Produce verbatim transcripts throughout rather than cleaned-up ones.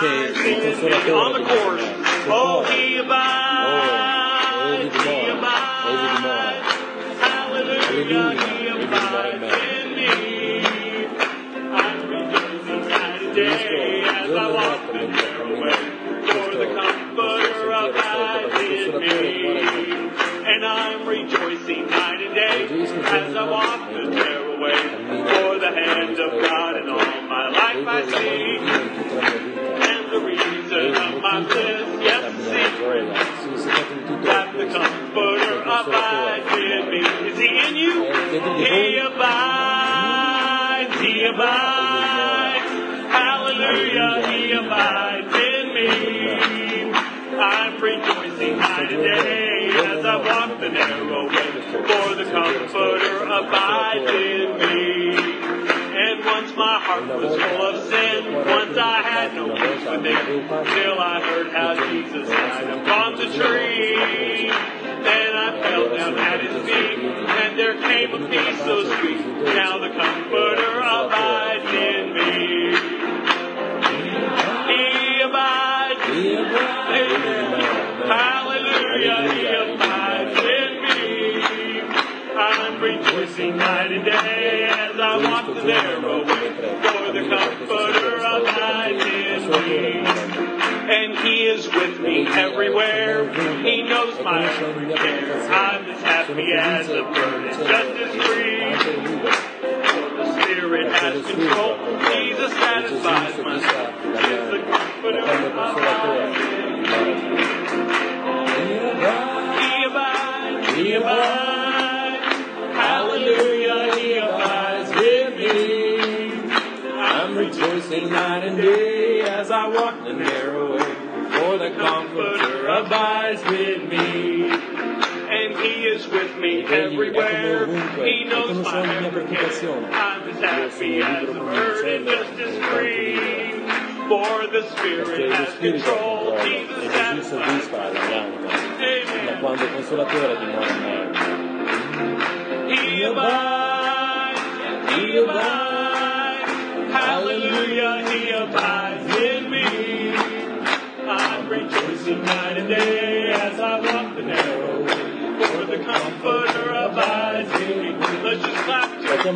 abides in me. On the chorus. Oh, He abides, He abides. Hallelujah, He abides in me. I'm rejoicing night and day as I walk the narrow way. For the Comforter abides in me. And I'm rejoicing night and day as I walk the narrow way. For the hand of God in all my life I see. And the reason of my bliss, yes, see. That the Comforter abides in me. Is He in you? He abides, He abides. Hallelujah, He abides in me. I'm rejoicing night and day as I walk the narrow way, for the Comforter abides in me. And once my heart was full of sin, once I had no peace within, till I heard how Jesus died upon the tree. Then I fell down at His feet, and there came a peace so sweet. Now the Comforter abides in me. He abides, He abides. Hallelujah, He abides in me. I'm rejoicing night and day as I walk the narrow way, for the Comforter abides in me. And He is with me everywhere. He knows my every care. I'm as happy as a bird and just as free. For the Spirit has control. Jesus satisfies my soul. Is the Comforter abides in me. He abides, He abides. Hallelujah, He abides with me. I'm rejoicing night and day as I walk the narrow way, for the Comforter abides with me. And He is with me everywhere. He knows my every care. I'm as happy as a bird and just as free. For the Spirit has control. Jesus satisfies my soul. Amen. Quando il Consolatore dimora in me. He abides, He abides. Hallelujah, He abides in me. I'm rejoicing night and day as I walk the narrow way, for the Comforter abides in me. Let's just clap to Him.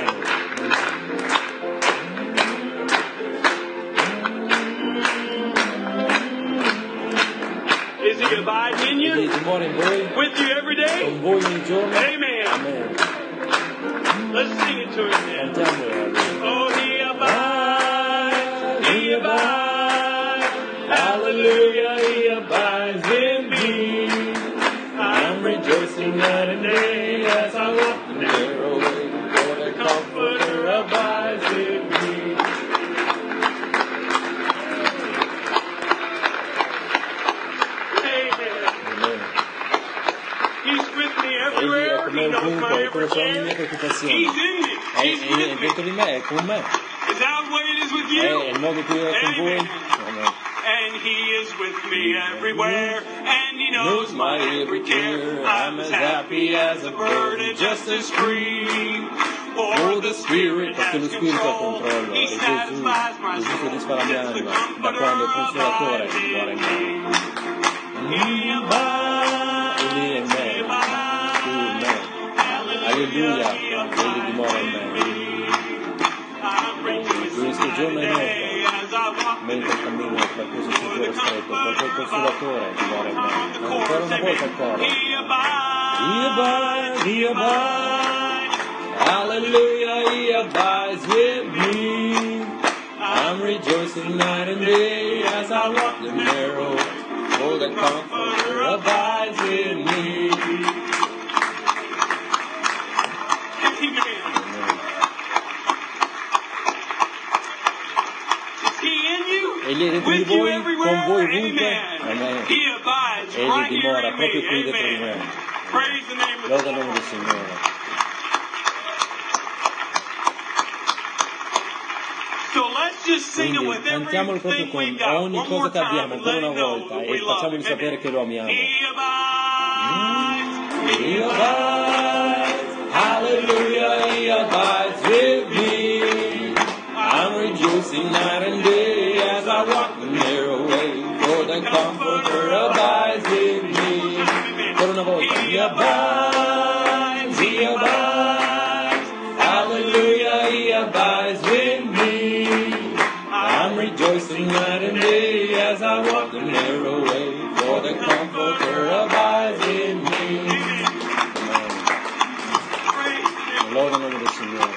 Is He abiding in you? With you every day? Amen. Amen. Let's sing it to Him then. Oh, He abides, He abides. Hallelujah, He abides in me. I'm rejoicing night and day as I walk the narrow way, for the Comforter abides in me. Egli è come ovunque, conosce ogni mia preoccupazione. È, è, è dentro di me, è con me. È il modo in cui è con voi. Amen. And He is with me everywhere, and He knows my every care. I'm as happy as a bird and just as free. For the Spirit has control. He satisfies my soul. Gesù soddisfa la mia anima da quando il Consolatore dimora in me. He abides, Egli è in me. Alleluia, Egli dimora in me. Giurisco giorno e notte, mentre cammino per questo sentiero stretto, perché il Consolatore dimora in me. Ancora una volta il coro. He abides, He abides. Hallelujah, He abides with me. I'm rejoicing night and day as I walk the narrow, for the Comforter abides in me. Egli è dentro di voi, con voi ovunque. Amen. Egli dimora proprio qui dentro di me. Loda il nome del Signore. Quindi cantiamolo proprio con ogni cosa che abbiamo, ancora una volta, e facciamogli sapere che lo amiamo. He abides, hallelujah, He abides with me. I'm rejoicing night and day as I walk the rejoicing night and day as I walk the narrow way, for the Comforter abides in me. Amen. Lode il nome del Signore.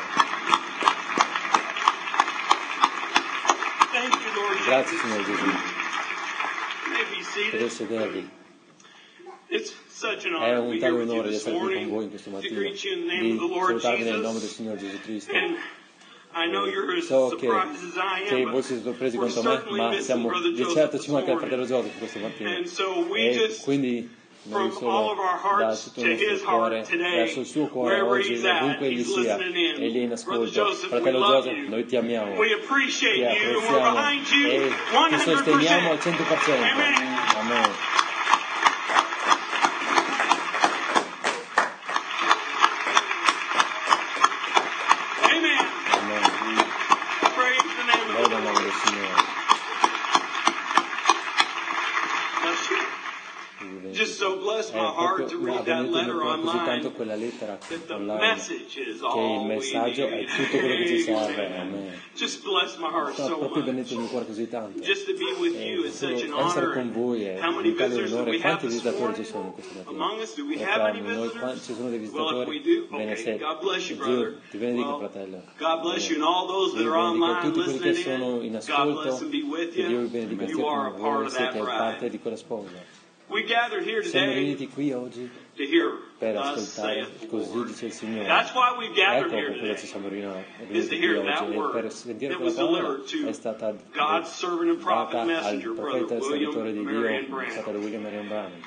Grazie Signore Gesù. Potete sedervi. È un tale onore di essere qui con voi in questo mattino, di salutarvi nel nome del Signore Gesù Cristo. So che, che voi siete sorpresi quanto me, ma siamo, di certo ci manca il fratello Joseph questa mattina. E quindi noi solo da tutto il nostro cuore, verso il suo cuore oggi, ovunque egli sia, egli è in ascolto. Fratello Joseph, noi ti amiamo, ti apprezziamo e ti sosteniamo al cento per cento. Amen. Così tanto quella lettera online, che il messaggio è tutto quello che ci serve. Amen. Sto proprio benedetto il mio cuore così tanto. E solo essere con voi è un tale onore. Quanti visitatori ci sono questa mattina? E tra noi quanti, ci sono dei visitatori? Bene, sei. Dio ti benedica, fratello. Dio benedica tutti quelli che sono in ascolto. Che Dio vi benedica, sia con voi, siete parte di quella sposa. Siamo riuniti qui oggi per ascoltare, così dice il Signore. Ecco per cosa ci siamo riuniti qui oggi, e per sentire quella parola è stata data al profeta e al servitore di Dio, fratello William Marion Branham.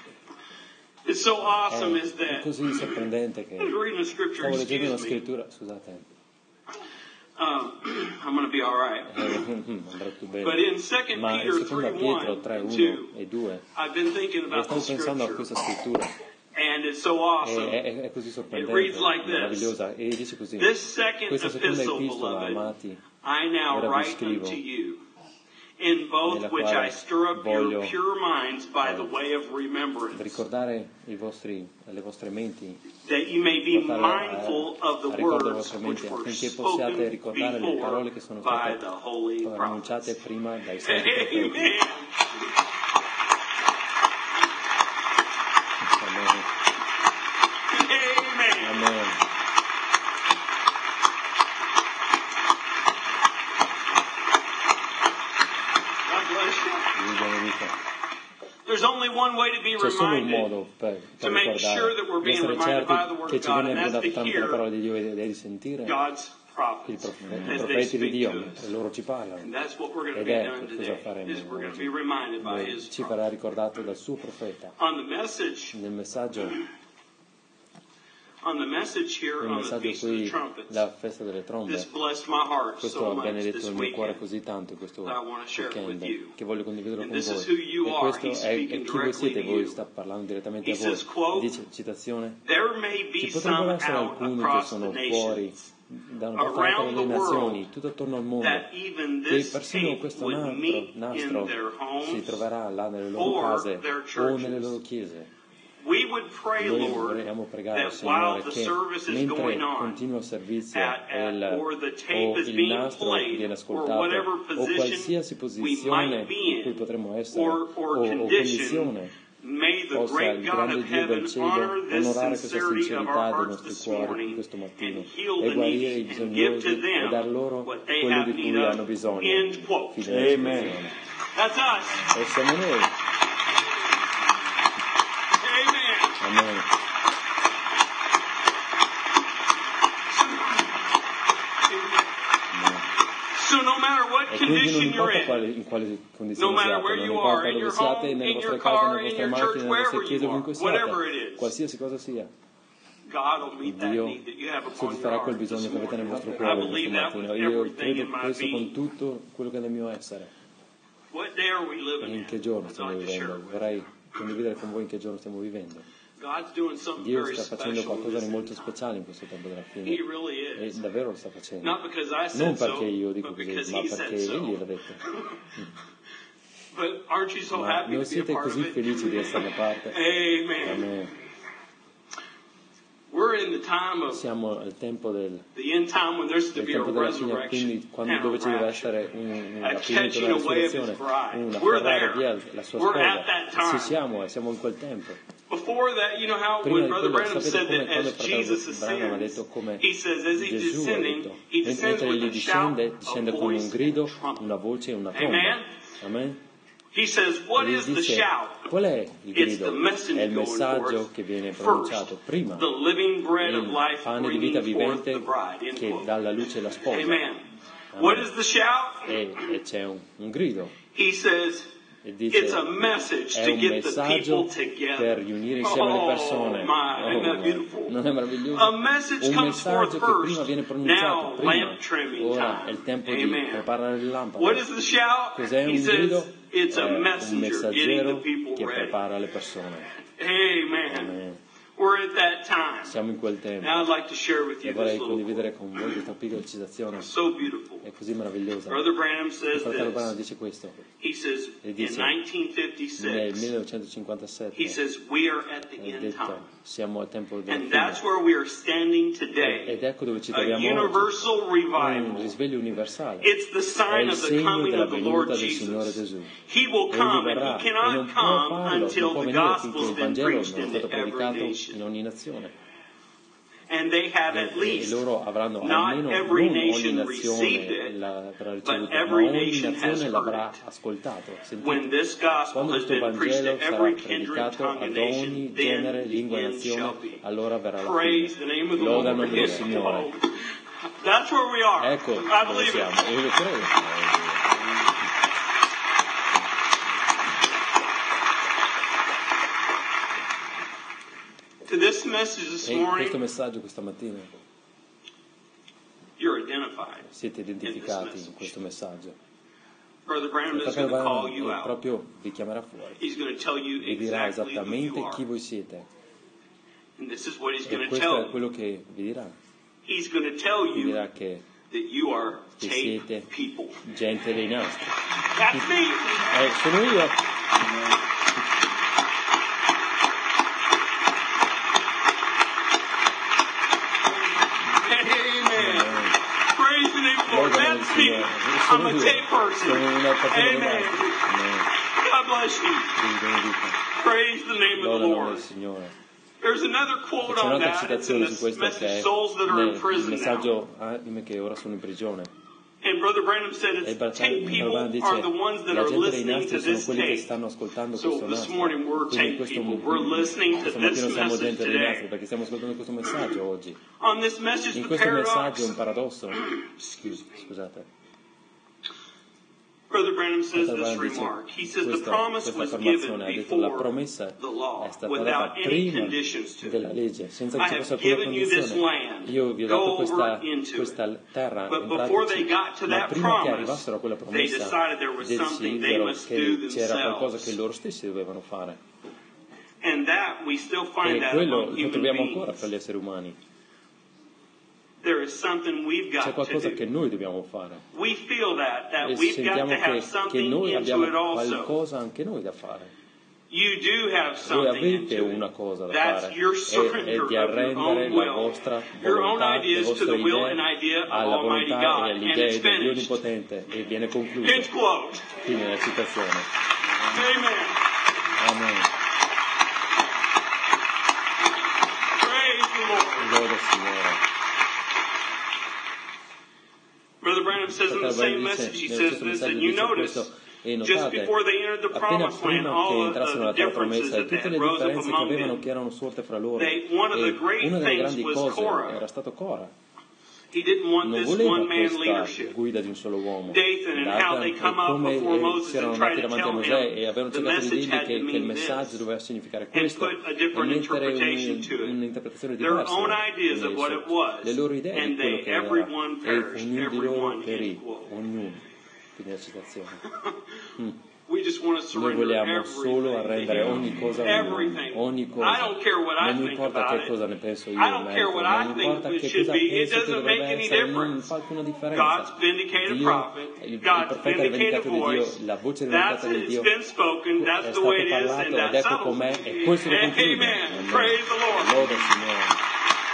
È così sorprendente che stavo leggendo una scrittura, scusate. Um, I'm going to be all right. But in Second Ma Peter in seconda three, Pietro one tre, and uno two, e due, I've been thinking e about stavo the pensando a scripture, questa scrittura, and it's so awesome. è, è, è così It sorprendente, reads like this. meravigliosa, e dice così: This second questa seconda epistle, epistola, beloved, amati, I now ora vi write scrivo, unto you, in both nella which quale I stir up your voglio pure minds by eh, the way of remembrance, ricordare i vostri, le vostre menti, that you may be portare mindful of the a ricordo le words vostre which menti, were affinché possiate spoken ricordare le parole che sono before by state the holy pronunciate prophets. prima dai santi profeti. Amen. Amen. Amen. God bless you. Vi benedica. There's only one way to be C'è solo un reminded, modo per, to per make sure that we're ricordare, di being essere reminded by the certi Word che of ci God, viene and that's ricordato to tramite la parola hear di Dio ed è di sentire God's i prophets profeti, i as they profeti di speak Dio, to e us. loro ci parlano. And that's what we're going to Ed be è done cosa today, faremo is we're going to be oggi. reminded by Noi His ci prophets. farà ricordato dal suo profeta. On the message, Nel messaggio, on the message here nel on the messaggio Feast of the qui, Trumpets, la festa delle trombe, this blessed my heart questo so ha much benedetto this il mio cuore weekend. così tanto questo that I want to share it with weekend, you. che voglio condividerlo And con this is voi. who you E are. questo He's è, è speaking chi voi directly siete, to voi you. sta parlando direttamente He a voi. says, quote, Dice, citazione, There may be ci some potrebbero essere out alcuni che across sono the fuori nations da una parte around delle the nazioni, world tutto attorno al mondo, that even che this persino tape questo would nastro, meet nastro in their homes si troverà là nelle loro or case their o nelle churches. loro chiese. We would pray, Noi Lord, vorremmo pregare, that while Signore, the che service is mentre going on, continua il servizio at, e at, il, or the o tape is il being nastro played, viene or ascoltato, whatever o position qualsiasi we posizione might be in cui in, potremmo essere, or, or o, o condition, condizione, may the possa great il God grande of Dio del heaven cielo honor this onorare questa sincerity of our sincerità dei hearts nostri this cuori morning questo mattino and heal e the guarire i needy and give to bisognosi e dar them loro what they quello have di need cui of. hanno bisogno. End quote. Fine Amen. citazione. That's us. E siamo noi. Amen. Amen. So no matter what E quindi non condition you're importa in, quale, in quale condizione no matter siate, where non you importa are, in dove your siate, home, nelle in vostre your case, car, nelle in vostre your macchine, church, nelle wherever vostre chiese, you are, ovunque whatever siate, it is, qualsiasi cosa sia, God will meet that Dio need that you have upon your soddisferà quel heart this bisogno che avete nel morning. vostro I cuore questo believe that mattino. with Io everything credo in my questo con being. tutto quello che è nel mio essere. What day are we E living in che in? giorno I'd stiamo like to share vivendo? it with you. Vorrei condividere con voi in che giorno stiamo vivendo. God's doing something Dio very sta facendo special in qualcosa this di molto end time. speciale in questo tempo della fine. He really E is. davvero lo sta facendo. Not because I Non said so, perché io dico but così, because ma He said perché so. Egli l'ha detto. But aren't you so Ma happy non to be a siete part of così it? felici di esserne parte? Amen. Amen. We're in the time of Siamo al tempo del, the end time when there's to del be a tempo della fine, resurrection quindi quando, and a dove ci deve rapture. essere un, un A rapimento, catching una away of his risurrezione, bride. un We're afferrare there. via la sua We're at sposa. that Ci time. siamo e siamo in quel tempo. Before that, you know how Prima when di Brother quello, Branham sapete said come that quando as il Jesus fratello Branham ha ascends, detto come he says as he's Gesù ha descending, detto, he descends mentre with egli a shout, discende, discende a con un voice, grido, and a trumpet. una voce e una tromba. Amen? Amen? He says, what Egli is the dice, shout? qual è il It's grido? the message È il going messaggio forth. che viene First, pronunciato prima, the living bread of il life pane di vita bringing forth vivente the bride. End che quote. dà alla luce la sposa. Amen. Amen. What is the shout? E, e c'è un, un grido. He says, E dice, it's a message è to un get the messaggio people together. per riunire insieme le persone. Oh my, isn't that Oh, beautiful? non è meraviglioso? A message Un comes forth messaggio che prima first. viene pronunciato, Now, prima. lamp trimming Ora time. è il tempo Amen. di preparare le lampade. What is the shout? Cos'è un He says, grido? it's È a un messenger getting the messaggero people che ready. prepara le persone. Amen. Amen. We're at that time. Siamo in quel tempo. Now I'd like to share with E you vorrei this little condividere con voi questa piccola citazione. so beautiful. È così meravigliosa. Brother Branham Il says fratello Branham this. dice questo. He says E in dice, nineteen Nel fifty-six, millenovecentocinquantasette he says we are at the è end detto, time. siamo al tempo della And that's fine. where we are standing today. Ed ecco dove ci A troviamo oggi. universal Un revival. risveglio universale. It's the È sign il of the segno coming della of the Lord venuta del Signore Jesus. Gesù. He will Egli come and verrà he e non cannot può come farlo, non until può the venire finché gospel's il been Vangelo preached non è stato into every predicato nation. in ogni nazione. And they have at E, e least loro avranno not almeno every non ogni nation received nazione it, l'avrà but ricevuto, ma every ogni nation has nazione heard l'avrà it. ascoltato, When sentito. this gospel Quando has questo been preached Vangelo to sarà every kindred predicato tongue ad and ogni nation, genere, then lingua e the end shall nazione, be. allora verrà la Praise the fine. name of the Loda il Lord. nome del Signore. That's where we are. Ecco I dove believe siamo. it. Io lo credo. To this message this E in questo morning, messaggio questa mattina you're identified. siete identificati in questo messaggio. Brother Branham Il is fratello going to call Branham you eh, out. proprio vi chiamerà fuori. He's going to tell you Vi dirà exactly who you esattamente chi are. voi siete. And this is what he's E going to questo tell è you. quello che vi dirà. He's going to tell Vi you dirà che that you are che tape siete people. gente dei nastri. That's me. Eh, sono io. Amen. Praise the name of the Lord. Loda il That's me. Signore. I'm Sono a io. tape person. Sono una persona dei Amen. nastri. Amen. God bless you. Dio benedica. Praise the name of Loda the il nome Lord. del Signore. There's another quote C'è on un'altra that. It's in citazione su this questo che message, è souls that are in nel prison now. messaggio anime che ora sono in prigione. And Brother Branham said E it's il tape people Branham dice are the ones that la are gente dei listening nastri to sono this quelli che tape. stanno ascoltando So questo this nastro. morning we're Quindi tape questo, people. We're listening to questa this mattina siamo message gente dei nastri today. perché stiamo ascoltando questo messaggio oggi. On this message, In the questo messaggio paradox. un paradosso. Scus- Scusate. Brother Branham says Fratello this Branham dice remark. He says the questa, promise questa was affermazione, ha given detto la before promessa the law, è stata without data any prima conditions to della it. legge, senza I che ci have fosse alcuna given you this condizione. land. Io vi ho Go dato over questa, into questa it. terra, But before they entrateci. got to Ma that prima che promise, arrivassero a quella they promessa, decided there was something they decisero must do che c'era qualcosa themselves. che loro stessi dovevano fare. And that we still find E that quello among lo human troviamo ancora fra beings. gli esseri umani. There is something we've C'è got to qualcosa che do. noi dobbiamo fare. We feel that, that E we've got sentiamo to have che, che something noi into abbiamo it also. qualcosa anche noi da fare. You do have Voi something avete into una it. cosa da That's fare, your è, surrender è di of your arrendere own la will, vostra your own volontà, le ideas to vostre the will and idee idea of alla Almighty volontà God. e And alle it's idee del Dio finished. Onnipotente e viene concluso. It's closed. Fine la citazione. Amen. Amen. Praise the Lord. Gloria al Signore. Brother Branham says in the Fratello same Branham message, dice, he nello says stesso this, messaggio and you dice notice, questo, e just notate, before they entered the appena promised land, prima che all entrassero of nella the terra differences promessa e that tutte had le rose up differenze che among avevano them. che erano sorte fra loro, They, one of the e great una delle things grandi was cose Korah. era stato Cora. He didn't want Non this voleva one-man questa leadership. guida di un solo uomo. Dathan and how Dathan they e come up come before eh, Moses si erano and try andati to davanti a tell Mosè him e avevano the cercato di message dirgli had che, to che il mean messaggio this doveva significare and questo put a e different mettere interpretation to un, it. un'interpretazione Their diversa own ideas con of what it esso, was. le loro idee di And quello they, che era everyone e perished, ognuno di loro everyone, perì, end quote. ognuno. Fine la citazione. Mm. We just want to Noi surrender vogliamo solo everything to arrendere Him. ogni cosa a Lui, Everything. ogni I cosa. don't care what I Non mi think importa about che cosa ne it. penso io I in don't care merito, what non I mi think importa it che should cosa be. It penso che doesn't make dovrebbe any essere, non difference. fa alcuna God's differenza. vindicated Dio, prophet, il, il God's profeta e il vindicated vendicato di Dio, voice. la voce That's vendicata it. di It's Dio been spoken. è That's the stato way it is, and parlato ed that ecco settles com'è it. e questo lo conclude. Amen. Amen. Praise the Lord. Loda il Signore.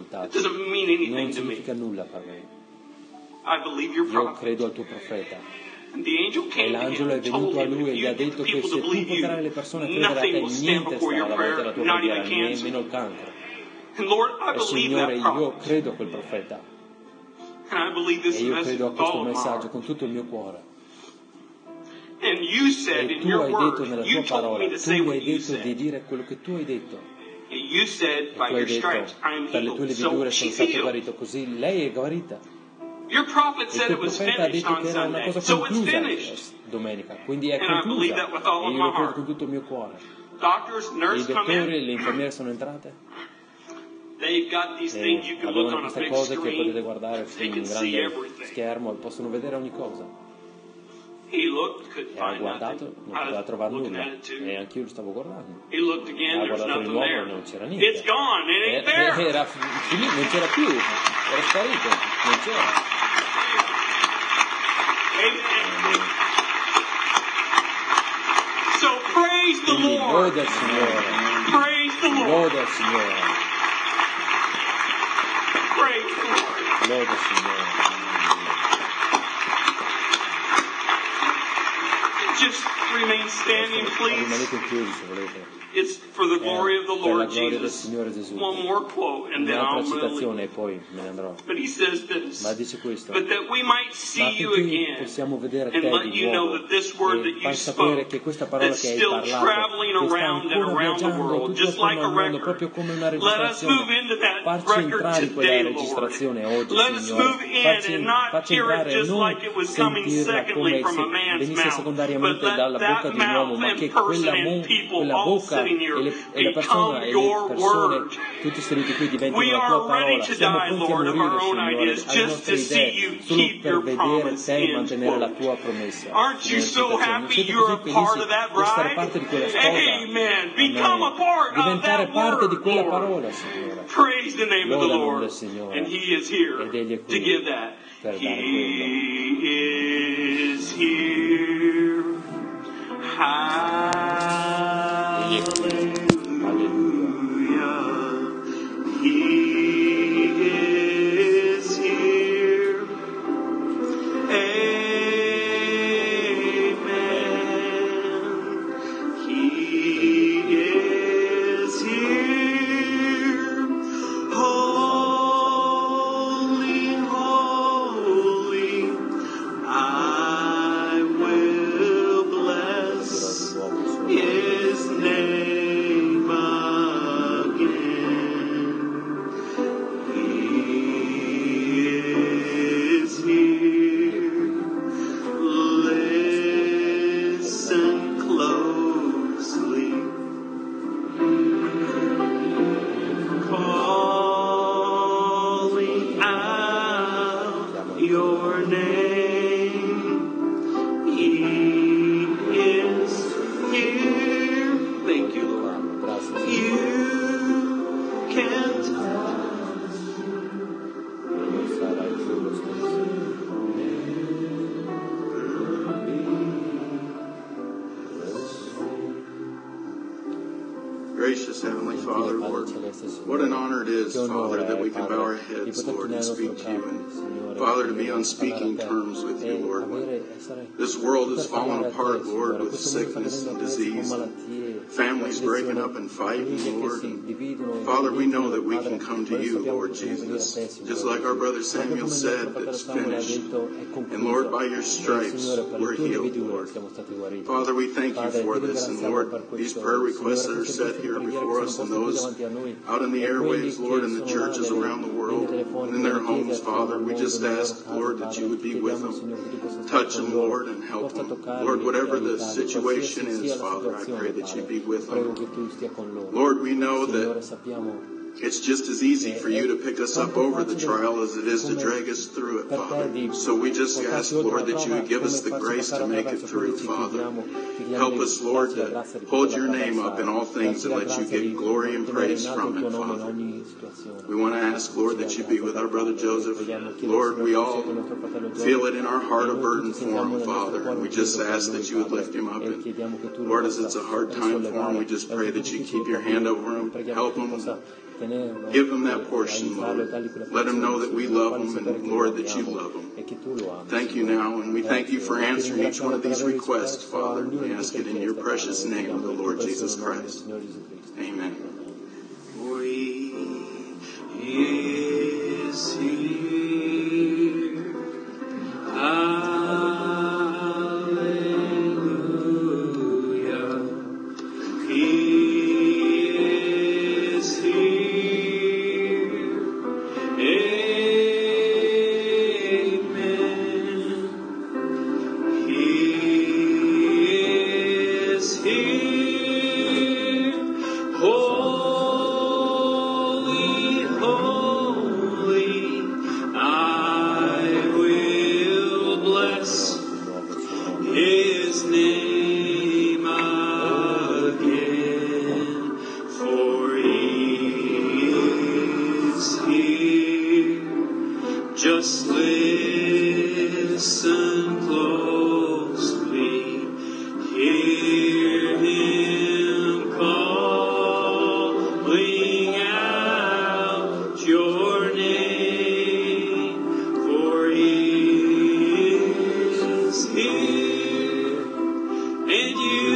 risultati. It doesn't mean anything Non to me. significa nulla per me. I believe your Io prophet. credo al tuo profeta. E l'angelo è venuto a lui e gli ha detto che se tu porterai le persone a credere a te, niente starà davanti alla tua preghiera, nemmeno il cancro. E Signore, io credo a quel profeta. E io credo a questo messaggio con tutto il mio cuore. E tu hai detto nella tua parola, tu mi hai detto di dire quello che tu hai detto. E tu hai detto, per le tue lividure sono stato guarito, così lei è guarita. Il tuo profeta ha detto che era una cosa conclusa domenica, quindi è conclusa. E io lo credo con tutto il mio cuore. I dottori e le infermiere sono entrate. E avevano queste cose che potete guardare su un grande schermo e possono vedere ogni cosa. E ha guardato, non poteva trovare nulla. E anch'io lo stavo guardando. Ha guardato di nuovo e non c'era niente. E, era finito, non c'era più, era sparito, non c'era. So praise the Quindi Lord. loda il Signore. Praise the Lord. Loda il Signore. Praise the Lord. Loda il Signore. Just remain standing, please. Rimanete in piedi se volete. It's for the glory of the Per la Lord gloria del Jesus. Signore Gesù. One more quote, and then Un'altra I'm going to citazione leave. e poi me ne andrò. But he says this. Ma dice questo. But that we might see Ma you affinché again, possiamo vedere and te let di you know nuovo that this word e that you far sapere spoke, che questa parola that's che hai still parlato, traveling che sta around and ancora around the viaggiando world, tutto just like attorno a al mondo, record. proprio come una Let us move registrazione. into that Farci record entrare in quella today, Lord. registrazione oggi, Let us Signore. move in Farci, and not facci hear it entrare, just non like it was coming sentirla secondly come from se a man's venisse mouth, but secondariamente let dalla bocca that di un uomo, mouth ma and che person quella, and mo- people quella all bocca sitting e, here le, e la persona become e le your persone, word. tutti seduti qui, diventino We la are tua ready parola. to Siamo die, pronti a Lord, of morire, our own Signore, ideas, alle just nostre to see idee, you solo keep per your vedere promise. te e End mantenere la quote. tua promessa. Aren't you so Non happy siete you're a così part felici of that di essere bride? parte di quella sposa? Amen. Become a Amen. part of Diventare that parte di word, quella Lord. parola, Signore. Praise the name of the Loda il nome Lord. del Signore. And He is here Ed Egli è to qui give that. per He dare quello. is here. Egli è qui. Hallelujah. He is here. Amen. He is here. Holy, holy, I will bless His name again. He is here. Listen closely. Calling out your name. He is here. Thank you, Lord. You can't Gracious Heavenly Father, Lord, what an honor it is, Father, that we can bow our heads, Lord, and speak to you. And Father, to be on speaking terms with you, Lord. This world has fallen apart, Lord, with sickness and disease, and families breaking up and fighting, Lord. And Father, we know that we can come to you, Lord Jesus. Just like our brother Samuel said, that it's finished. And Lord, by your stripes, we're healed, Lord. Father, we thank you for this. And Lord, these prayer requests that are set here before us and those out in the airwaves, Lord, in the churches around the world and in their homes, Father, we just ask, Lord, that you would be with them. Touch them, Lord, and help them. Lord, whatever the situation is, Father, I pray that you be with them. Lord, we know that it's just as easy for you to pick us up over the trial as it is to drag us through it, Father. So we just ask, Lord, that you would give us the grace to make it through, Father. Help us, Lord, to hold your name up in all things and let you get glory and praise from it, Father. We want to ask, Lord, that you be with our brother Joseph. Lord, we all feel it in our heart, a burden for him, Father. And we just ask that you would lift him up. And Lord, as it's a hard time for him, we just pray that you keep your hand over him, help him. Give them that portion, Lord. Let them know that we love them and, Lord, that you love them. Thank you now, and we thank you for answering each one of these requests, Father. We ask it in your precious name of the Lord Jesus Christ. Amen. For he is here. Hallelujah. He is here. Amen. He is here. Holy, holy, I will bless his name again, for he is here. Just listen closely, hear him calling out your name, for he is here, and you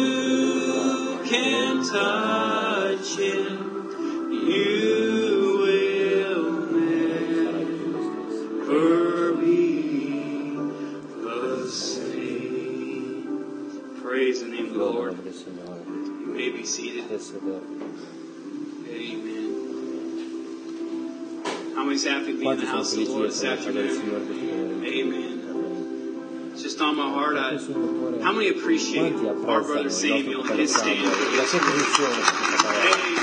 can touch him, you will never be the same. Praise the name of the Lord. You may be seated. Amen. How many's happy to be in the house of the Lord this afternoon? Amen. It's just on my heart. I, how many appreciate our brother Samuel and his stand? Amen.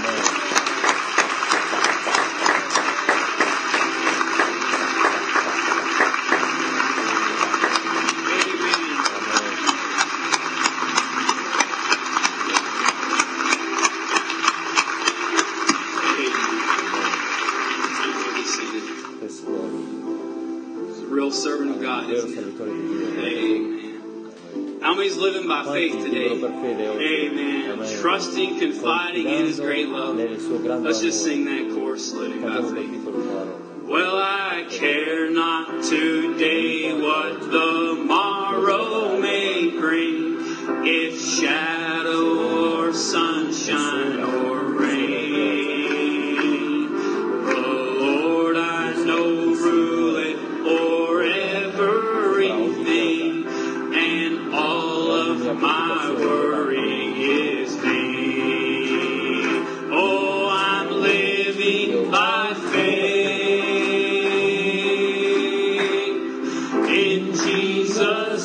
Servant of God, isn't it? Amen. How many's living by faith today? Amen. Trusting, confiding in his great love. Let's just sing that chorus, living by faith. Well, I care not today what the morrow may bring, if shadow or sunshine or rain. The Lord I know ruleth o'er everything, and all of my worry is vain. Oh, I'm living by faith in Jesus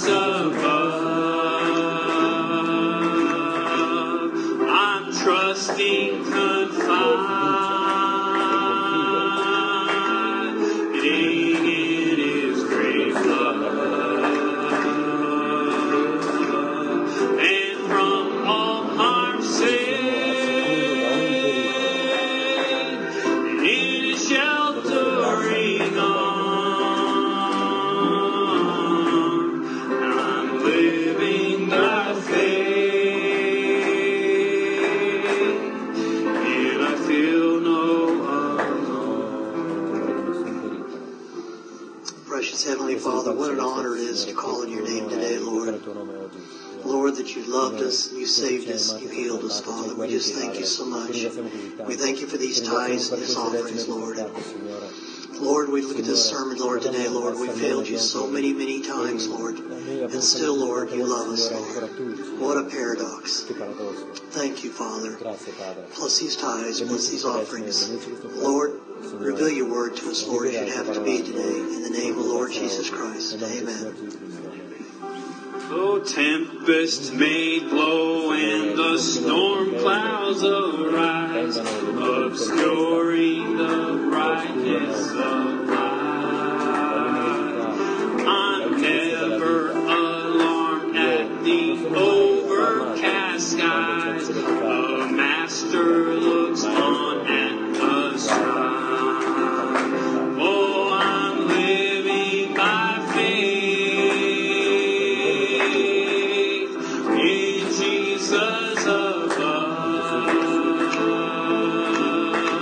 above. I'm trusting, confiding in his great love. And from all harm saved, in his sheltering arm, I'm living by faith, and I feel no alone. Precious Heavenly Father, what an honor it is to call on your name today, Lord. Lord, that you loved us, and you saved us, and you healed us, Father. We just thank you so much. We thank you for these tithes and these offerings, Lord. Lord, we look at this sermon, Lord, today, Lord. We failed you so many, many times, Lord. And still, Lord, you love us, Lord. What a paradox. Thank you, Father. Bless these tithes, bless these offerings. Lord, reveal your word to us, Lord, as you'd have it to be today. In the name of the Lord Jesus Christ. Amen. Oh, tempest may blow and the storm clouds arise, obscuring the brightness of light. I'm never alarmed at the overcast skies. The Master looks on at the sky. Oh, I'm living by faith in Jesus above.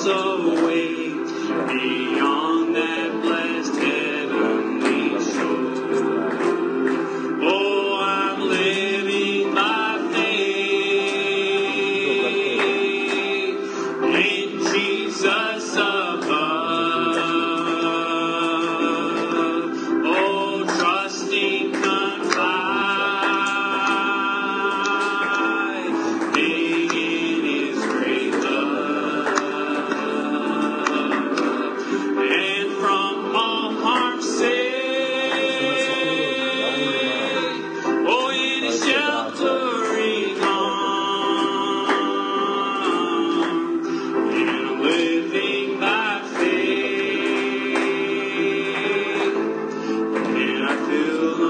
away beyond that blessed heavenly shore. Oh, I'm living by faith in Jesus above. Oh, trusting confiding in His great love, and from all harm safe. Oh, in His sheltering arms, and living by faith, and I feel no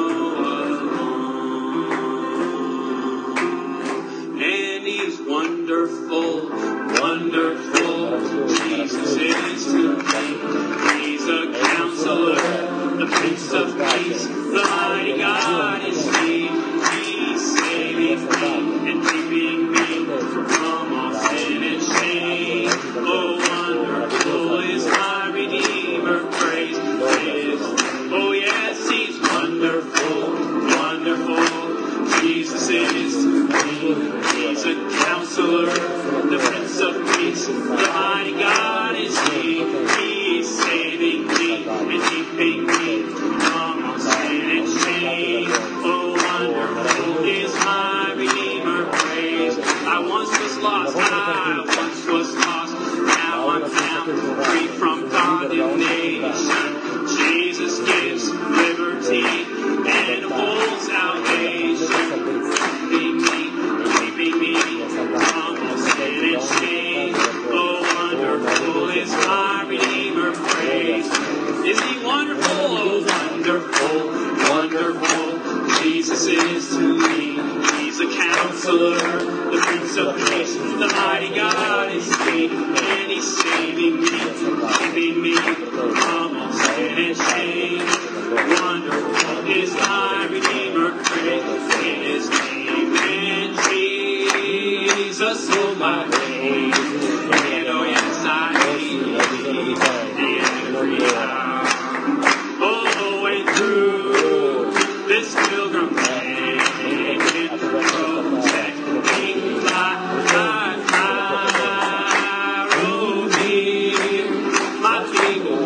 alone. And He's wonderful, wonderful. Jesus is to me. He's a counselor, the Prince of Peace, the mighty God is He. He's saving me and keeping me from all sin and shame. Oh, wonderful is my Redeemer, praise His. Oh, yes, He's wonderful, wonderful. Jesus is to me. He's a counselor, the Prince of Peace, the mighty God is He. He's saving me and keeping me from all sin and shame. Oh, wonderful is my Redeemer, praise. I once was lost, I once was lost. Now I'm found free from condemnation. Jesus gives liberty and holds salvation. Keeping me, keeping me from all sin and shame. Oh, wonderful is my Redeemer, praise. Is He wonderful? Oh, wonderful, wonderful. Jesus is to me. He's a counselor, the Prince of Peace, the mighty God is He. And He's saving me, keeping me from all sin and shame. Wonderful is my Redeemer, praise His name. And Jesus, oh my name. And oh yes, I need every hour. Oh, and through this pilgrim pain, protecting my life, I rode here, my people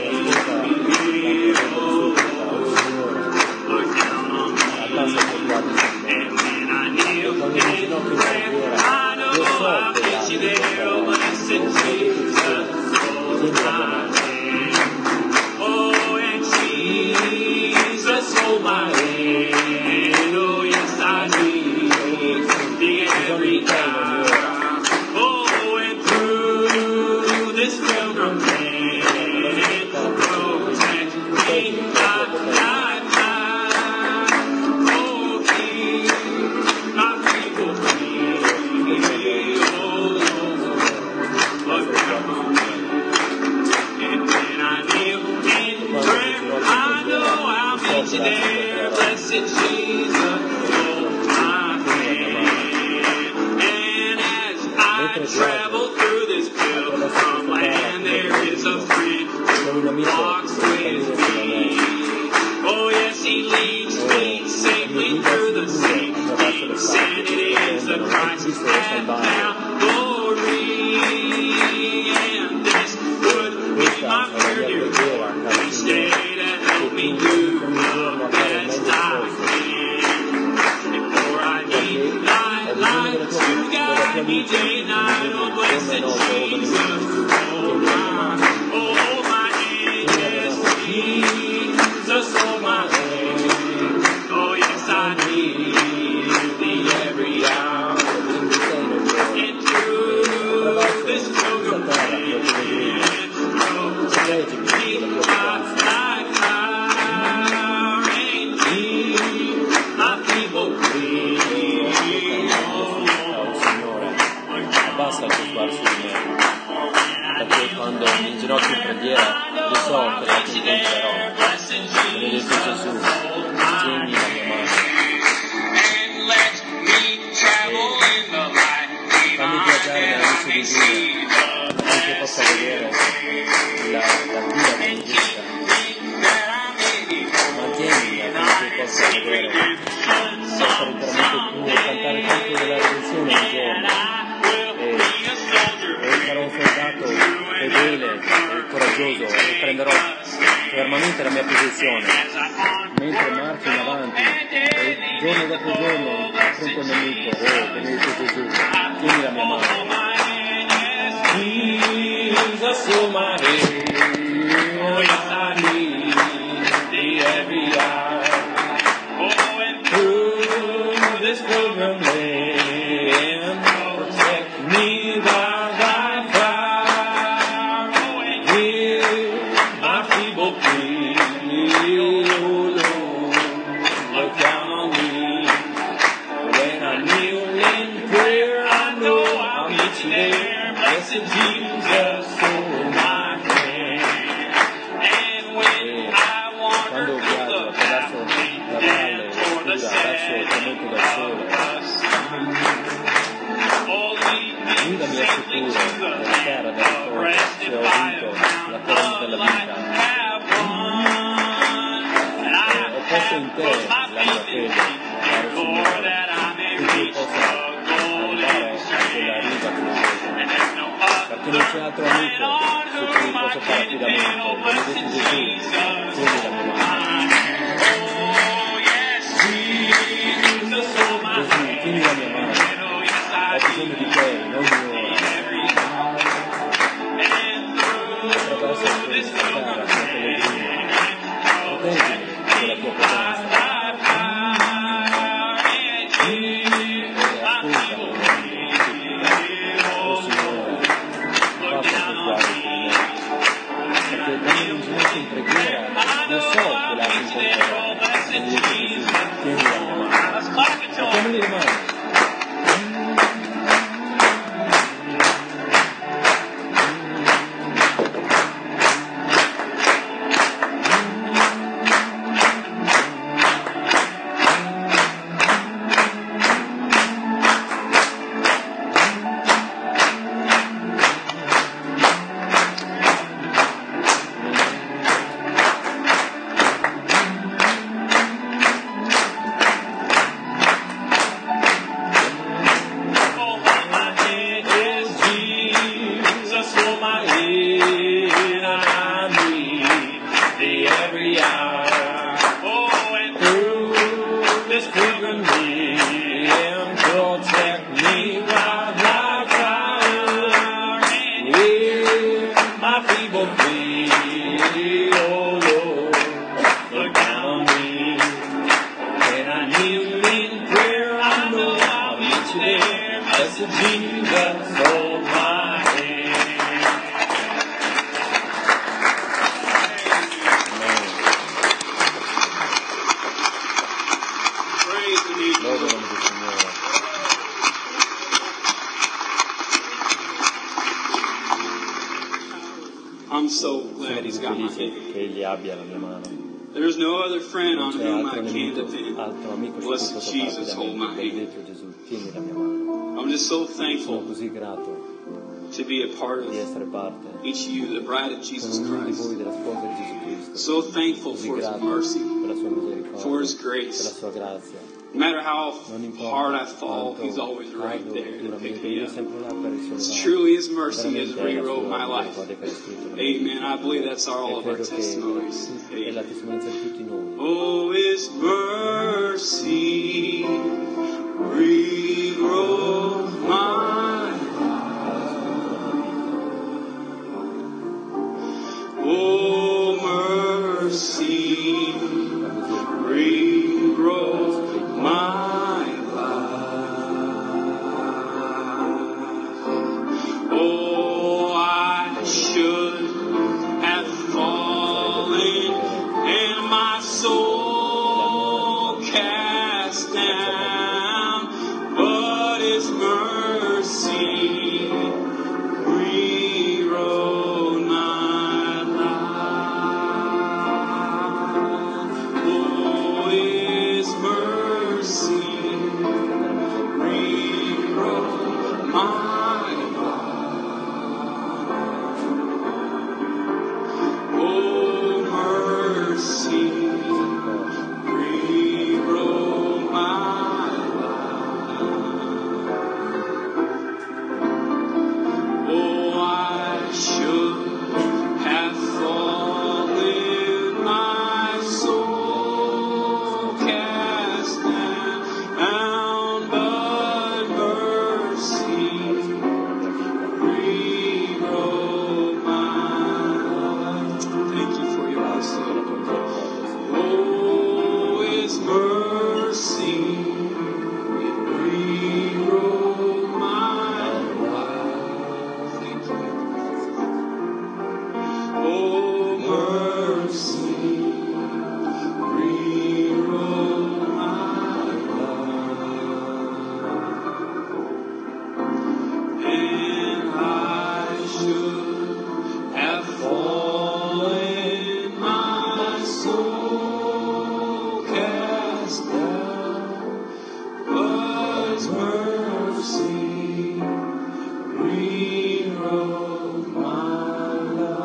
look down on me. And when I kneel in prayer, I know I'll meet You there, oh blessed Jesus, hold my hand. Oh, and Jesus, hold my hand. Oh, yes, I need Thee every hour. Oh, and through this pilgrim land, protect me, my lifetime. Oh, keep my people free. Oh, Lord, look down on me. And when I kneel in prayer, I know I'll meet You there, blessed Jesus, hold my hand. And as I travel through this pilgrim land, there is a friend who walks with me. Oh yes, He leads me safely through the sea. He said it is the Christ that found glory. And this would be my prayer, dear Lord, each day to help me do the best I can. And for I need Thy light to guide me day and night, oh blessed Jesus, hold my, oh hold my hand, yes Jesus, hold my hand. Oh yes, I need Thee every hour. And through this pilgrim land, protect me, my life, and keep my people free. Abbassa il tuo sguardo su di me, perché quando mi inginocchio in preghiera io so che la ti incontrerò. Benedetto Gesù, tieni la mia mano. altro giorno affronto il nemico, oh, benedetto Gesù, tieni la mia mano. Jesus, oh my head, I need thee every hour. Oh, and through this program land, protect me by thy fire. Oh, and hear my feeble plea, oh Lord, look down on me. When I kneel in prayer, I know I'll meet you there. Blessed Jesus, hold my hand. And when I wander through the valley for the shadow of us, oh, lead me safely to the land of rest and fire. The life have won. And I have put my faith in thee, Lord, that I may reach the golden strand. And there's no other light on whom I can depend, oh, blessed Jesus, oh yes, Jesus, oh my hand, oh yes, I need every hour. And through this pilgrim land, protect me by thy power, and give my feeble plea, oh Lord, look down on me. Perché quando non ginocchio in preghiera, lo so che la ti incontrerà. Tieni la mia mano. Mettiamoli le mani. I'm so glad he's got my hand. Che egli abbia la mia mano. There's no other friend on Non c'è whom altro I can nemico, depend. altro amico su cui Blessed posso Jesus, fare hold my affidamento. hand. Benedetto Gesù, tieni la mia mano. I'm just so Sono thankful così grato to be a part di of essere parte each of you, the bride of Jesus con ognuno di Christ. voi della sposa di Gesù Cristo. So thankful Così for His grato mercy, per la sua misericordia, for His per la grace. sua grazia. No matter how Non hard I importa fall, He's quanto always right caldo there to duramente, pick me Dio è up. sempre là per It's risolvere. truly His mercy has Veramente è la rewrote my sua life. misericordia che ha scritto la mia vita. Amen. I believe that's all E of our credo che testimonies. è la testimonianza di tutti noi. Oh, His mercy rewrote my Oh, mercy rewrote my life. Oh, I should have fallen and my soul cast down, but His mercy rewrote my life. Oh, His mercy rewrote my life. Oh, mercy rewrote my His mercy rewrote my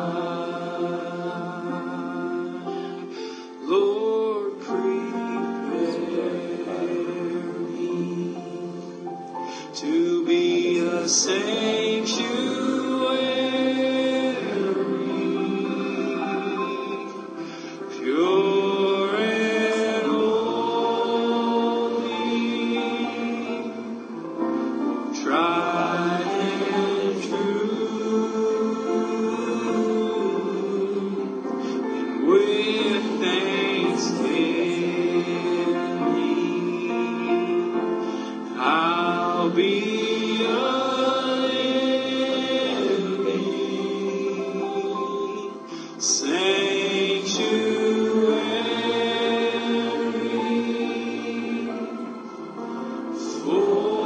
life. Lord, prepare me to be a sanctuary, pure and holy, tried and true, and with thanksgiving I'll be a living sanctuary for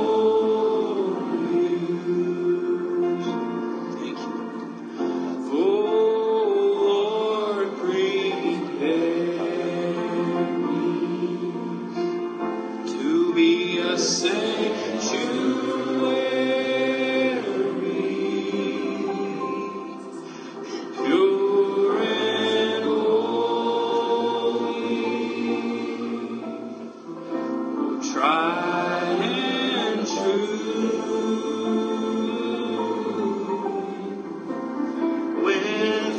you. Thank you. Oh, Lord, prepare me to be a sanctuary, pure and holy, oh, tried and true, with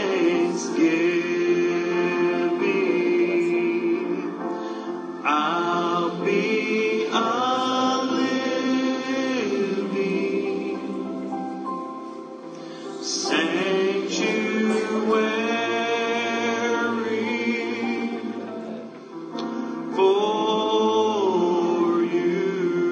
thanksgiving I'll be a living sanctuary for you.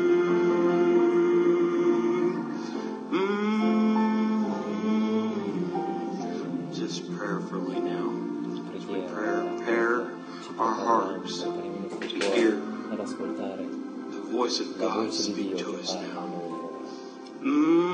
Mm. Just prayerfully now, as we prepare our hearts to hear ad ascoltare the voice of la God voce di speak Dio to che us parla a now. noi.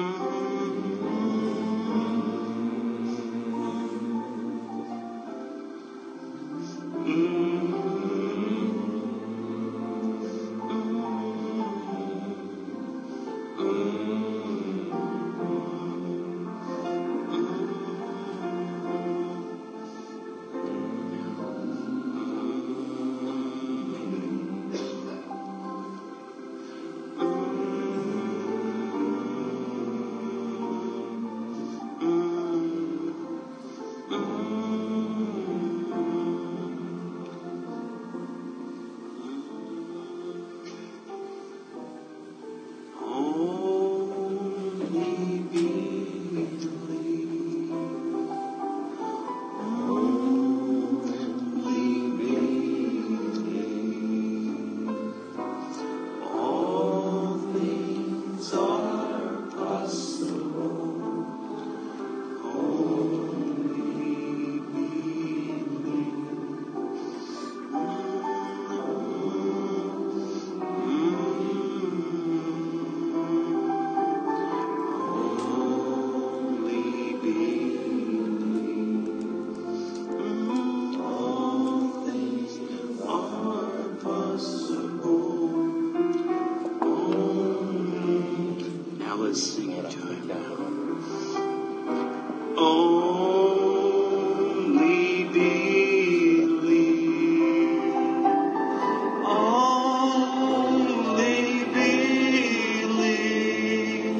Only believe, only believe, all things are possible. Only believe. Only believe. All things are possible. Only. Now let's sing it to him now. Only believe. Only believe.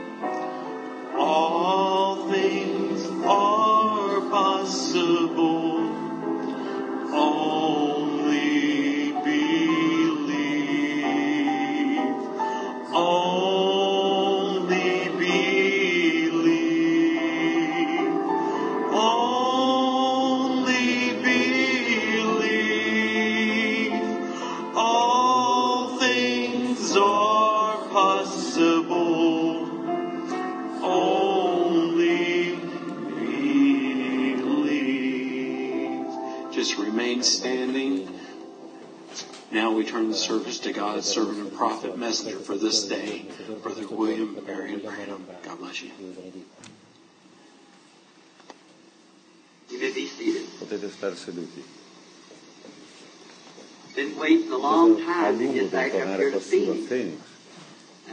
All things are possible. Only believe. Only believe. Only believe. All things are possible. Only believe. Just remain standing. Now we turn the service to God's servant and prophet messenger for this day, Brother William Marion Branham. God bless you. You may be seated. Potete stare seduti. Been waiting a long A time to lungo get per back up tornare here qua to su a Phoenix. Phoenix.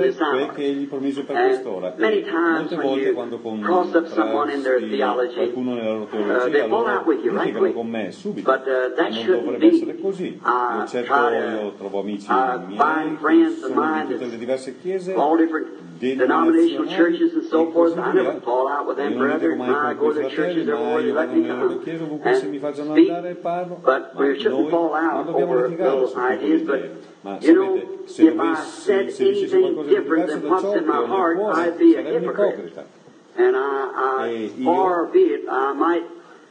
fare quel che egli promise per quest'ora. E molte volte quando contrasti qualcuno nella loro teologia, loro litigano con me subito. Non dovrebbe essere così. Io cerco, io trovo amici miei che sono di tutte le diverse chiese, denominational churches and so forth. I never fall out with them, io non brethren. litigo mai I con go to quei their churches fratelli, ma everywhere io they let vado me nelle loro come chiese ovunque se mi and facciano speak. andare e parlo. But Ma we shouldn't noi fall non out dobbiamo over litigare those su quelle ideas. But idee. Ma you know, sapete, se if I dovessi, said se dicessi anything qualcosa di different diverso than da what's ciò in che my ho nel heart, cuore, I'd be a sarei un hypocrite. ipocrita. And I, I E io far be it, I might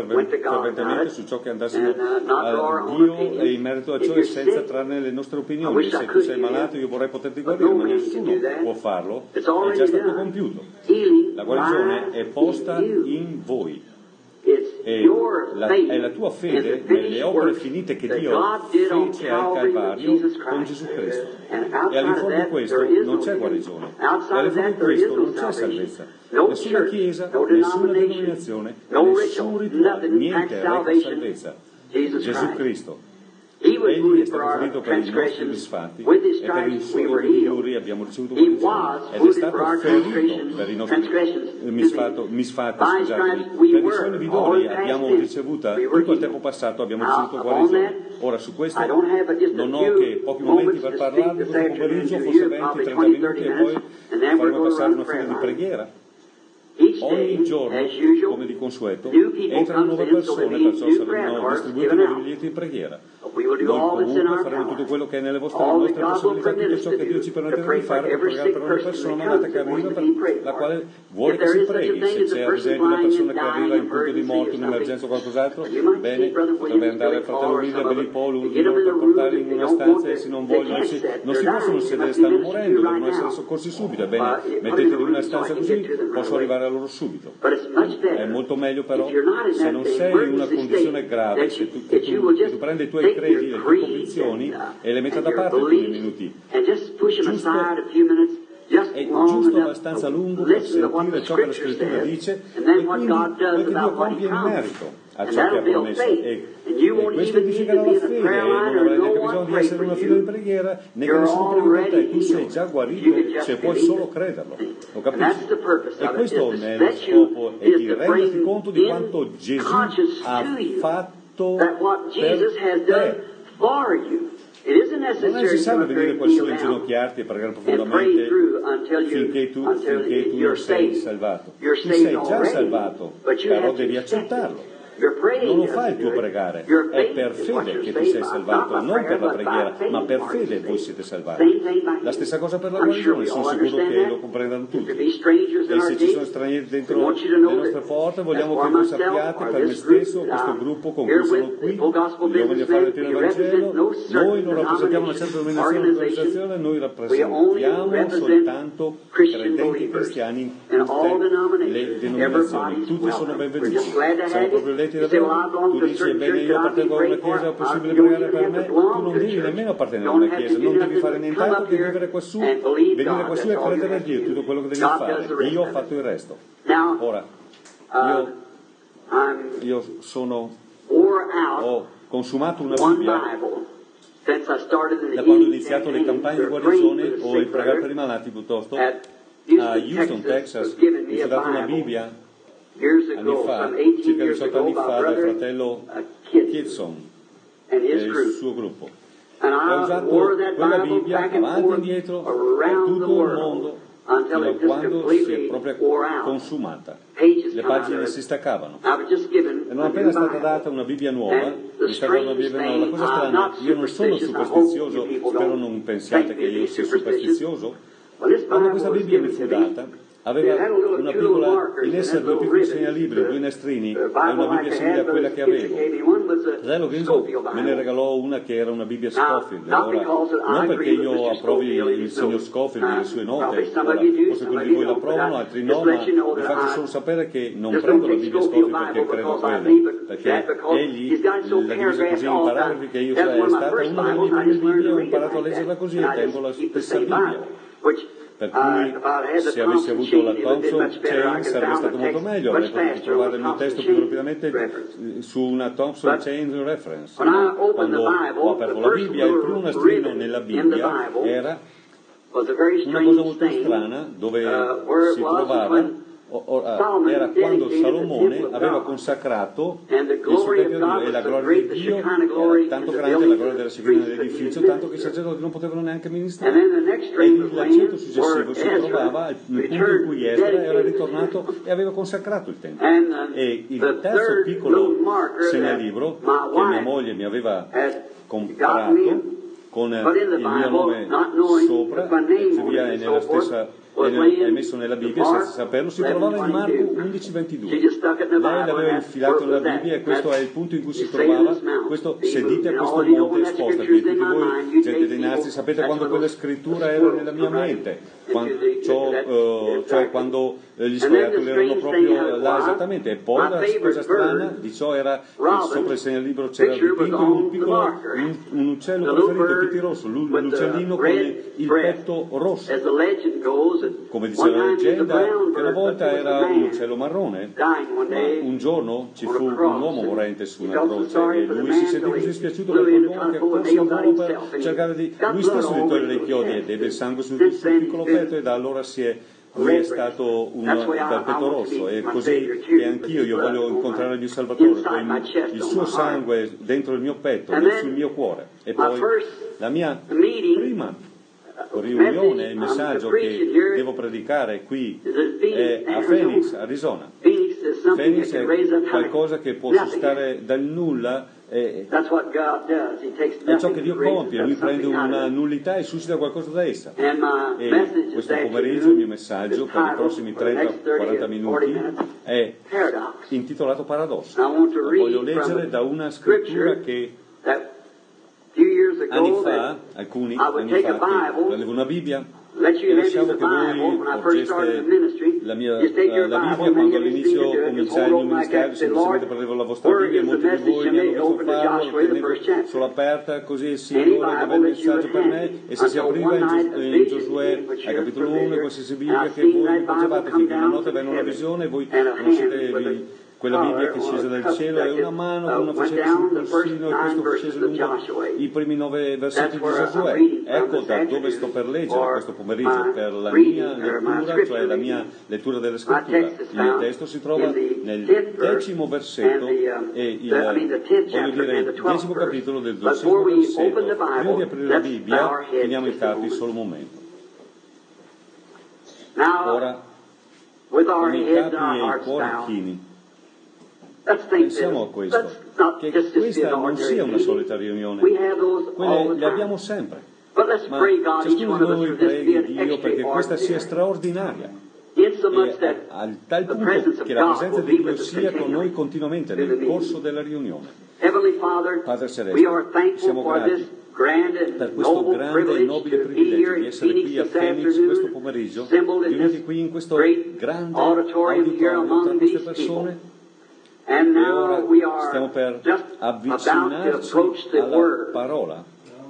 ferventemente su ciò che andassimo a Dio e in merito a ciò e senza trarne le nostre opinioni. Se tu sei malato io vorrei poterti guarire, ma nessuno può farlo, è già stato compiuto. La guarigione è posta in voi. E la, è la tua fede nelle opere finite che Dio fece al Calvario con Gesù Cristo. E all'infuori di questo non c'è guarigione, e all'infuori di questo non c'è salvezza. Nessuna chiesa, nessuna denominazione, nessun rituale, niente reca salvezza. Gesù Cristo. Egli è stato ferito per i nostri misfatti e per il suo migliori abbiamo ricevuto guarigione, ed è stato ferito per i nostri misfatto, misfatti scusatemi, per i suoi vidori abbiamo ricevuta tutto il tempo passato abbiamo ricevuto guarigione. Ora su questo non ho che pochi momenti per parlarvi questo pomeriggio, forse venti trenta minuti, e poi faremo passare una fila di preghiera. ogni giorno, come di consueto, entrano nuove persone, perciò saranno distribuiti nuovi biglietti di preghiera. Noi comunque faremo tutto quello che è nelle vostre, nostre possibilità, tutto ciò che Dio ci permetterà di fare per pregare per ogni persona malata che arriva, per la quale vuole che si preghi. Se c'è ad esempio una persona che arriva in punto di morte, un'emergenza o qualcos'altro, bene, potrebbe andare al fratello William, Billy Paul, uno di loro per portarli in una stanza, e se non vogliono, si, non si possono sedere, stanno morendo, devono essere soccorsi subito. Ebbene, metteteli in una stanza così, posso arrivare a loro subito. È molto meglio però se non sei in una condizione grave, se tu, che tu, che tu prendi i tuoi credi, le tue convinzioni e le metti da parte alcuni minuti, giusto, è giusto abbastanza lungo per sentire ciò che la Scrittura dice, e quindi quel che Dio compie in merito a ciò che ha promesso, e, e questo edificherà la fede, e non avrai neanche bisogno di essere una fila di preghiera, né che nessuno preghi per te, tu sei già guarito se puoi solo crederlo, lo capisci? E questo è lo scopo, e ti rendi conto di quanto Gesù ha fatto per te. Non è necessario venire qua su e inginocchiarti e pregare profondamente finché tu, finché tu non sei salvato. Tu sei già salvato, però devi accettarlo. Non lo fa il tuo pregare, è per fede che ti sei salvato, non per la preghiera, ma per fede voi siete salvati. La stessa cosa per la guarigione, sono sicuro che lo comprendano tutti. E se ci sono stranieri dentro le nostre porte, vogliamo che voi sappiate, per me stesso, questo gruppo con cui sono qui, gli uomini a fare il pieno Vangelo, noi non rappresentiamo una certa denominazione o organizzazione, noi rappresentiamo soltanto credenti cristiani in tutte le denominazioni, tutti sono benvenuti. Siamo proprio letti da Dio. Tu dici, ebbene, io appartengo a una chiesa, è possibile pregare per me? Tu non devi nemmeno appartenere a una chiesa, non devi fare nient'altro che vivere quassù, venire quassù e credere a Dio, tutto quello che devi fare. Io ho fatto il resto. Ora, io, io sono, ho consumato una Bibbia da quando ho iniziato le campagne di guarigione o il pregare per i malati piuttosto. A Houston, Texas, mi è stata una Bibbia anni fa, circa diciotto anni fa, dal fratello Kitson e il suo gruppo. E ho usato quella Bibbia avanti e indietro per tutto il mondo fino a quando si è proprio consumata. Le pagine si staccavano. E non appena è stata data una Bibbia nuova, mi è stata una Bibbia nuova. La cosa strana, io non sono superstizioso, spero non pensiate che io sia superstizioso. Quando questa Bibbia mi fu data, aveva una piccola, in essa due piccoli segnalibri, due nastrini, e una Bibbia simile a quella che avevo. Fratello Grinzo me ne regalò una che era una Bibbia Scofield. Ora, non perché io approvi il signor Scofield e le sue note, ora, forse quelli di voi la provano, altri no, ma vi faccio solo sapere che non prendo la Bibbia Scofield perché credo a quella, perché egli l'ha divisa così in paragrafi che io è stata una delle mie prime Bibbie, ho imparato a leggerla così e tengo la stessa Bibbia. Per cui se avessi avuto la Thompson Chain sarebbe stato molto meglio, avrei potuto trovare il mio testo più rapidamente su una Thompson Chain Reference. Ma quando ho aperto la Bibbia, il primo nastrino nella Bibbia era una cosa molto strana, dove si trovava, era quando Salomone aveva consacrato il suo tempio a Dio, e la gloria di Dio era tanto grande, la gloria della Shekinah nell'edificio, tanto che i sacerdoti non potevano neanche ministrare. E l'accento successivo si trovava nel punto in cui Esdra era ritornato e aveva consacrato il tempio. E il terzo piccolo segnalibro che mia moglie mi aveva comprato, con il mio nome sopra, e via nella stessa, è messo nella Bibbia senza saperlo, si trovava in Marco undici ventidue. Lei l'aveva infilato nella Bibbia, e questo è il punto in cui si trovava. Questo, sedite a questo monte, spostavi. Tutti voi, gente dei nazi, sapete quando quella scrittura era nella mia mente, quando, ciò, uh, cioè quando gli scoiattoli erano proprio là esattamente. E poi la cosa strana di ciò era che sopra il segnalibro c'era dipinto un piccolo un, un uccello preferito, il pitirosso, l'uccellino con il petto rosso, come diceva la leggenda, che una volta era un uccello marrone, ma un giorno ci fu un uomo morente su una croce, e lui si sentì così spiaciuto per quell'uomo che corse a volo per cercare di lui stesso di togliere i chiodi, ed ebbe il sangue sul, sul piccolo petto, e da allora si è lui è stato un perpetuo rosso. E così che anch'io io voglio incontrare il mio Salvatore con il suo sangue dentro il mio petto, sul mio cuore. E poi la mia prima riunione, il messaggio che devo predicare qui è a Phoenix, Arizona. Phoenix è qualcosa che può suscitare dal nulla. È, è ciò che Dio compie, Lui prende una nullità e suscita qualcosa da essa. E questo pomeriggio il mio messaggio per i prossimi trenta quaranta minuti è intitolato Paradosso. Voglio leggere da una scrittura che anni fa, alcuni anni fa, che prendevo una Bibbia e lasciavo che voi porgeste la mia la, la Bibbia quando all'inizio cominciai il mio ministero, semplicemente prendevo la vostra Bibbia e molti di voi mi hanno visto farlo, tenevo solo aperta così il Signore aveva il messaggio per me e se si apriva in, Gio, in Giosuè al capitolo uno qualsiasi Bibbia che voi mi porgevate finché una notte venne una visione e voi conoscete quella Bibbia che scese dal cielo e una mano con una facetta sul polsino e questo scese lungo i primi nove versetti di Giosuè. Ecco da dove sto per leggere questo pomeriggio per la mia lettura, cioè la mia lettura della scrittura. Il mio testo si trova nel decimo versetto e il, voglio dire, il decimo capitolo del dodicesimo versetto. Prima di aprire la Bibbia, teniamo i capi solo un momento. Ora, con i capi e i cuori chini, pensiamo a questo, che questa non sia una solita riunione, quelle le abbiamo sempre, ma ciascuno di noi preghi Dio perché questa sia straordinaria, e al tal punto che la presenza di Dio sia con noi continuamente nel corso della riunione. Padre Celeste, siamo grati per questo grande e nobile privilegio di essere qui a Phoenix questo pomeriggio, riuniti qui in questo grande auditorio tra queste persone. E ora stiamo per avvicinarci alla parola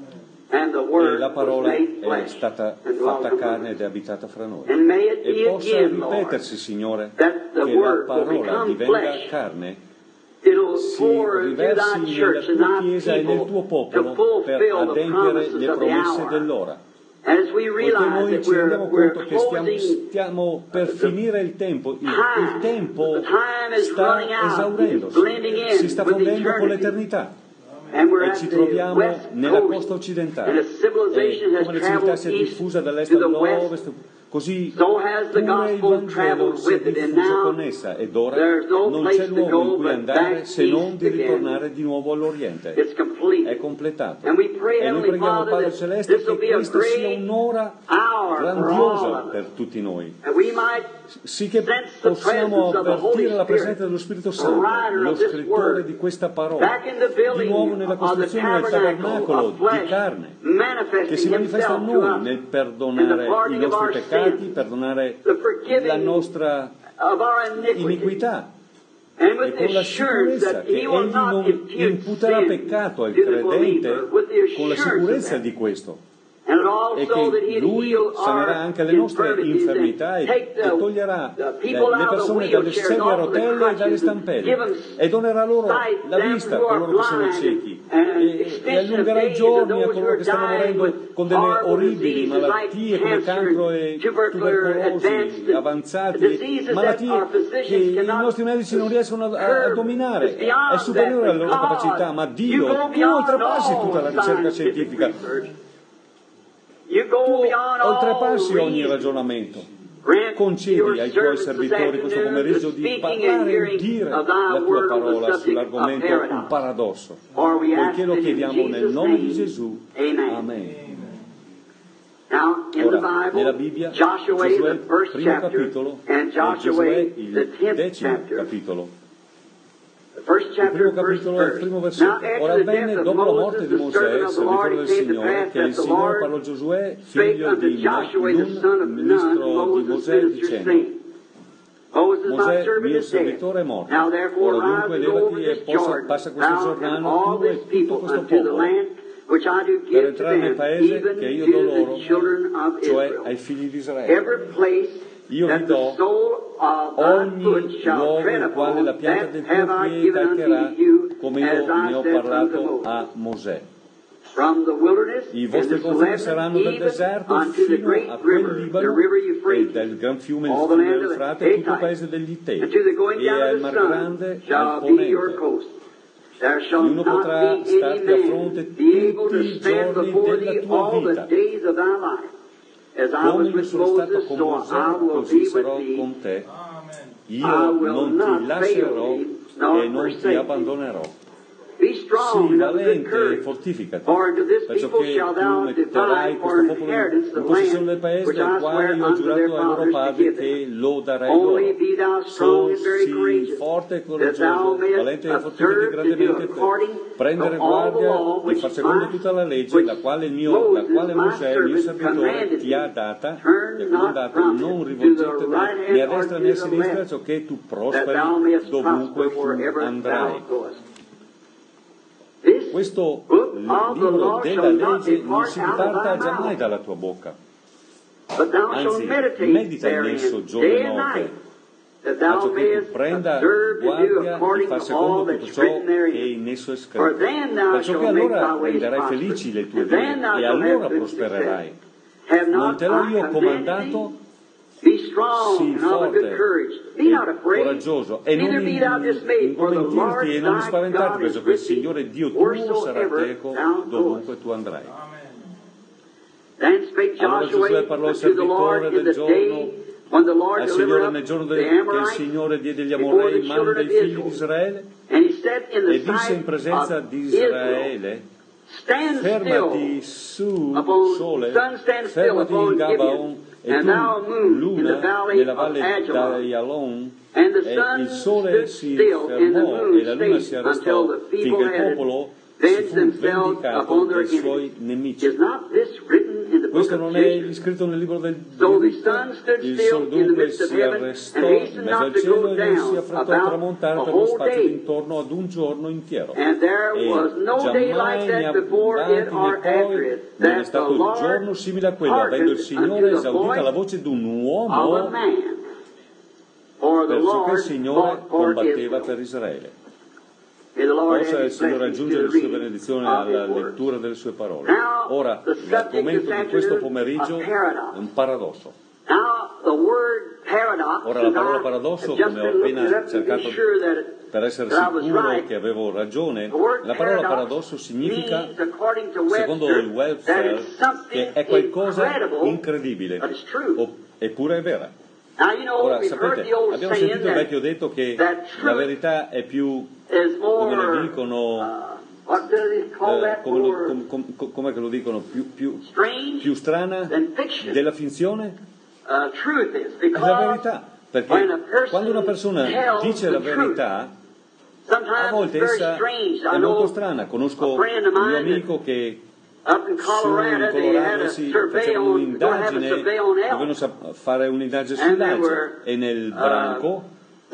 e la parola è stata fatta carne ed è abitata fra noi e possa ripetersi, Signore, che la parola divenga carne, si riversi nella tua Chiesa e nel tuo popolo per adempiere le promesse dell'ora. Poiché noi ci rendiamo conto che stiamo, stiamo per finire il tempo, il, il tempo sta esaurendosi, si sta fondendo con l'eternità e ci troviamo nella costa occidentale e come la civiltà si è diffusa dall'est all'ovest, così pure il Vangelo si è diffuso con essa ed ora non c'è luogo in cui andare se non di ritornare di nuovo all'Oriente. È completato. E noi preghiamo, Padre Celeste, che questa sia un'ora grandiosa per tutti noi, sì che possiamo avvertire la presenza dello Spirito Santo, lo scrittore di questa parola, di nuovo nella costruzione del tabernacolo di carne, che si manifesta a noi nel perdonare i nostri peccati, perdonare la nostra iniquità, e con la sicurezza che Egli non imputerà peccato al credente, con la sicurezza di questo, e che Lui sanerà anche le nostre infermità e, e toglierà le, le persone dalle sedie a rotelle e dalle stampelle e donerà loro la vista a coloro che sono ciechi e, e allungherà i giorni a coloro che stanno morendo con delle orribili malattie come cancro e tubercolosi avanzati, malattie che i nostri medici non riescono a, a dominare, è superiore alle loro capacità, ma Dio, tu oltrepassi tutta la ricerca scientifica, tu oltrepassi ogni ragionamento. Concedi ai tuoi servitori questo pomeriggio di parlare e udire la tua parola sull'argomento un paradosso, poiché lo chiediamo nel nome di Gesù. Amen. Ora, nella Bibbia, Giosuè il primo capitolo e Giosuè il decimo capitolo. Il primo capitolo è il primo versetto. Ora avvenne dopo la morte di Mosè, servitore del Signore, che il Signore parlò a Giosuè, figlio di Nun, ministro di Mosè, dicendo: Mosè, mio servitore, è morto. Ora dunque levati e possa, passa questo Giordano, tu e tutto questo popolo, per entrare nel paese che io do loro, cioè ai figli di Israele. Io vi do ogni luogo nel quale la pianta del tuo piede calcherà, come io ne ho parlato a Mosè. I vostri confini saranno dal deserto fino a quel Libano e dal gran fiume il fiume Eufrate, tutto il paese degli Ittei, e al Mar Grande al ponente. Ognuno potrà starti a fronte tutti i giorni della tua vita. come io sono stato con Mosè, così sarò con te. Io non ti lascerò e non ti abbandonerò. Sii valente e fortificati, perciò che tu metterai questo popolo in possessione del paese del quale io ho giurato ai loro padri che lo darei loro. So, sii forte e coraggioso, valente e fortificati grandemente per prendere guardia e far secondo tutta la legge, la quale, il mio, la quale Mosè, il mio servitore, ti ha data, ti ha comandato, non rivolgerti né a destra né a sinistra, ciò che tu prosperi dovunque tu andrai. Questo libro della legge non si diparta giammai dalla tua bocca, anzi medita in esso giorno e notte, faccio che tu prenda guardia di far secondo tutto ciò che in esso è scritto, perciò che allora renderai felici le tue vie e allora prospererai. Non te l'ho io comandato? Sii forte e coraggioso e non incomentirti e non spaventarti, perché il Signore Dio tuo sarà teco dovunque tu andrai. Allora Giosuè parlò al servitore del giorno, al Signore nel giorno del, che il Signore diede gli Amorei in mano dei figli di Israele, e disse in presenza di Israele: fermati su sole, fermati in Gabaon, e tu, luna, nella valle d'Ayalon, e il sole si fermò e la luna si arrestò finché il popolo si fu vendicato dai suoi nemici. Questo non è scritto nel libro del giudizio? Il sole dunque si arrestò in mezzo al cielo e non si affrettò a tramontare per lo spazio intorno ad un giorno intero. E giammai né avanti né poi non è stato il giorno simile a quello, avendo il Signore esaudita la voce di un uomo, perciò che il Signore combatteva per Israele. Possa il Signore aggiungere le sue benedizioni alla lettura delle sue parole. Ora, l'argomento di questo pomeriggio è un paradosso. Ora, la parola paradosso, come ho appena cercato per essere sicuro che avevo ragione, la parola paradosso significa, secondo il Welfare, che è qualcosa incredibile, eppure è vera. Ora, sapete, abbiamo sentito il vecchio detto che la verità è più, come lo dicono, eh, come, lo, com, com, come che lo dicono, più, più, più strana della finzione? È la verità, perché quando una persona dice la verità, a volte essa è molto strana. Conosco un mio amico che su in Colorado si facevano un'indagine, dovevano fare un'indagine sull'alce, e nel branco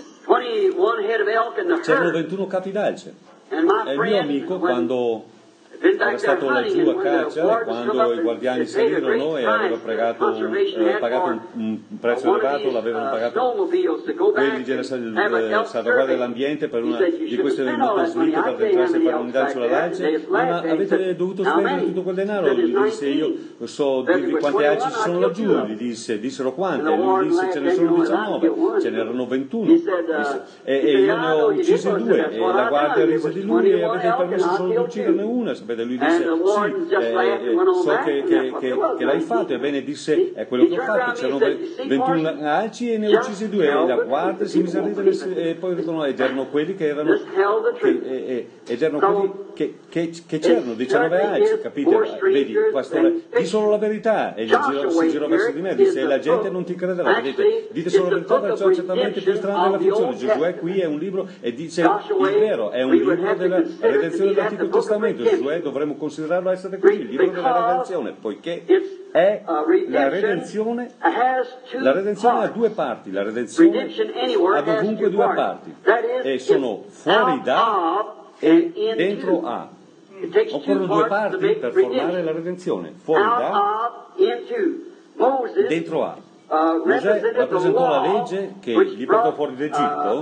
c'erano ventuno capi d'alce. E il mio amico, quando era stato laggiù a caccia, quando i guardiani salirono e aveva pregato, eh, pagato un, un prezzo elevato, l'avevano pagato quelli della salvaguardia dell'ambiente per una di queste motoslitte per entrarsi a fare un'indagine sulla Alce. Ma avete dovuto spendere tutto quel denaro? Gli disse: io so dirvi quante alci ci sono laggiù. Gli disse, dissero quante? Lui disse: ce ne sono diciannove, ce n'erano ventuno. Disse, e, e io ne ho uccisi due, e la guardia rise di lui: e avete permesso solo di ucciderne una? Sapete, lui disse: sì, eh, eh, so che, che, che, che l'hai fatto. Ebbene, disse: è quello che ho fatto, c'erano ventuno alci e ne ho uccisi due. E la guardia si mise a ridere, e poi dicono: ed erano quelli che erano che, eh, ed erano quelli che, che, che c'erano diciannove alci, capite? Vedi, pastore, di solo la verità. E gli girò, si girò verso di me e disse: la gente non ti crederà. Vedete, dite solo la verità, perciò è certamente più strana della finzione. Giosuè qui è un libro e dice il vero, è un libro della redenzione dell'Antico Testamento. Giosuè dovremmo considerarlo essere così, il libro della redenzione, poiché è la redenzione. La redenzione ha due parti, la redenzione ha dovunque due parti, e sono fuori da e dentro a. Occorrono due parti per formare la redenzione, fuori da, dentro a. Mosè rappresentò la legge che li portò fuori d'Egitto,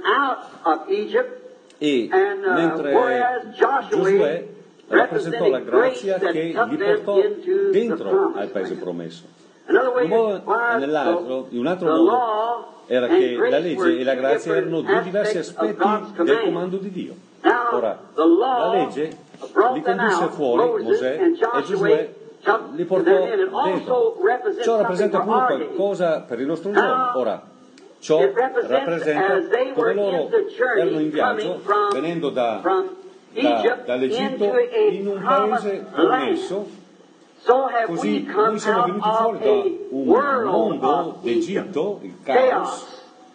e mentre Giosuè rappresentò la grazia che li portò dentro al paese promesso. Un modo e nell'altro, in un altro modo, era che la legge e la grazia erano due diversi aspetti del comando di Dio. Ora, la legge li condusse fuori, Mosè, e Giosuè li portò dentro. Ciò rappresenta pure qualcosa per il nostro giorno. Ora, ciò rappresenta come loro erano in viaggio, venendo da, da, dall'Egitto in un paese promesso. Così noi siamo venuti fuori da un mondo d'Egitto, il caos,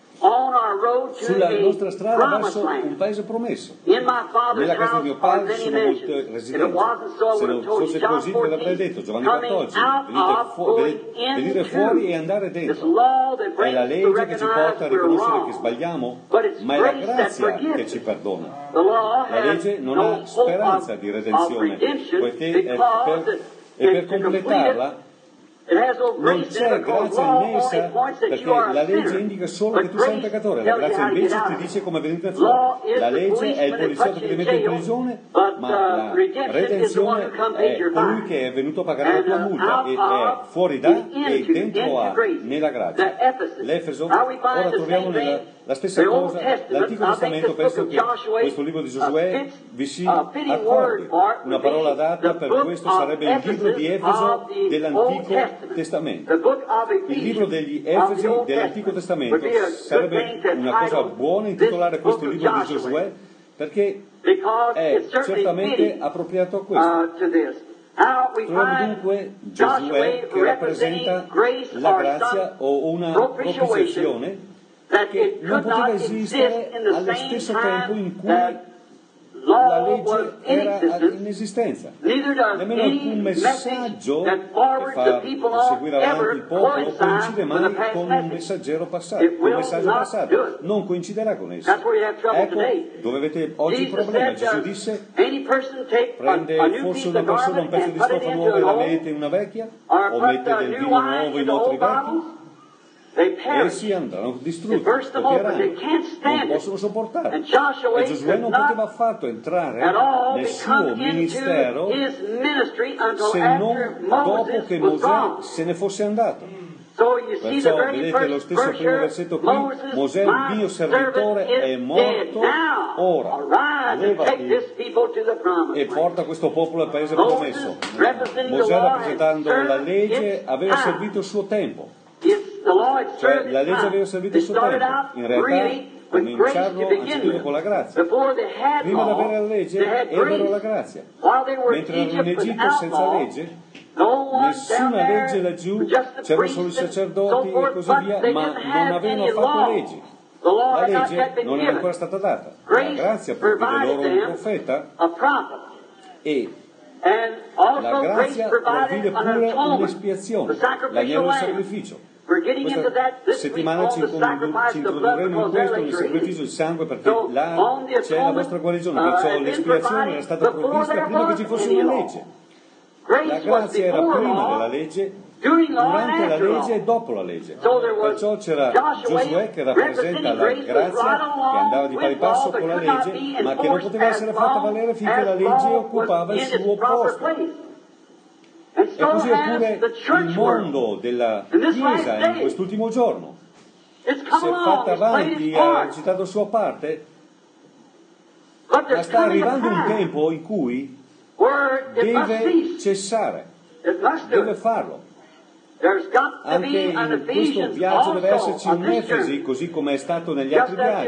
sulla nostra strada verso un paese promesso. Nella casa di mio padre ci sono molte residenze. Se non fosse così, ve l'avrei detto, Giovanni quattordici, venite fu- venire fuori e andare dentro. È la legge che ci porta a riconoscere che sbagliamo, ma è la grazia che ci perdona. La legge non ha speranza di redenzione, poiché è per, e per completarla non c'è grazia in essa, perché la legge indica solo che tu sei un peccatore, la grazia invece ti dice come venite fuori. La legge è il poliziotto che ti mette in prigione, ma la redenzione è colui che è venuto a pagare la tua multa e è fuori da e dentro a, nella grazia. L'Efeso, ora troviamo nella, la stessa cosa, l'Antico Testamento, penso che questo libro di Giosuè vi si accordi. Una parola data per questo sarebbe il libro di Efeso dell'Antico Testamento. Il libro degli Efesi dell'Antico Testamento sarebbe una cosa buona intitolare questo libro di Giosuè, perché è certamente appropriato a questo. Troviamo dunque Giosuè che rappresenta la grazia o una proposizione che non poteva esistere allo stesso tempo in cui la legge era in esistenza. Nemmeno alcun messaggio che fa seguire avanti il popolo coincide mai con un messaggero passato, con un messaggio passato. Non coinciderà con esso. Ecco dove avete oggi il problema. Gesù disse: prende forse una persona un pezzo di stoffa nuova e la mette in una vecchia, o mette del vino nuovo in otri vecchi. Essi andranno distrutti, toccheranno, non possono sopportare. E Giosuè non poteva affatto entrare nel suo ministero se non dopo che Mosè se ne fosse andato. Perciò vedete lo stesso primo versetto qui: Mosè il mio servitore è morto, ora levati e porta questo popolo al paese promesso. Mosè, rappresentando la legge, aveva servito il suo tempo. Cioè la legge aveva servito il suo tempo. In realtà cominciarono anzitutto con la grazia. Prima di avere la legge ebbero la grazia. Mentre erano in Egitto senza legge, nessuna legge laggiù, c'erano solo i sacerdoti e così via, ma non avevano fatto leggi. La legge non era ancora stata data. La grazia provvide loro un profeta e la grazia provvide pure un'espiazione, l'agnello del sacrificio. Questa settimana ci introdurremo in questo, nel sacrificio del sangue, perché là c'è la vostra guarigione, perciò l'espiazione era stata provvista prima che ci fosse una legge. La grazia era prima della legge, durante la legge e dopo la legge. Perciò c'era Giosuè che rappresenta la grazia che andava di pari passo con la legge, ma che non poteva essere fatta valere finché la legge occupava il suo posto. E così è pure il mondo della Chiesa in quest'ultimo giorno. Si è fatta avanti, ha recitato la sua parte, ma sta arrivando un tempo in cui deve cessare, deve farlo. Anche in questo viaggio deve esserci un Efesi, così come è stato negli altri viaggi.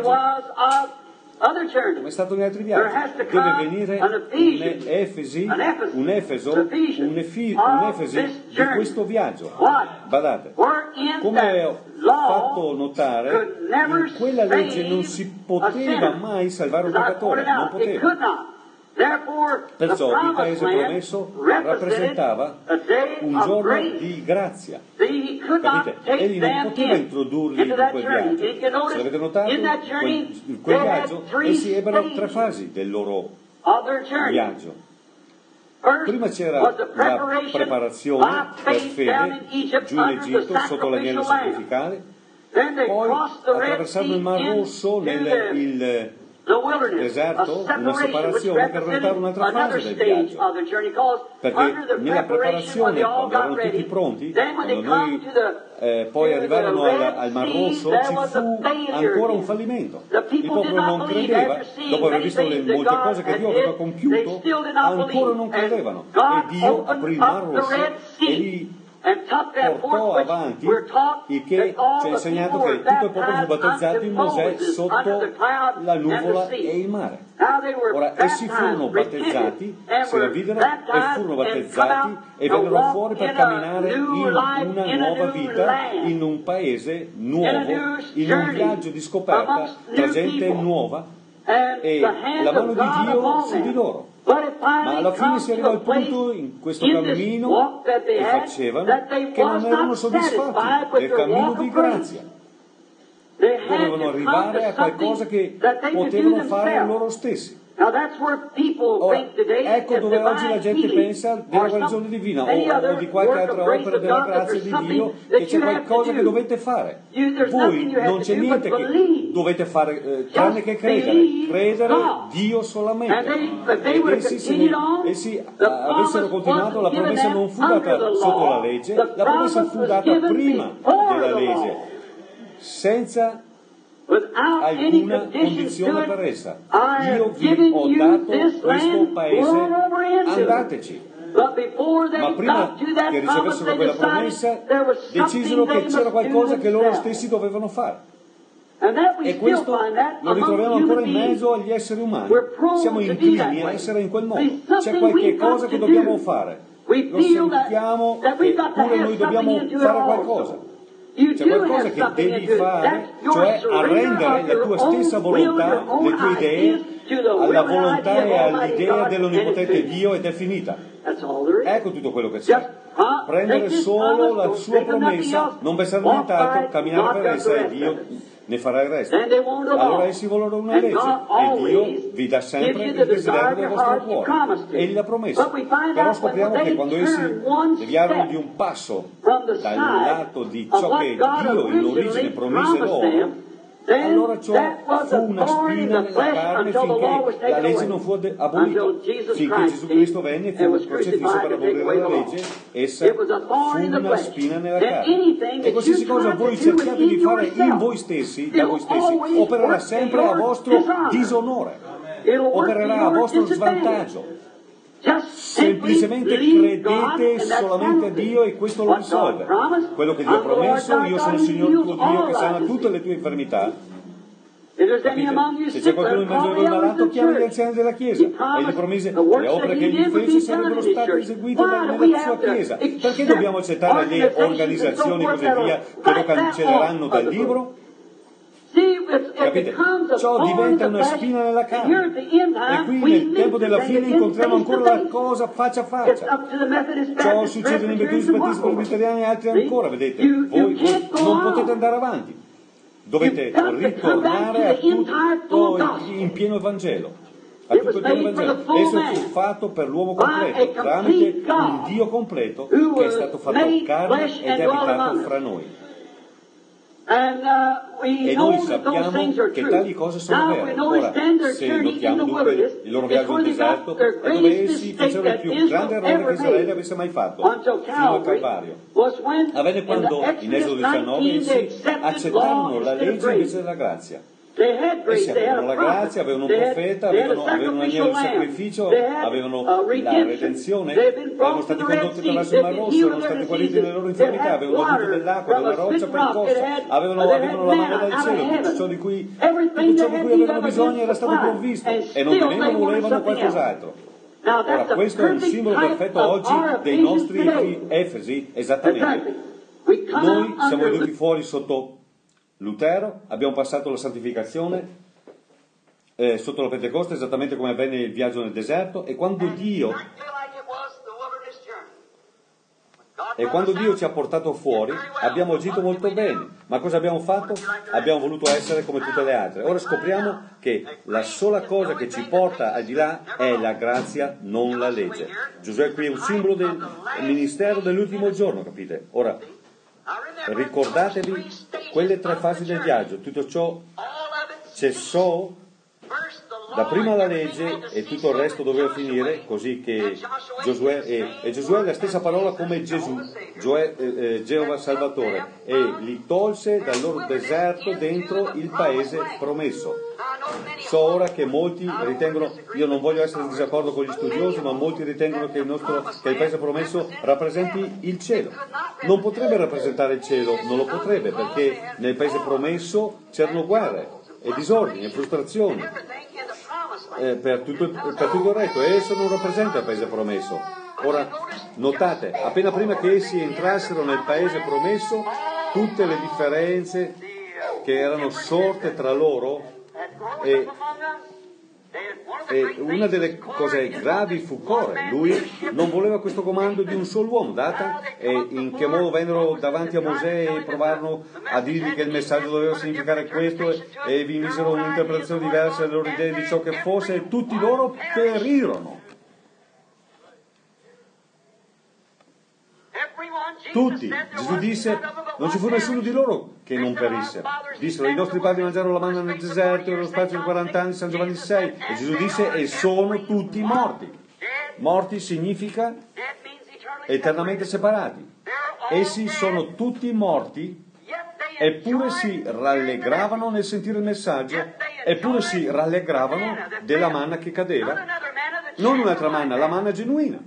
Come è stato negli altri viaggi, deve venire un Efesi, un Efeso, un, efi, un Efesi di questo viaggio. Badate, come ho fatto notare, in quella legge non si poteva mai salvare un peccatore, non poteva. Perciò il paese promesso rappresentava un giorno di grazia. Capite? Egli non poteva introdurli in quel viaggio. Se l'avete notato, in quel, in quel viaggio essi ebbero tre fasi del loro viaggio. Prima c'era la preparazione per fede giù in Egitto sotto l'agnello sacrificale, poi attraversarono il Mar Rosso nel il deserto, una separazione che rappresentava un'altra fase del viaggio. Perché nella preparazione, quando erano tutti pronti, quando noi eh, poi arrivarono al, al Mar Rosso, ci fu ancora un fallimento. Il popolo non credeva, dopo aver visto le molte cose che Dio aveva compiuto, ancora non credevano. E Dio aprì il Mar Rosso e li portò avanti, il che ci ha insegnato che tutto il popolo fu battezzato in Mosè sotto la nuvola e il mare. Ora, essi furono battezzati, si ravvidero e furono battezzati e vennero fuori per camminare in una nuova vita, in un paese nuovo, in un viaggio di scoperta tra gente nuova, e la mano di Dio su di loro. Ma alla fine si arrivò al punto, in questo cammino che facevano, che non erano soddisfatti del cammino di grazia. Dovevano arrivare a qualcosa che potevano fare loro stessi. Ora, ecco dove oggi la gente pensa della guarigione divina o, o di qualche altra opera della grazia di Dio, che c'è qualcosa che dovete fare. Voi non c'è niente che dovete fare eh, tranne che credere, credere Dio solamente. Ed essi, se ne, essi a, avessero continuato, la promessa non fu data sotto la legge, la promessa fu data prima della legge, senza alcuna condizione per essa. Io vi ho dato questo paese, andateci. Ma prima che ricevessero quella promessa, decisero che c'era qualcosa che loro stessi dovevano fare. E questo lo ritroviamo ancora in mezzo agli esseri umani. Siamo inclini a essere in quel modo. C'è qualche cosa che dobbiamo fare. Lo sentiamo che pure noi dobbiamo fare qualcosa. C'è qualcosa che devi fare, cioè arrendere la tua stessa volontà, le tue idee, alla volontà e all'idea dell'Onnipotente Dio, ed è finita. Ecco tutto quello che c'è. Prendere solo la sua promessa, non pensare a nient'altro, camminare per essa e Dio ne farà il resto. Allora essi vogliono una legge e Dio vi dà sempre il desiderio del vostro cuore. Egli l'ha promesso. Però scopriamo che quando essi deviarono di un passo dal lato di ciò che Dio in origine promise loro, allora ciò fu una spina nella carne finché la legge non fu abolita. Finché Gesù Cristo venne e fu crocifisso per abolire la legge, essa fu una spina nella carne. E qualsiasi cosa voi cerchiate di fare in voi stessi, da voi stessi, opererà sempre a vostro disonore, opererà a vostro svantaggio. Semplicemente credete solamente a Dio e questo lo risolve. Quello che Dio ha promesso, io sono il Signore tuo Dio che sana tutte le tue infermità. Capite? Se c'è qualcuno in mezzo a voi malato, chiama gli anziani della Chiesa. Egli promise le opere che egli fece sarebbero state eseguite nella sua Chiesa. Perché dobbiamo accettare le organizzazioni e così via che lo cancelleranno dal libro? Capite? Ciò diventa una spina nella carne. E qui nel tempo della fine incontriamo ancora la cosa faccia a faccia. Ciò succede nei Metodisti, Battisti, Presbiteriani e altri ancora, vedete. Voi, voi non potete andare avanti. Dovete ritornare a tutto in pieno Vangelo. A tutto il pieno Vangelo. Esso fu fatto per l'uomo completo, tramite un Dio completo che è stato fatto carne ed è abitato fra noi. E noi sappiamo che tali cose sono vere. Ora, se notiamo dunque il loro viaggio nel deserto, è dove essi fecero il più grande errore che Israele avesse mai fatto, fino al Calvario. Avvenne quando, in Esodo diciannove, essi accettarono la legge invece della grazia. Essi avevano la grazia, avevano un profeta, avevano, avevano un agnello di sacrificio, avevano la redenzione, erano stati condotti attraverso il Mar Rosso, erano stati guariti dalle loro infermità, avevano avuto dell'acqua, della roccia percossa, avevano, avevano la manna dal cielo, tutto ciò di cui, tutto ciò di cui avevano bisogno era stato provvisto, e non di meno volevano qualcos'altro. Ora, questo è un simbolo perfetto oggi dei nostri Efesi, esattamente. Noi siamo venuti fuori sotto Lutero, abbiamo passato la santificazione eh, sotto la Pentecoste, esattamente come avvenne il viaggio nel deserto, e quando Dio e quando Dio ci ha portato fuori abbiamo agito molto bene. Ma cosa abbiamo fatto? Abbiamo voluto essere come tutte le altre. Ora scopriamo che la sola cosa che ci porta al di là è la grazia, non la legge. Giosuè qui è un simbolo del ministero dell'ultimo giorno, capite? Ora ricordatevi quelle tre fasi del viaggio. Tutto ciò cessò Dapprima la legge e tutto il resto doveva finire, così che Giosuè, e, e Giosuè è la stessa parola come Gesù, Gioè, eh, eh, Geova Salvatore, e li tolse dal loro deserto dentro il paese promesso. So ora che molti ritengono, io non voglio essere in disaccordo con gli studiosi, ma molti ritengono che il, nostro, che il paese promesso rappresenti il cielo. Non potrebbe rappresentare il cielo, non lo potrebbe, perché nel paese promesso c'erano guerre e disordini e frustrazioni eh, per, tutto, per tutto il resto, e esso non rappresenta il paese promesso. Ora, notate, appena prima che essi entrassero nel paese promesso, tutte le differenze che erano sorte tra loro, e, e una delle cose gravi fu Core. Lui non voleva questo comando di un solo uomo, data, e in che modo vennero davanti a Mosè e provarono a dirgli che il messaggio doveva significare questo, e, e vi misero un'interpretazione diversa delle loro idee di ciò che fosse, e tutti loro perirono. Tutti. Gesù disse, non ci fu nessuno di loro che non perisse. Dissero, i nostri padri mangiarono la manna nel deserto, nello spazio di quaranta anni, San Giovanni sei, e Gesù disse, e sono tutti morti. Morti significa eternamente separati. Essi sono tutti morti, eppure si rallegravano nel sentire il messaggio, eppure si rallegravano della manna che cadeva. Non un'altra manna, la manna genuina.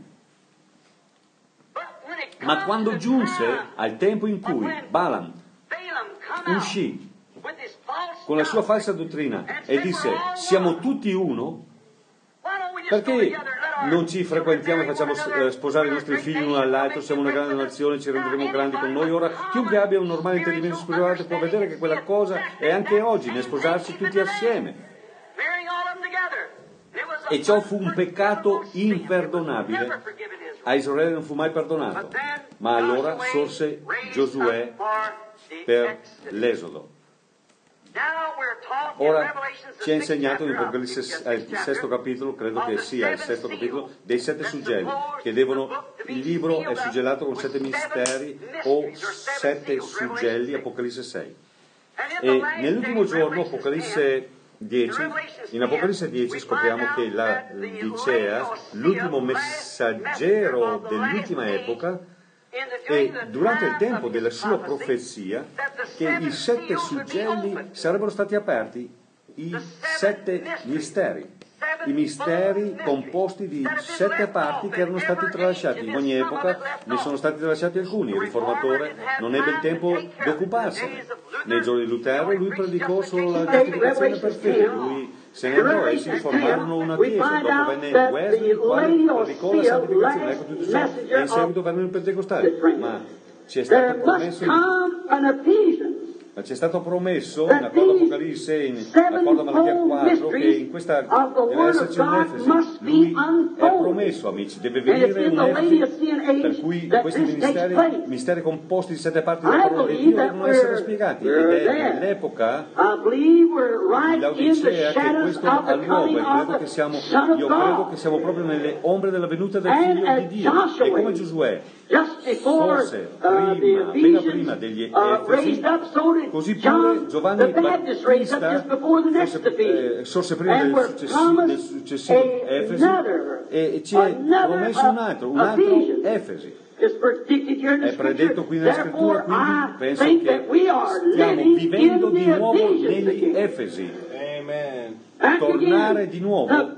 Ma quando giunse al tempo in cui Balaam uscì con la sua falsa dottrina e disse, siamo tutti uno, perché non ci frequentiamo e facciamo sposare i nostri figli l'uno all'altro, siamo una grande nazione, ci renderemo grandi con noi. Ora, chiunque abbia un normale intendimento spirituale può vedere che quella cosa è anche oggi, nel sposarsi tutti assieme. E ciò fu un peccato imperdonabile. A Israele non fu mai perdonato, ma allora sorse Giosuè per l'Esodo. Ora ci ha insegnato in Apocalisse, il sesto capitolo, credo che sia il sesto capitolo, dei sette suggelli, che devono, il libro è suggellato con sette misteri o sette suggelli, Apocalisse sei. E nell'ultimo giorno, Apocalisse dieci, in Apocalisse dieci scopriamo che la Dicea, l'ultimo messaggero dell'ultima epoca, e durante il tempo della sua profezia, che i sette suggelli sarebbero stati aperti, i sette misteri, i misteri composti di sette parti che erano stati tralasciati. In ogni epoca ne sono stati tralasciati alcuni. Il riformatore non ebbe il tempo di occuparsene. Nei giorni di Lutero lui predicò solo la giustificazione per fede, lui se ne andò e si formarono una chiesa. Dopo venne Wesley, il quale predicò la santificazione, ecco tutto ciò, e in seguito vennero i pentecostali. Ma ci è stato promesso Ma ci è stato promesso, in accordo Apocalisse, in accordo Malachia quattro, che in questa deve esserci un'Efesi. Lui è promesso, amici, deve venire un'Efesi, per cui questi misteri, misteri composti di sette parti della parola di Dio devono essere spiegati. Ed è nell'epoca di Laodicea che questo all'uomo, e credo che siamo, io credo che siamo proprio nelle ombre della venuta del Figlio di Dio. E come Giosuè forse prima, appena prima degli Efesi, così pure Giovanni Battista forse, eh, sorse prima del successivo, del successivo Efesi, e ci è promesso un altro, un altro Efesi. È predetto qui nella scrittura, quindi penso che stiamo vivendo di nuovo negli Efesi. Tornare di nuovo.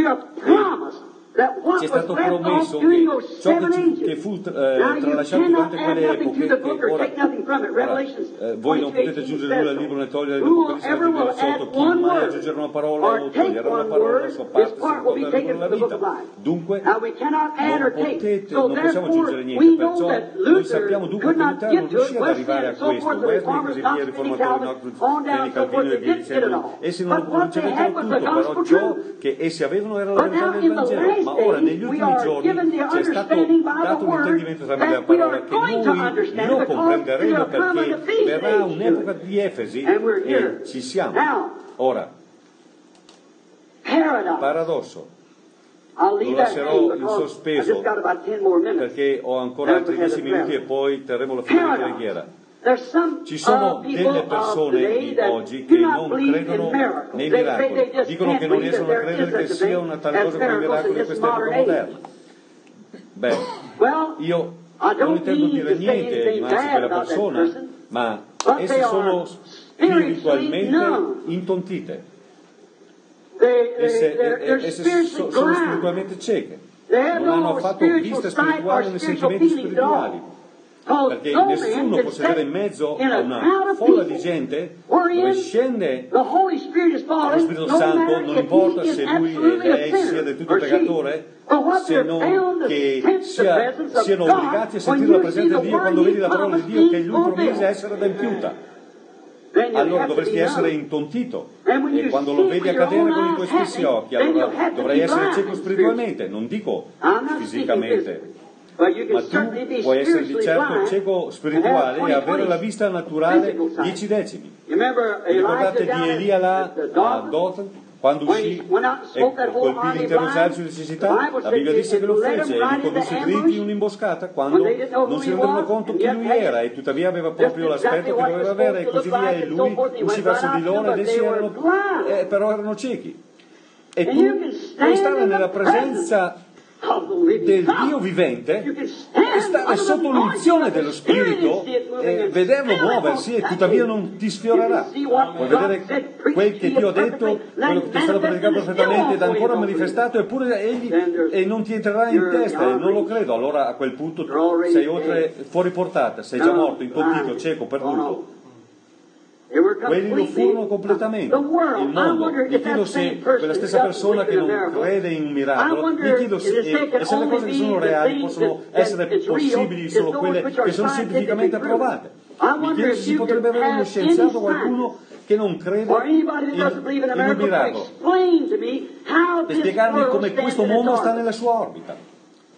Ci è stato promesso che ciò che, ci, che fu eh, tralasciato durante quelle epoche, che ora, ora eh, voi non potete aggiungere nulla al libro né togliere l'Apocalisse l'articolo sotto, chi mai aggiungere una parola o togliere una parola dalla sua parte si ricorda il libro della vita. Dunque non potete, non possiamo aggiungere niente, perciò noi sappiamo dunque che Lutero non riuscì ad arrivare a questo, Wesley e così via, i riformatori Knox, Calvino e via dicendo, essi non ricevettero tutto, però ciò che essi avevano era la verità del Vangelo. Ma ora, negli ultimi giorni, ci è stato dato un intendimento tramite la parola che noi lo comprenderemo, perché verrà un'epoca di Efesi e ci siamo. Ora, paradosso, lo lascerò in sospeso perché ho ancora altri dieci minuti e poi terremo la fine della preghiera. Ci sono delle persone di oggi che non credono nei miracoli, dicono che non riescono a credere che sia una tale cosa come i miracoli di quest'epoca moderna. Beh, io non intendo dire niente dinanzi a quella persona, ma esse sono spiritualmente intontite, esse, esse so, sono spiritualmente cieche, non hanno affatto vista spirituale né sentimenti spirituali. Perché nessuno può sedere in mezzo a una folla di gente dove scende lo Spirito Santo, non importa se lui e lei sia del tutto peccatore, se non che sia, siano obbligati a sentire la presenza di Dio quando vedi la parola di Dio che lui promise essere adempiuta. Allora dovresti essere intontito, e quando lo vedi accadere con i tuoi stessi occhi, allora dovrai essere cieco spiritualmente, non dico fisicamente. Ma tu puoi essere di certo cieco spirituale e avere la vista naturale dieci decimi. Ricordate di Elia là a Dothan, quando uscì e colpì l'intero esercito di necessità? La Bibbia disse che lo fece e li condusse dritti in un'imboscata quando non si rendevano conto chi lui era, e tuttavia aveva proprio l'aspetto che doveva avere, e così via, e lui uscì verso di loro ed essi erano, eh, però erano ciechi. E tu puoi stare nella presenza del Dio vivente e stare sotto l'unzione dello Spirito e vederlo muoversi, e tuttavia non ti sfiorerà. Puoi vedere quel che Dio ha detto, quello che ti è stato predicato perfettamente ed ancora manifestato, eppure egli e non ti entrerà in testa, e non lo credo. Allora a quel punto sei oltre, fuori portata, sei già morto, intontito, cieco, perduto. Quelli lo furono completamente, il mondo. Mi chiedo se quella stessa persona che non crede in un miracolo, mi chiedo se, e se le cose che sono reali possono essere possibili solo quelle che sono scientificamente provate. Mi chiedo se si potrebbe avere uno scienziato, qualcuno che non crede in, in un miracolo, per spiegarmi come questo mondo sta nella sua orbita.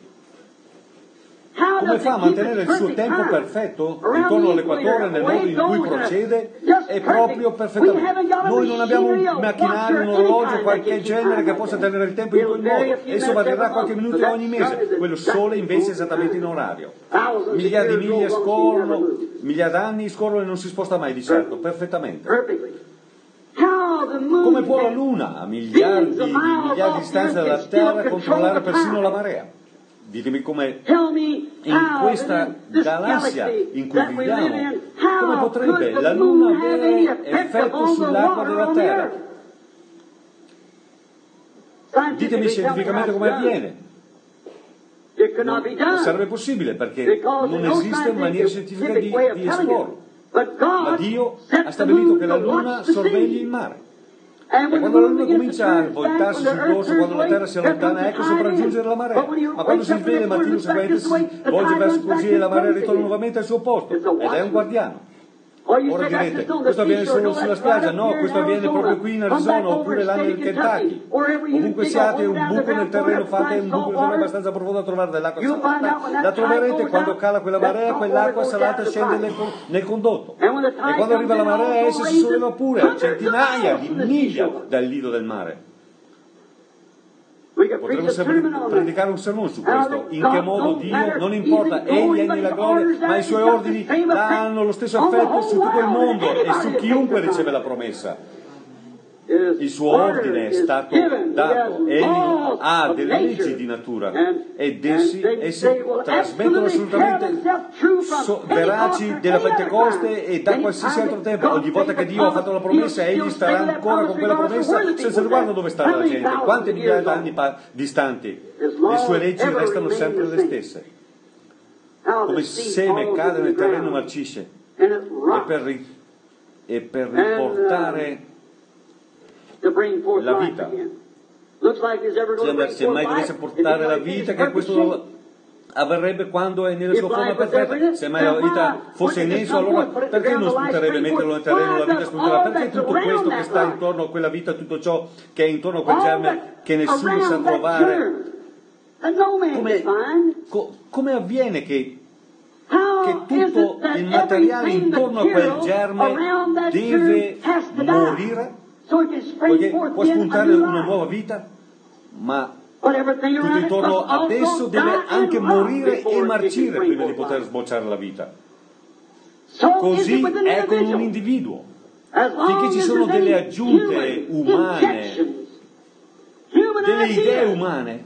Come fa a mantenere il suo tempo perfetto intorno all'equatore nel modo in cui procede? È proprio perfettamente. Noi non abbiamo un macchinario, un orologio, qualche genere che possa tenere il tempo in quel modo. Esso varierà qualche minuto ogni mese. Quello sole invece è esattamente in orario. Migliaia di miglia scorrono, migliaia d'anni scorrono e non si sposta mai di certo, perfettamente. Come può la Luna, a miliardi di migliaia di distanza dalla Terra, controllare persino la marea? Ditemi come in questa galassia in cui viviamo, come potrebbe la Luna avere effetto sull'acqua della Terra? Ditemi scientificamente come avviene. Non, non sarebbe possibile, perché non esiste maniera scientifica di, di esporlo. Ma Dio ha stabilito che la Luna sorvegli il mare. E quando la Luna comincia a voltarsi sul corso, quando la Terra si allontana, ecco sopraggiungere la marea. Ma quando si sveglia il mattino seguente, si volge verso così e la marea ritorna nuovamente al suo posto. Ed è un guardiano. Ora direte, questo avviene solo sulla spiaggia? No, questo avviene proprio qui in Arizona, oppure là nel Kentucky. Ovunque siate, un buco nel terreno, fate un buco abbastanza profondo a trovare dell'acqua salata. La troverete quando cala quella marea, quell'acqua salata scende nel, nel condotto. E quando arriva la marea, essa si solleva pure a centinaia di miglia dal lido del mare. Potremmo sempre predicare un sermone su questo. In che modo Dio, non importa, Egli è nella gloria, ma i Suoi ordini hanno lo stesso effetto su tutto il mondo e su chiunque riceve la promessa. Il suo ordine è stato dato, egli ha delle leggi di natura ed essi, essi trasmettono assolutamente so, veraci della Pentecoste e da qualsiasi altro tempo. Ogni volta che Dio ha fatto la promessa, egli starà ancora con quella promessa senza riguardo dove sta la gente, quante migliaia di anni pa- distanti. Le sue leggi restano sempre le stesse. Come seme cade nel terreno marcisce e per, ri- e per riportare la vita. Sembra, se mai dovesse portare la vita, che questo avverrebbe quando è nella sua forma perfetta. Se mai la vita fosse in esso, allora perché non spunterebbe metterlo nel terreno, la vita spunterà? Perché tutto questo che sta intorno a quella vita, tutto ciò che è intorno a quel germe che nessuno sa trovare, come, co, come avviene che che tutto il materiale intorno a quel germe deve morire? Poiché può spuntare una nuova vita, ma tutto intorno ad esso deve anche morire e marcire prima di poter sbocciare la vita. Così è con un individuo. Finché ci sono delle aggiunte umane, delle idee umane,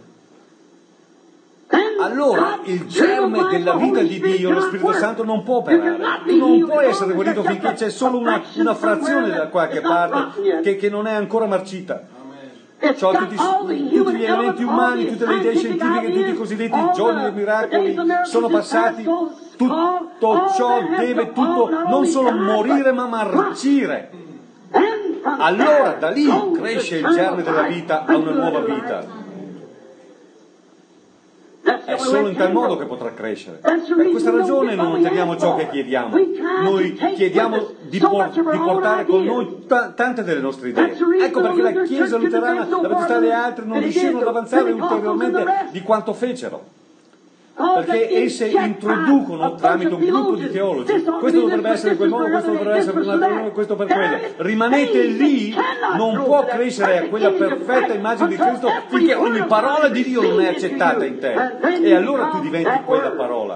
allora il germe della vita di Dio, lo Spirito Santo, non può operare. Tu non puoi essere guarito finché c'è solo una, una frazione da qualche parte che, che non è ancora marcita. Cioè, tutti, tutti gli elementi umani, tutte le idee scientifiche, tutti i cosiddetti giorni dei miracoli sono passati. Tutto ciò deve tutto non solo morire ma marcire. Allora da lì cresce il germe della vita a una nuova vita. È solo in tal modo che potrà crescere. Per questa ragione non otteniamo ciò che chiediamo. Noi chiediamo di, por- di portare con noi t- tante delle nostre idee. Ecco perché la Chiesa luterana, la Battista e altre non riuscirono ad avanzare ulteriormente di quanto fecero. Perché esse introducono tramite un gruppo di teologi, questo dovrebbe essere in quel modo, questo dovrebbe essere per un altro modo, questo per quello. Rimanete lì, non può crescere a quella perfetta immagine di Cristo finché ogni parola di Dio non è accettata in te. E allora tu diventi quella parola.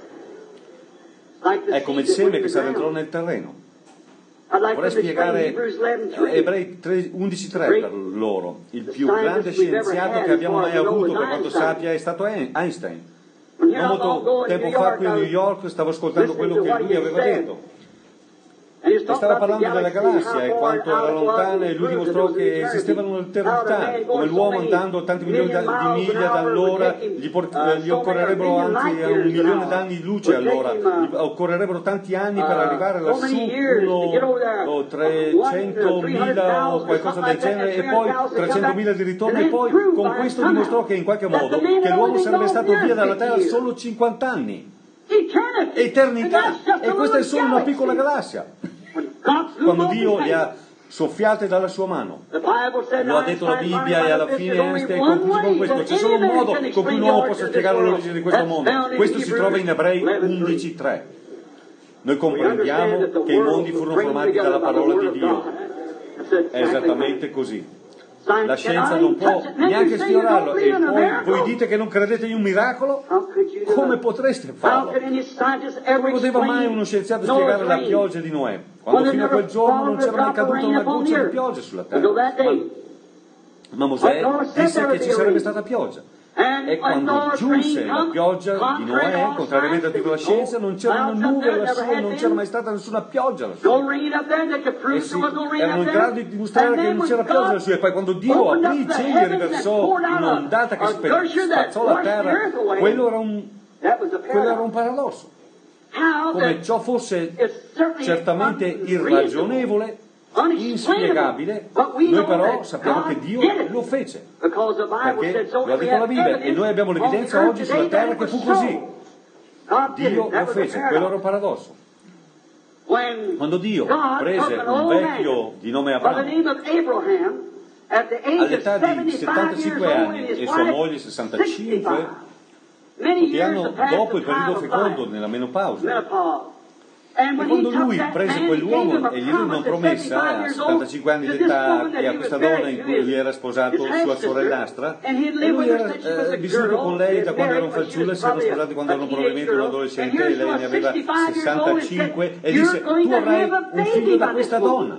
È come il seme che si addentrò nel terreno. Vorrei spiegare Ebrei undici tre per loro. Il più grande scienziato che abbiamo mai avuto, per quanto sappia, è stato Einstein. Non molto tempo fa qui a New York stavo ascoltando quello che lui aveva detto. E stava parlando della galassia e quanto era lontana, e lui dimostrò che esistevano un'eternità, come l'uomo andando tanti milioni di miglia da allora, gli, port- gli occorrerebbero anzi un milione d'anni di luce allora, gli occorrerebbero tanti anni per arrivare lassù, uno o trecentomila o qualcosa del genere, e poi trecentomila di ritorno, e poi con questo dimostrò che in qualche modo che l'uomo sarebbe stato via dalla Terra solo cinquanta anni. Eternità, e questa è solo una piccola galassia. Quando Dio li ha soffiate dalla sua mano, lo ha detto la Bibbia, e alla fine Einstein conclude con questo: c'è solo un modo con cui l'uomo possa spiegare l'origine di questo mondo. Questo si trova in Ebrei undici tre. Noi comprendiamo che i mondi furono formati dalla parola di Dio. È esattamente così. La scienza non può neanche sfiorarlo, e poi voi dite che non credete in un miracolo? Come potreste farlo? Come poteva mai uno scienziato spiegare la pioggia di Noè, quando fino a quel giorno non c'era mai caduta una goccia di pioggia sulla terra? Ma, ma Mosè disse che ci sarebbe stata pioggia. E quando giunse la pioggia di Noè, contrariamente a tutta la scienza, non c'era una nube lassù, non c'era mai stata nessuna pioggia lassù. E sì, erano in grado di dimostrare che non c'era pioggia lassù. E poi quando Dio aprì i cieli e riversò un'ondata che spe- spazzò la terra, quello era un, quello era un paradosso. Come ciò fosse certamente irragionevole, inspiegabile, noi però sappiamo che Dio lo fece, perché lo ha detto la Bibbia, e noi abbiamo l'evidenza oggi sulla terra che fu così. Dio lo fece, quello era un paradosso. Quando Dio prese un vecchio di nome Abramo, all'età di settantacinque anni, e sua moglie sessantacinque, che anno dopo il periodo fecondo nella menopausa, e quando lui prese quell'uomo e gli diede una promessa a settantacinque anni di età, e a questa donna in cui lui era sposato, sua sorellastra, e lui era eh, vissuto con lei da quando era un fanciullo, e si erano sposati quando erano probabilmente un adolescente, e lei ne aveva sessantacinque, e disse: tu avrai un figlio da questa donna.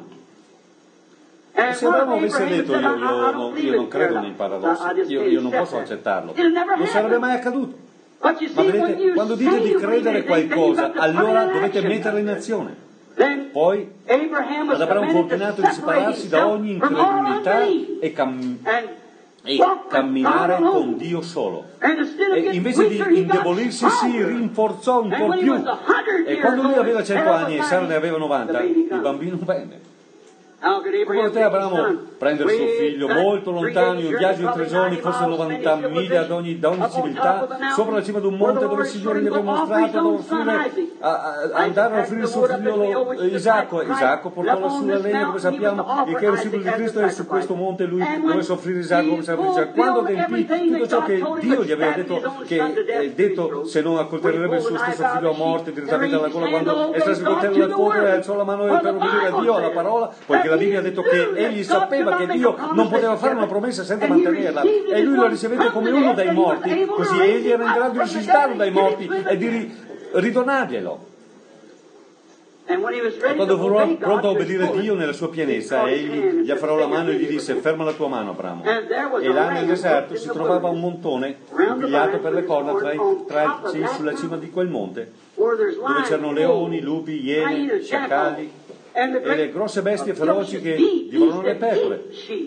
E se Abramo avesse detto: io, io, non, io non credo nei paradossi, io, io non posso accettarlo, non sarebbe mai accaduto. Ma vedete, quando dite di credere qualcosa, allora dovete metterla in azione. Poi ad Abramo fu ordinato di separarsi da ogni incredulità e, cam- e camminare con Dio solo. E invece di indebolirsi si rinforzò un po' più. E quando lui aveva cento anni e Sara ne aveva novanta, il bambino venne. Come poteva Abramo prendere suo figlio molto lontano, in un viaggio di tre giorni, forse novanta miglia da ogni, da ogni civiltà, sopra la cima di un monte dove il Signore gli aveva mostrato dove offrire, a, a, andare a offrire il suo figlio Isacco. Isacco portò lassù la legna, come sappiamo, il che era il simbolo di Cristo, e su questo monte lui dovesse offrire Isacco come sacrificio. Quando adempì tutto ciò che Dio gli aveva detto, che eh, detto se non accoltellerebbe il suo stesso figlio a morte direttamente alla gola, quando estrasse il coltello dal fuoco e alzò la mano per obbedire a Dio, alla parola, poiché la Bibbia ha detto che egli sapeva che Dio non poteva fare una promessa senza mantenerla, e lui lo ricevette come uno dai morti, così egli era in grado di risuscitarlo dai morti e di ridonarglielo. E quando fu pronto a obbedire Dio nella sua pienezza, egli gli afferrò la mano e gli disse: ferma la tua mano, Abramo. E là nel deserto si trovava un montone pigliato per le corna tra i tralci sulla cima di quel monte, dove c'erano leoni, lupi, iene, sciacalli e le grosse bestie feroci che divorano le pecore.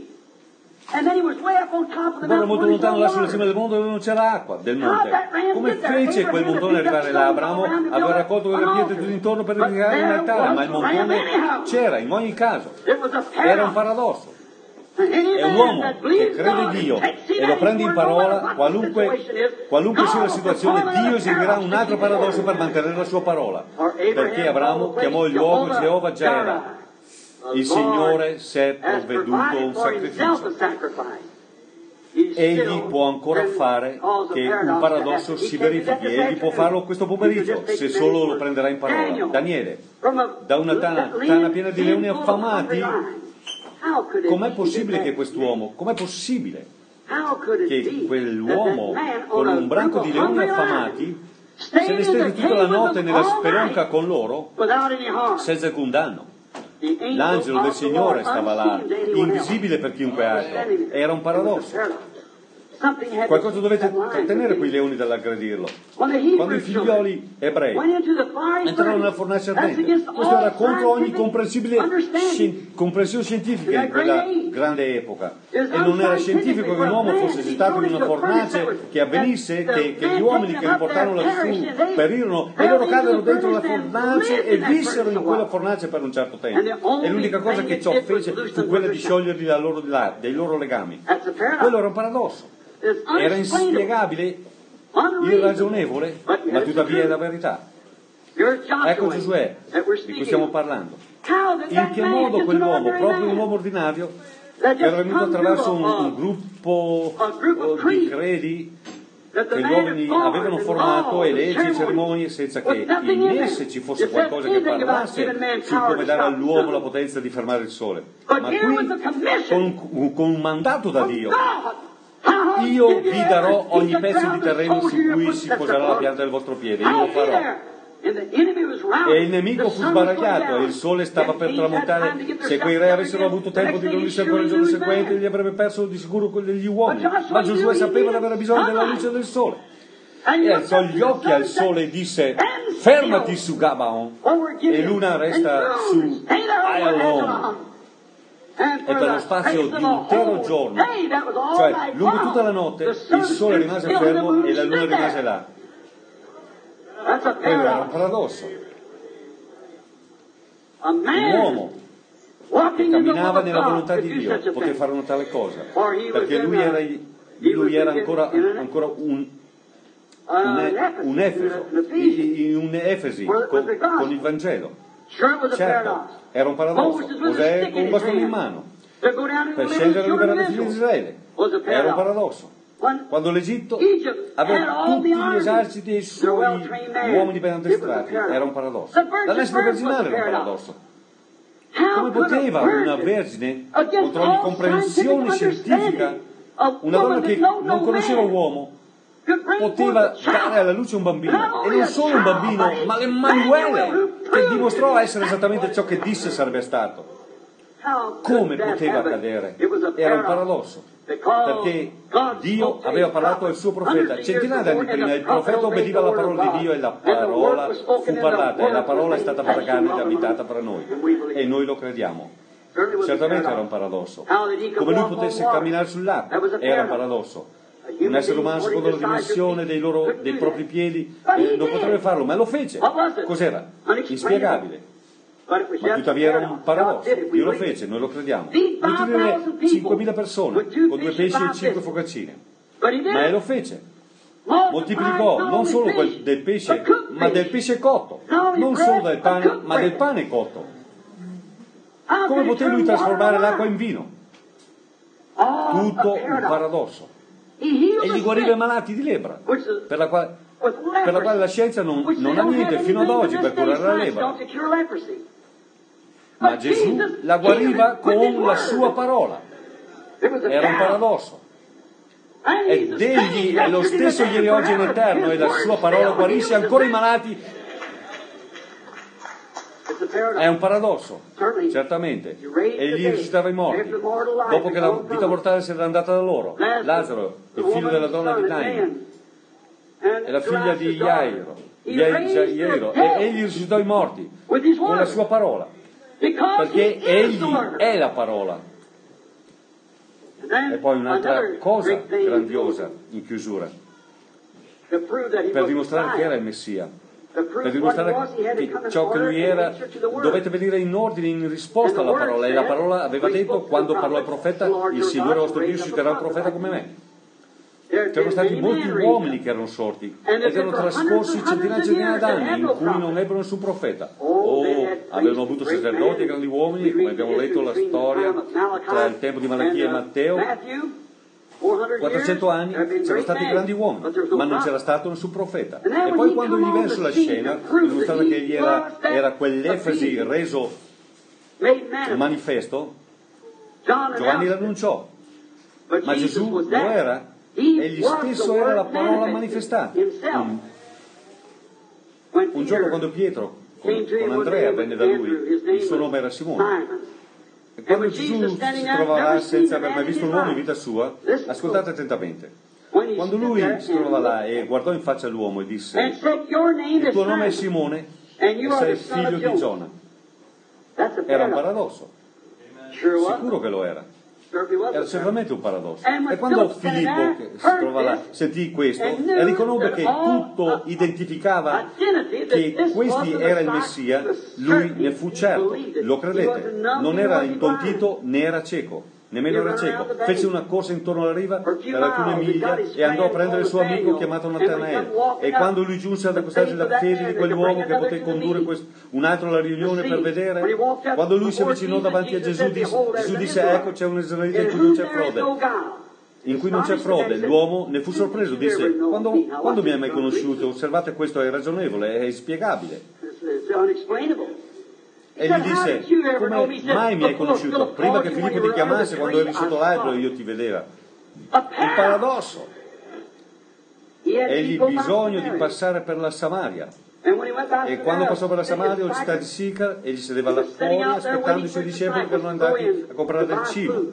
Poi era molto lontano là sulla cima del monte dove non c'era acqua del monte. Come fece quel montone ad arrivare là? Abramo aveva raccolto quelle pietre tutto intorno per edificare un altare, ma il montone c'era in ogni caso. Era un paradosso. È un uomo che crede in Dio e lo prende in parola, qualunque, qualunque sia la situazione, Dio eseguirà un altro paradosso per mantenere la sua parola. Perché Abramo chiamò il luogo Geova Jireh. Il Signore si è provveduto un sacrificio. Egli può ancora fare che un paradosso si verifichi. Egli può farlo questo pomeriggio, se solo lo prenderà in parola. Daniele, da una tana, tana piena di leoni affamati, com'è possibile che quest'uomo, com'è possibile che quell'uomo con un branco di leoni affamati se ne stette tutta la notte nella spelonca con loro senza alcun danno? L'angelo del Signore stava là, invisibile per chiunque altro. Era un paradosso. Qualcosa dovete trattenere quei leoni dall'aggredirlo. Quando i figlioli ebrei entrarono nella fornace ardente, questo era contro ogni comprensibile comprensione scientifica in quella grande epoca. E non era scientifico che un uomo fosse gettato in una fornace, che avvenisse, che, che gli uomini che li portarono lassù perirono e loro caddero dentro la fornace e vissero in quella fornace per un certo tempo. E l'unica cosa che ciò fece fu quella di scioglierli da loro, dai loro legami. Quello era un paradosso. Era inspiegabile, irragionevole, ma tuttavia è la verità. Ecco Giosuè, di cui stiamo parlando. In che modo quell'uomo, proprio un uomo ordinario, era venuto attraverso un, un gruppo di credi che gli uomini avevano formato, e leggi e cerimonie, senza che in esse ci fosse qualcosa che parlasse su come dare all'uomo la potenza di fermare il sole. Ma qui, con, con un mandato da Dio, io vi darò ogni pezzo di terreno su cui si poserà la pianta del vostro piede, io lo farò. E il nemico fu sbaragliato e il sole stava per tramontare. Se quei re avessero avuto tempo di riunirsi ancora il giorno seguente, gli avrebbe perso di sicuro quello degli uomini. Ma Giosuè sapeva di avere bisogno della luce del sole. E alzò gli occhi al sole e disse: fermati su Gabaon, e l'una resta su Ayalon. E per lo spazio di un intero giorno, cioè lungo tutta la notte, il sole rimase fermo e la luna rimase là. Quello era un paradosso. Un uomo che camminava nella volontà di Dio poteva fare una tale cosa, perché lui era, lui era ancora, ancora un, un, un Efeso, un Efesi con, con il Vangelo. Certo, era un paradosso. Mosè con un bastone in mano per scendere a liberare i figli di Israele. Era un paradosso. Quando l'Egitto aveva tutti gli eserciti e i suoi uomini ben addestrati, era un paradosso. La lesbica virginale era un paradosso. Come poteva una vergine, contro ogni comprensione scientifica, una donna che non conosceva l'uomo, poteva dare alla luce un bambino, e non solo un bambino, ma l'Emmanuele, che dimostrò essere esattamente ciò che disse sarebbe stato? Come poteva accadere? Era un paradosso, perché Dio aveva parlato al suo profeta centinaia di anni prima. Il profeta obbediva alla parola di Dio e la parola fu parlata, e la parola è stata fatta carne ed abitata fra noi, e noi lo crediamo. Certamente era un paradosso. Come lui potesse camminare sull'acqua era un paradosso. Un essere umano secondo la dimensione dei, loro, dei propri piedi eh, non potrebbe farlo, ma lo fece. Cos'era? Inspiegabile. Ma tuttavia era un paradosso. Dio lo fece, noi lo crediamo. Moltiplicare cinquemila persone con due pesci e cinque focaccine. Ma lo fece. Moltiplicò non solo quel, del pesce, ma del pesce cotto. Non solo del pane, ma del pane cotto. Come poté lui trasformare l'acqua in vino? Tutto un paradosso. E gli guariva i malati di lebbra, per la quale, per la, quale la scienza non, non ha niente fino ad oggi per curare la lebbra. Ma Gesù la guariva con la sua parola. Era un paradosso. Ed egli è lo stesso ieri, oggi e in eterno, e la sua parola guarisce ancora i malati. È un paradosso, certamente. Egli risuscitava i morti, dopo che la vita mortale si era andata da loro. Lazzaro, il figlio della donna di Nain, è la figlia di Jairo, Jairo, e egli risuscitò i morti con la sua parola, perché egli è la parola. E poi un'altra cosa grandiosa in chiusura, per dimostrare che era il Messia, per dimostrare che ciò che lui era, dovete venire in ordine, in risposta alla parola. E la parola aveva detto, quando parlò il profeta, il Signore vostro Dio susciterà un profeta come me. C'erano stati molti uomini che erano sorti ed erano trascorsi centinaia e centinaia d'anni in cui non ebbero nessun profeta. Oh, avevano avuto sacerdoti e grandi uomini, come abbiamo letto la storia tra il tempo di Malachia e Matteo. quattrocento anni c'erano stati grandi uomini, ma non c'era stato nessun profeta. E poi quando gli venne sulla scena, dimostrava che egli era, era quell'Efesi reso manifesto, Giovanni l'annunciò. Ma Gesù lo era? Egli stesso era la parola manifestata. Un, un giorno quando Pietro con, con Andrea venne da lui, il suo nome era Simone. E quando Gesù si trovava là senza aver mai visto un uomo in vita sua, ascoltate attentamente. Quando lui si trovava là e guardò in faccia all'uomo e disse: il tuo nome è Simone e sei il figlio di Giona. Era un paradosso. Sicuro che lo era. Era certamente un paradosso. E quando Filippo, che si trova là, sentì questo e riconobbe che tutto identificava che questi era il Messia, lui ne fu certo, lo credette. Non era intontito né era cieco, nemmeno era cieco. Fece una corsa intorno alla riva per alcune miglia e andò a prendere il suo amico chiamato Natanaele. E quando lui giunse ad accostarsi la fede di quell'uomo che poté condurre quest- un altro alla riunione per vedere, quando lui si avvicinò davanti a Gesù, disse, Gesù disse: ecco, c'è un israelita in cui non c'è frode. In cui non c'è frode. L'uomo ne fu sorpreso, disse: quando, quando mi hai mai conosciuto? Osservate, questo è ragionevole, è inspiegabile. E gli disse: come mai mi hai conosciuto? Prima che Filippo ti chiamasse, quando eri sotto l'albero, io ti vedeva. Un paradosso. Egli bisogno di passare per la Samaria. E quando passò per la Samaria, la città di Sicar, egli sedeva là fuori aspettando i suoi discepoli che erano andati a comprare del cibo.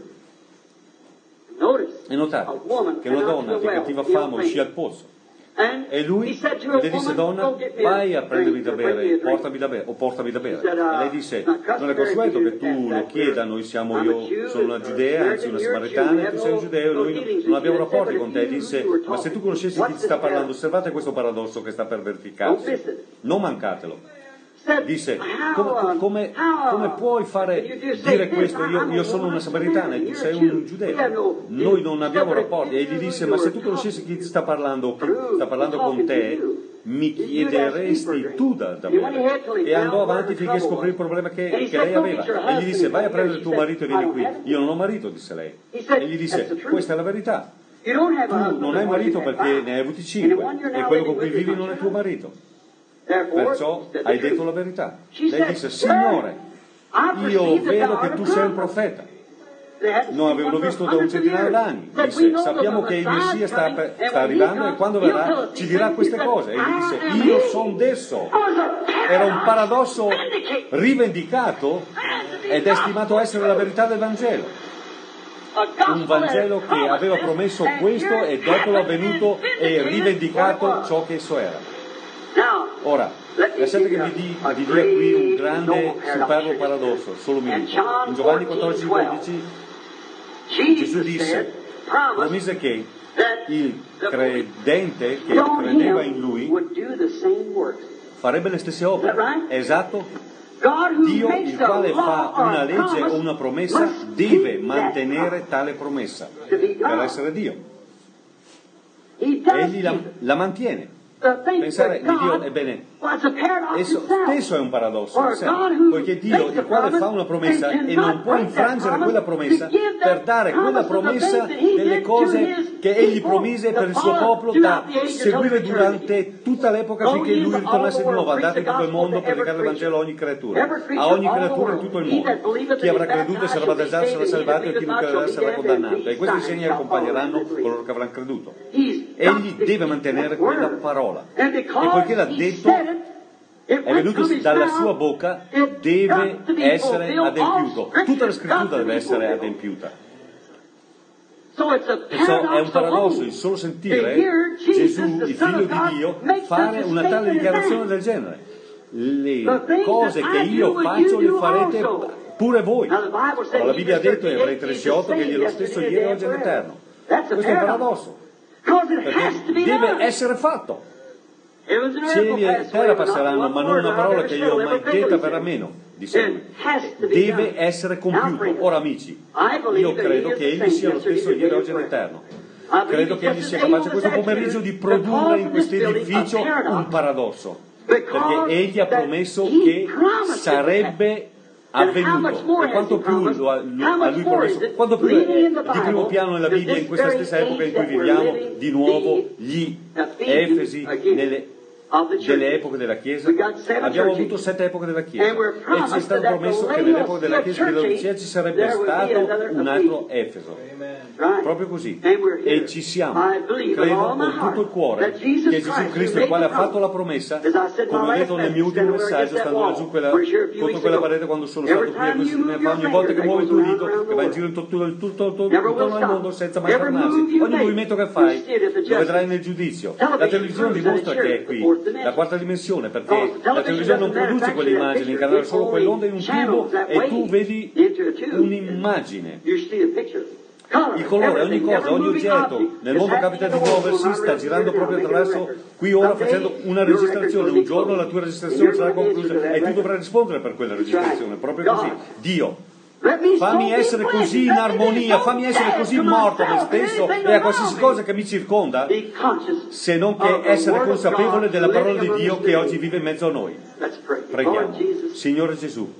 E notate che una donna di cattiva fama uscì al pozzo. E lui le disse: donna, vai a prendermi da bere, portami da bere, o portami da bere. E lei disse: non è consueto che tu lo chieda, noi siamo, io sono una giudea, anzi una samaritana, e tu sei un giudeo, noi non abbiamo rapporti con te. E disse: ma se tu conoscessi chi ti sta parlando, osservate questo paradosso che sta per verificarsi, non mancatelo. Disse: come, come, come puoi fare dire questo? Io, io sono una samaritana e tu sei un giudeo, noi non abbiamo rapporti. E gli disse: ma se tu conoscessi chi ti sta parlando o chi sta parlando con te, mi chiederesti tu da, da me. E andò avanti finché scoprì il problema che, che lei aveva. E gli disse: vai a prendere tuo marito e vieni qui. Io non ho marito, disse lei. E gli disse: questa è la verità, tu non hai marito perché ne hai avuti cinque e quello con cui vivi non è tuo marito, perciò hai detto la verità. Lei disse: Signore, io vedo che tu sei un profeta. Non avevano visto da un centinaio d'anni. Disse: sappiamo che il Messia sta, per, sta arrivando e quando verrà ci dirà queste cose. E gli disse: io sono desso. Era un paradosso rivendicato ed è stimato essere la verità del Vangelo. Un Vangelo che aveva promesso questo e dopo l'ha venuto e rivendicato ciò che esso era. Ora, lasciate che vi, di, vi dia qui un grande, superbo paradosso, solo un minuto. In Giovanni quattordici dodici Gesù disse, promise che il credente che credeva in Lui farebbe le stesse opere. È esatto? Dio, il quale fa una legge o una promessa, deve mantenere tale promessa per essere Dio. Egli la, la mantiene. Pensare di Dio, ebbene, esso stesso è un paradosso, poiché Dio, il quale fa una promessa e non può infrangere quella promessa per dare quella promessa delle cose che Egli promise per il suo popolo da seguire durante tutta l'epoca finché Lui ritornasse di nuovo. Andate in tutto il mondo per predicare il Vangelo a ogni creatura, a ogni creatura in tutto il mondo. Chi avrà creduto sarà battezzato, sarà salvato, e chi non crederà sarà condannato. E questi segni accompagneranno coloro che avranno creduto. Egli deve mantenere quella parola. E poiché l'ha detto, è venuto dalla sua bocca, deve essere adempiuto. Tutta la scrittura deve essere adempiuta. Perciò è un paradosso il solo sentire Gesù, il Figlio di Dio, fare una tale dichiarazione del genere. Le cose che io faccio le farete pure voi. Ora, la Bibbia ha detto in Ebrei tredici otto che egli è lo stesso ieri, oggi e in eterno. Questo è un paradosso, perché deve essere fatto. Cieli e terra passeranno, ma non una parola che io ho mai detta verrà meno, disse lui. Deve essere compiuto. Ora, amici, io credo che egli sia lo stesso ieri, oggi e in eterno. Credo che egli sia capace questo pomeriggio di produrre in questo edificio un paradosso, perché egli ha promesso che sarebbe avvenuto. E quanto più lo ha, lo, a lui promesso, quanto più è di primo piano nella Bibbia, in questa stessa epoca in cui viviamo, di nuovo gli Efesi nelle delle epoche della Chiesa. Abbiamo avuto sette epoche della Chiesa e ci è stato promesso che nell'epoca della Chiesa di Laodicea ci sarebbe stato un altro Efeso, proprio così, e ci siamo. Credo con tutto il cuore che Gesù Cristo, il quale ha fatto la promessa, come ho detto nel mio ultimo messaggio, stando laggiù quella, contro quella parete quando sono stato qui a questa settimana fa, ogni volta che muovi il tuo dito che vai in giro in tutto, tutto, tutto, tutto nel mondo senza mai fermarsi, ogni movimento che fai lo vedrai nel giudizio. La televisione dimostra che è qui la quarta dimensione, perché la televisione non produce quelle immagini, incarnare solo quell'onda in un tubo e tu vedi un'immagine. Il colore, ogni cosa, ogni oggetto nel mondo capita di muoversi, sta girando proprio attraverso qui ora facendo una registrazione. Un giorno la tua registrazione sarà conclusa e tu dovrai rispondere per quella registrazione, proprio così. Dio, fammi essere così in armonia, fammi essere così morto a me stesso e a qualsiasi cosa che mi circonda, se non che essere consapevole della parola di Dio che oggi vive in mezzo a noi. Preghiamo. Signore Gesù,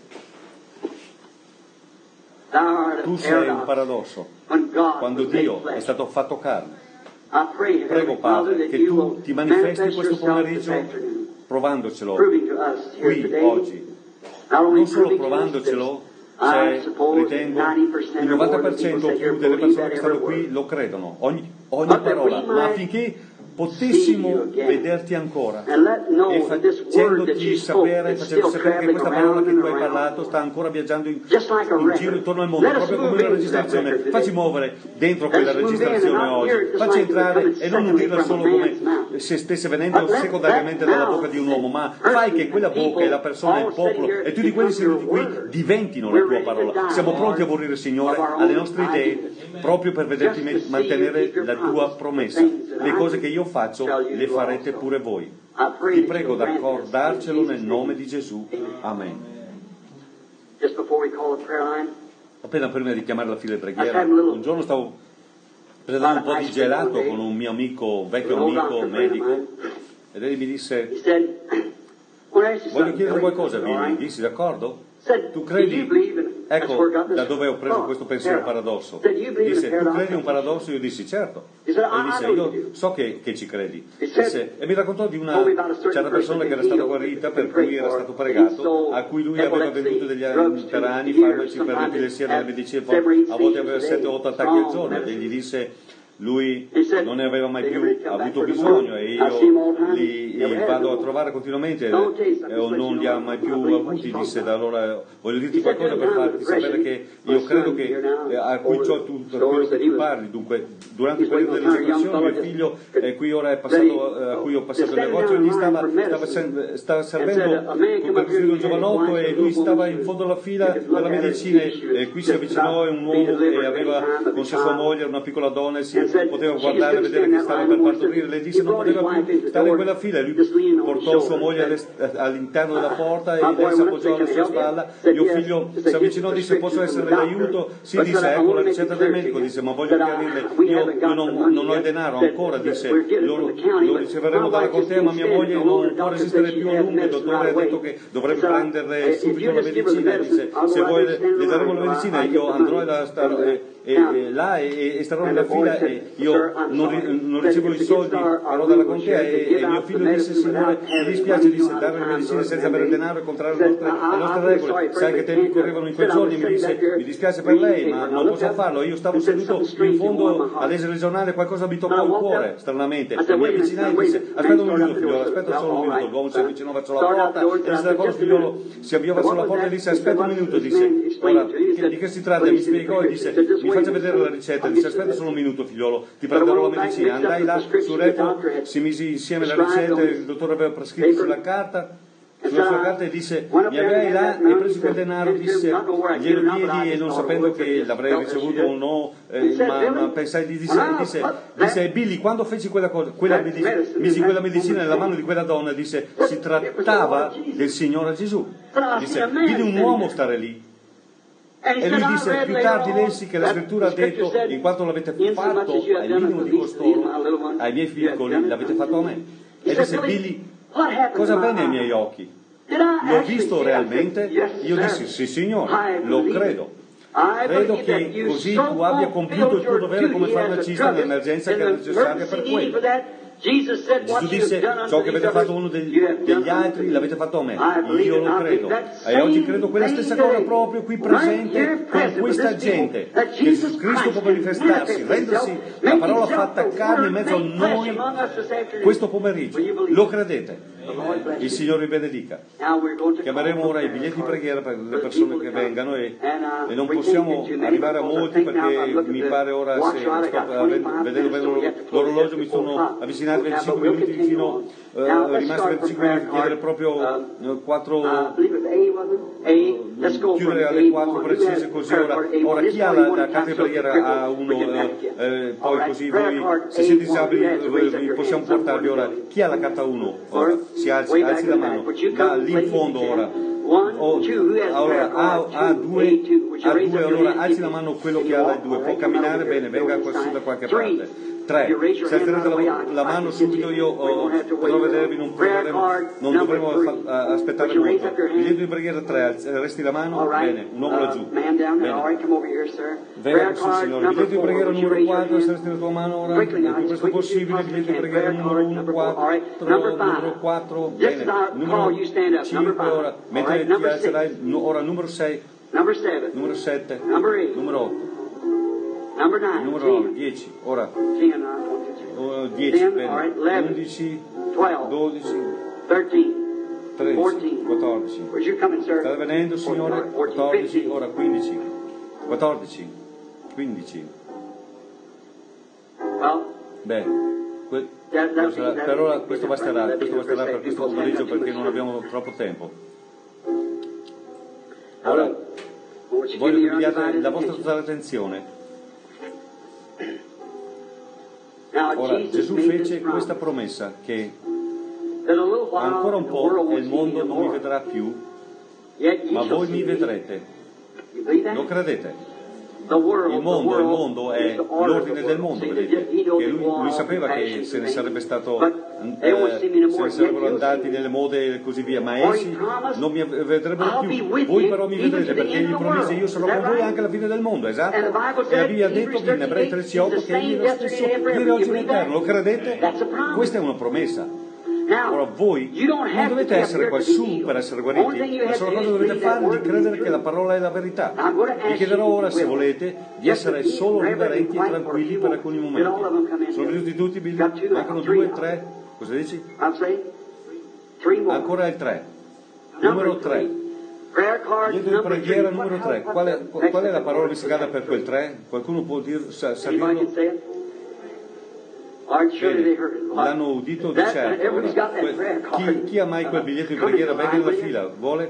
tu sei un paradosso. Quando Dio è stato fatto carne, prego Padre che tu ti manifesti questo pomeriggio provandocelo qui oggi, non solo provandocelo. Cioè, ritengo il novanta per cento o più delle persone che stanno qui lo credono, ogni, ogni parola, ma affinché potessimo vederti ancora e facendoti sapere, facendo sapere che questa parola che tu hai parlato sta ancora viaggiando in, in giro intorno al mondo, proprio come una registrazione. Facci muovere dentro quella registrazione oggi, facci entrare e non udirla solo come se stesse venendo secondariamente dalla bocca di un uomo, ma fai che quella bocca e la persona, il popolo e tutti quelli seduti qui diventino la tua parola. Siamo pronti a morire, Signore, alle nostre idee, proprio per vederti mantenere la tua promessa. Le cose che io faccio le farete pure voi. Ti prego d'accordarcelo nel nome di Gesù. Amen. Appena prima di chiamare la fila di preghiera, un giorno stavo prendendo un po' di gelato con un mio amico, vecchio amico medico, ed egli mi disse: voglio chiedere qualcosa, Billy. Dissi: d'accordo? Tu credi? Ecco da dove ho preso questo pensiero paradosso. Disse: tu credi in un paradosso? Io dissi: certo. E disse: io so che, che ci credi. Disse, e mi raccontò di una certa persona che era stata guarita, per cui era stato pregato, a cui lui aveva venduto degli anni, per anni farmaci per l'epilessia delle medicine, a volte aveva sette o otto attacchi al giorno, e gli disse: lui non ne aveva mai più avuto bisogno e io li, li vado a trovare continuamente e non li ha mai più avuti. Disse: da allora voglio dirti qualcosa per farti sapere che io credo che a cui ciò tu, per quello che tu parli. Dunque, durante il periodo dell'esecuzione mio figlio eh, qui ora è passato, eh, a cui ho passato il negozio, gli stava, stava, stava servendo per costruire un giovanotto e lui stava in fondo alla fila della medicina e qui si avvicinò un uomo e aveva con sé sua moglie, una piccola donna, e si poteva guardare e vedere che stava per partorire. Le disse: non poteva più stare in quella fila, e lui portò sua moglie all'interno della porta e lei si appoggiò alla sua spalla. Mio figlio si avvicinò e disse: posso essere d'aiuto? Sì, disse: ecco la ricetta del medico. Disse: ma voglio chiarirle, io, io non, non ho il denaro ancora. Disse: lo, lo riceveremo dalla contea, ma mia moglie non può resistere più a lungo, il dottore ha detto che dovrebbe prenderle subito la medicina. Disse: se vuoi le daremo la medicina, io andrò e la, e e, e là e, e starò nella fila e io non, ri, non ricevo i soldi però dalla contea e, e mio figlio disse Signore mi dispiace disse dare le medicine senza avere denaro e contrario alle nostre, alle nostre regole, sai che tempi correvano in quei giorni e mi disse mi dispiace per lei ma non posso farlo, io stavo seduto in fondo a leggere il giornale, qualcosa mi toccò il cuore stranamente e mi avvicinai e disse aspetta un minuto figliolo, aspetta solo un minuto, l'uomo si avvicinò verso la porta e disse d'accordo figliolo, si avviò verso la porta e disse aspetta un minuto, disse ora di che si tratta, mi spiegò e disse mi faccia vedere la ricetta, disse aspetta solo un minuto figliolo, ti prenderò la medicina, andai là sul letto, si mise insieme la ricetta, il dottore aveva prescritto sulla carta sulla sua carta e disse mi avrai là e presi quel denaro, disse glielo diedi e non sapendo che l'avrei ricevuto o no eh, ma, ma pensai di disse, disse, disse Billy quando feci quella cosa quella medicina, misi quella medicina nella mano di quella donna, disse si trattava del Signore Gesù, disse vidi un uomo stare lì e lui disse più tardi lessi che la scrittura ha detto in quanto l'avete fatto al minimo di costoro ai miei piccoli l'avete fatto a me e disse Billy cosa avvenne ai miei occhi? L'ho visto realmente? Io dissi sì signore, lo credo. Credo che così tu abbia compiuto il tuo dovere come farmacista nell'emergenza che era necessaria per quello. Gesù disse ciò che avete fatto uno degli, degli altri l'avete fatto a me, io lo credo e oggi credo quella stessa cosa proprio qui presente con questa gente che Gesù Cristo può manifestarsi, rendersi la parola fatta carne in mezzo a noi questo pomeriggio, lo credete? Il Signore vi benedica. Chiameremo ora i biglietti di preghiera per le persone che vengano e, e non possiamo arrivare a molti perché mi pare ora se sto vedendo bene l'orologio mi sono avvicinato venticinque minuti fino eh, rimasti venticinque minuti chiedere proprio eh, quattro chiudere alle quattro precise così ora, ora chi ha la, la carta di preghiera ha uno eh, eh, poi così voi se siete disabili eh, possiamo portarvi ora chi ha la carta uno ora si alzi, alzi la mano da lì in fondo ora o, allora A, A due A due allora alzi la mano quello che ha la due può camminare bene venga così da qualche parte tre, se alzerete la, la mano subito io oh, potrò vedervi, non, potremo, non dovremo fa, aspettare molto. Biglietto di preghiera tre, resti la mano, bene, un uomo laggiù, bene. Venga così signore, biglietto di preghiera numero quattro, se resti la tua mano ora, il più presto possibile, biglietto di preghiera numero uno, quattro, numero quattro, bene, numero cinque ora, mentre ti alzerai, ora numero sei, numero sette, numero otto. Numero nove, dieci, ora dieci, bene, undici, dodici, tredici, quattordici, state venendo signore, quattordici, ora quindici, quattordici, quindici, beh, que- sarà, per ora questo basterà, questo basterà per questo pomeriggio perché non abbiamo troppo tempo. Ora, voglio che mi diate la vostra totale attenzione. Ora Gesù fece questa promessa che ancora un po' e il mondo non mi vedrà più, ma voi mi vedrete. Lo credete? Il mondo, il mondo è l'ordine del mondo, vedete? Che lui, lui sapeva che se ne sarebbe stato, eh, se ne sarebbero andati nelle mode e così via, ma essi non mi vedrebbero più. Voi però mi vedrete perché egli promise io sarò con voi anche alla fine del mondo, esatto? E aveva detto in Ebrei tredici otto che egli è lo stesso ieri, oggi in eterno. Lo credete? Questa è una promessa. Ora voi non dovete essere qua su per essere guariti, la sola cosa che dovete fare è di credere che la parola è la verità. Vi chiederò ora, se volete, di essere solo riverenti e tranquilli per alcuni momenti. Sono venuti tutti, Billy? Mancano due, tre? Cosa dici? Ancora il tre. Numero tre. Biglietto di preghiera numero tre. Qual è, qual è la parola visicata per quel tre? Qualcuno può dir, sa, sapirlo? Bene, l'hanno udito di certo. Ora, chi, chi ha mai quel biglietto di preghiera? Venga nella fila, vuole?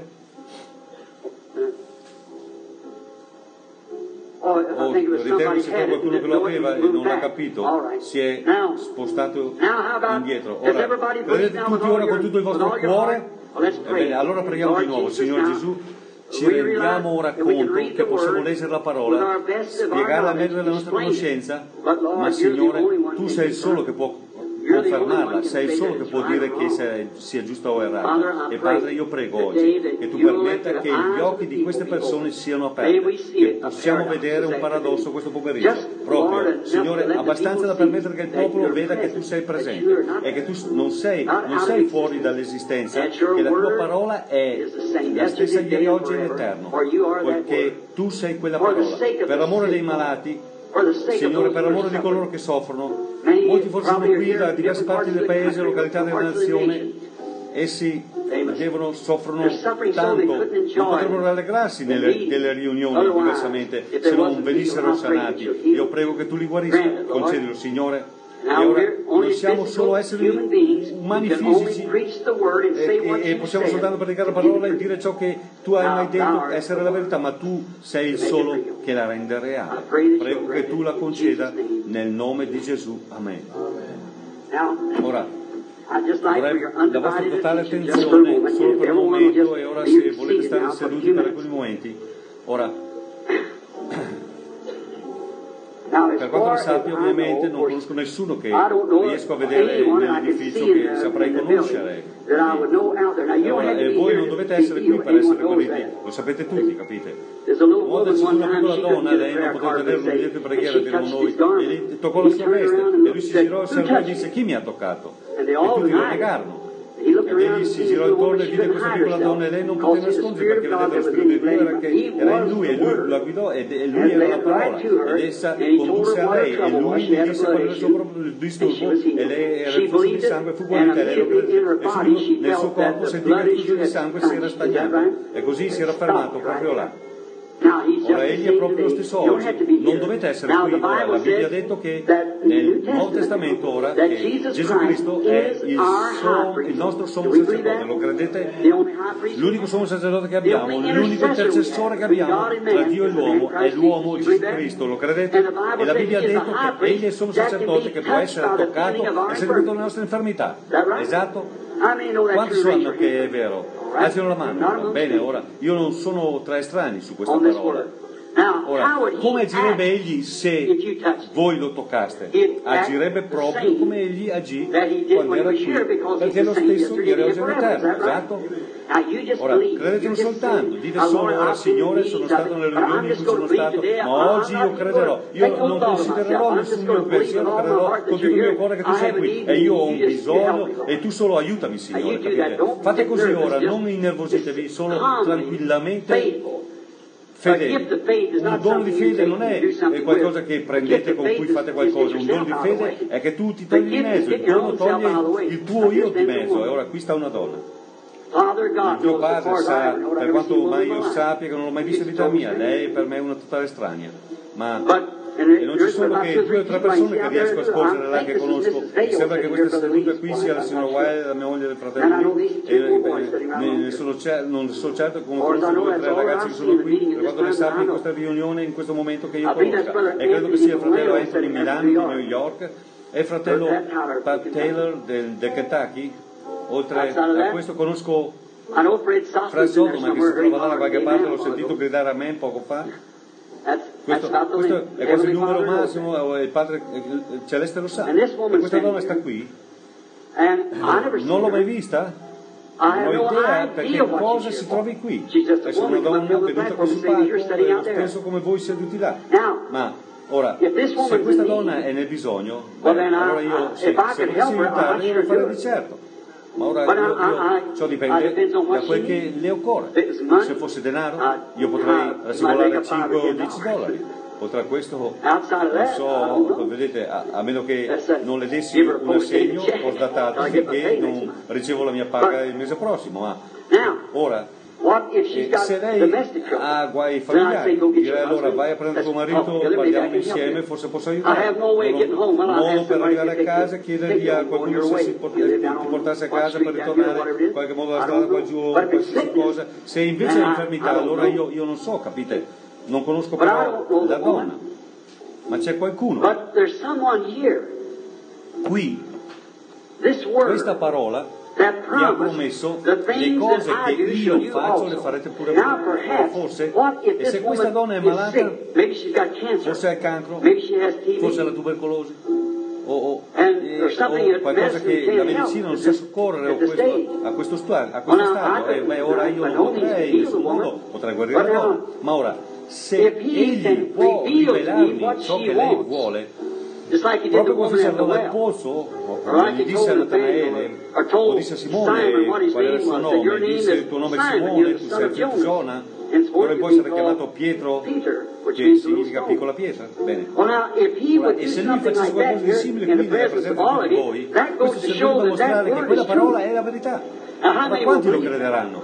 O ritengo che c'è qualcuno che lo aveva e non l'ha capito, si è spostato indietro. Ora, credete tutti ora con tutto il vostro cuore? Ebbene, allora preghiamo di nuovo, Signore Gesù. Ci rendiamo ora conto che possiamo leggere la parola, spiegarla meglio della nostra conoscenza, ma Signore, Tu sei il solo che può confermarla, sei il solo che può dire che sia giusta o errata. E Padre, io prego oggi che tu permetta che gli occhi di queste persone siano aperti, che possiamo vedere un paradosso questo pomeriggio, proprio, Signore, abbastanza da permettere che il popolo veda che tu sei presente e che tu non sei, non sei fuori dall'esistenza, che la tua parola è la stessa ieri, oggi e in eterno, poiché tu sei quella parola. Per l'amore dei malati, Signore, per l'amore di coloro che soffrono, molti forse sono qui da diverse parti del paese, località della nazione, essi devono, soffrono tanto, non potrebbero rallegrarsi nelle, nelle riunioni diversamente se non venissero sanati. Io prego che tu li guarisca, concedilo, Signore. E ora non siamo solo esseri umani fisici e, e, e possiamo soltanto predicare la parola e dire ciò che tu hai mai detto essere la verità, ma tu sei il solo che la rende reale. Prego che tu la conceda nel nome di Gesù. Amen. Ora vorrei la vostra totale attenzione solo per un momento, e ora se volete stare seduti per alcuni momenti. Ora, per quanto ne sappia, ovviamente non conosco nessuno che riesco a vedere nell'edificio che saprei conoscere. E, allora, e voi non dovete essere qui per essere guariti, lo sapete tutti, capite? Una volta c'è una piccola donna, lei non poteva tenere un biglietto di preghiera, diremo noi, e gli toccò la sua veste, e lui si girò e osservò e disse: chi mi ha toccato? E tutti lo negarono. Ed egli si girò intorno e vide questa piccola donna, e lei non poteva nascondere, perché vedete lo Spirito di Dio era, che era in lui, e lui la guidò, e lui era la parola, ed essa condusse a lei, e lui gli disse qual era il suo proprio disturbo, e lei era il flusso di sangue, fu guarita, e lei lo credette, e subito nel suo corpo sentì che il flusso di sangue si era stagnato, e così si era fermato proprio là. Ora egli è proprio lo stesso oggi, non dovete essere qui. Ora la Bibbia ha detto che nel Nuovo Testamento ora che Gesù Cristo è il, so, il nostro sommo sacerdote, lo credete? L'unico sommo sacerdote che abbiamo, l'unico intercessore che abbiamo tra Dio e l'uomo è l'uomo Gesù Cristo, lo credete? E la Bibbia ha detto che egli è il sommo sacerdote che può essere toccato e seguito le nostre infermità, esatto? Quanti sanno che è vero? Alzino la mano. Bene, ora io non sono tra estranei su questa parola. Ora, come agirebbe egli se voi lo toccaste? Agirebbe proprio come egli agì quando era qui, perché è lo stesso ieri, oggi e in eterno, esatto? Ora, credetelo soltanto, dite solo: ora Signore, sono stato nelle riunioni in cui sono stato, ma oggi io crederò. Io non considererò nessun mio pensiero, crederò con tutto il mio cuore che tu sei qui, e io ho un bisogno e tu solo aiutami, Signore, capite? Fate così ora, non innervositevi, solo tranquillamente fedeli. Un dono di fede non è qualcosa che prendete con cui fate qualcosa, un dono di fede è che tu ti togli di mezzo, il dono toglie il tuo io di mezzo, e ora qui sta una donna. Il mio padre sa, per quanto mai io sappia, che non l'ho mai vista in vita mia, lei per me è una totale estranea, ma e non ci sono che due o tre persone che riesco a scorgere là, che conosco. Mi sembra che questa seduta qui sia la signora Wilde, la mia moglie, del fratello lì, e, e ne sono cer- non sono certo come conosco due o tre ragazzi che sono qui, per quanto ne sappia, in questa riunione, in questo momento che io conosca, e credo che sia il fratello Anthony di Milano, di New York, e il fratello Pat Taylor del, del Kentucky. Oltre a questo conosco Fred Solomon, che si trova là da qualche parte, l'ho sentito gridare a me poco fa. Questo, questo è quasi il numero massimo, il Padre il Celeste lo sa. E questa donna sta qui, non l'ho mai vista, non ho idea perché cosa si trovi qui. È una donna venuta con sul palco, penso come voi seduti là. Ma ora, se questa donna è nel bisogno, beh, allora io, se, se potessi aiutarla, io lo farei di certo. Ma ora io, io, ciò dipende da quel che le occorre. Se fosse denaro, io potrei rassicurare cinque o dieci dollari. Oltre a questo, non so, vedete, a, a meno che non le dessi un assegno postdatato finché non ricevo la mia paga il mese prossimo. Ma ora, e se lei ha guai familiari, direi: allora vai a prendere tuo marito, parliamo insieme, forse posso aiutare. Non ho modo per arrivare a casa, chiedergli a qualcuno se si port- ti portasse a casa per ritornare in qualche modo dalla strada qua giù o qualsiasi cosa. Se invece è infermità, allora io, io non so, capite? Non conosco però la donna, ma c'è qualcuno qui, questa parola mi ha promesso: le cose che io faccio le farete pure voi. Forse, e se questa donna è malata, forse ha il cancro, forse ha la tubercolosi, o, o, eh, o qualcosa che la medicina non sa soccorrere o questo, a questo, sta, a questo stadio, e beh, ora io non potrei, in nessun modo potrei guarire la donna, ma ora, se egli può rivelarmi ciò che lei vuole, proprio come fece al pozzo, o gli disse a Natanaele, o disse a Simone qual era il suo nome, disse il tuo nome è Simone, tu sei figlio di Giona, ora poi sarà chiamato Pietro, che significa piccola pietra. Bene. Ora, e se lui facesse qualcosa di simile qui nella presenza di tutti voi, questo servirebbe a mostrare che quella parola è la verità. Ma quanti lo crederanno?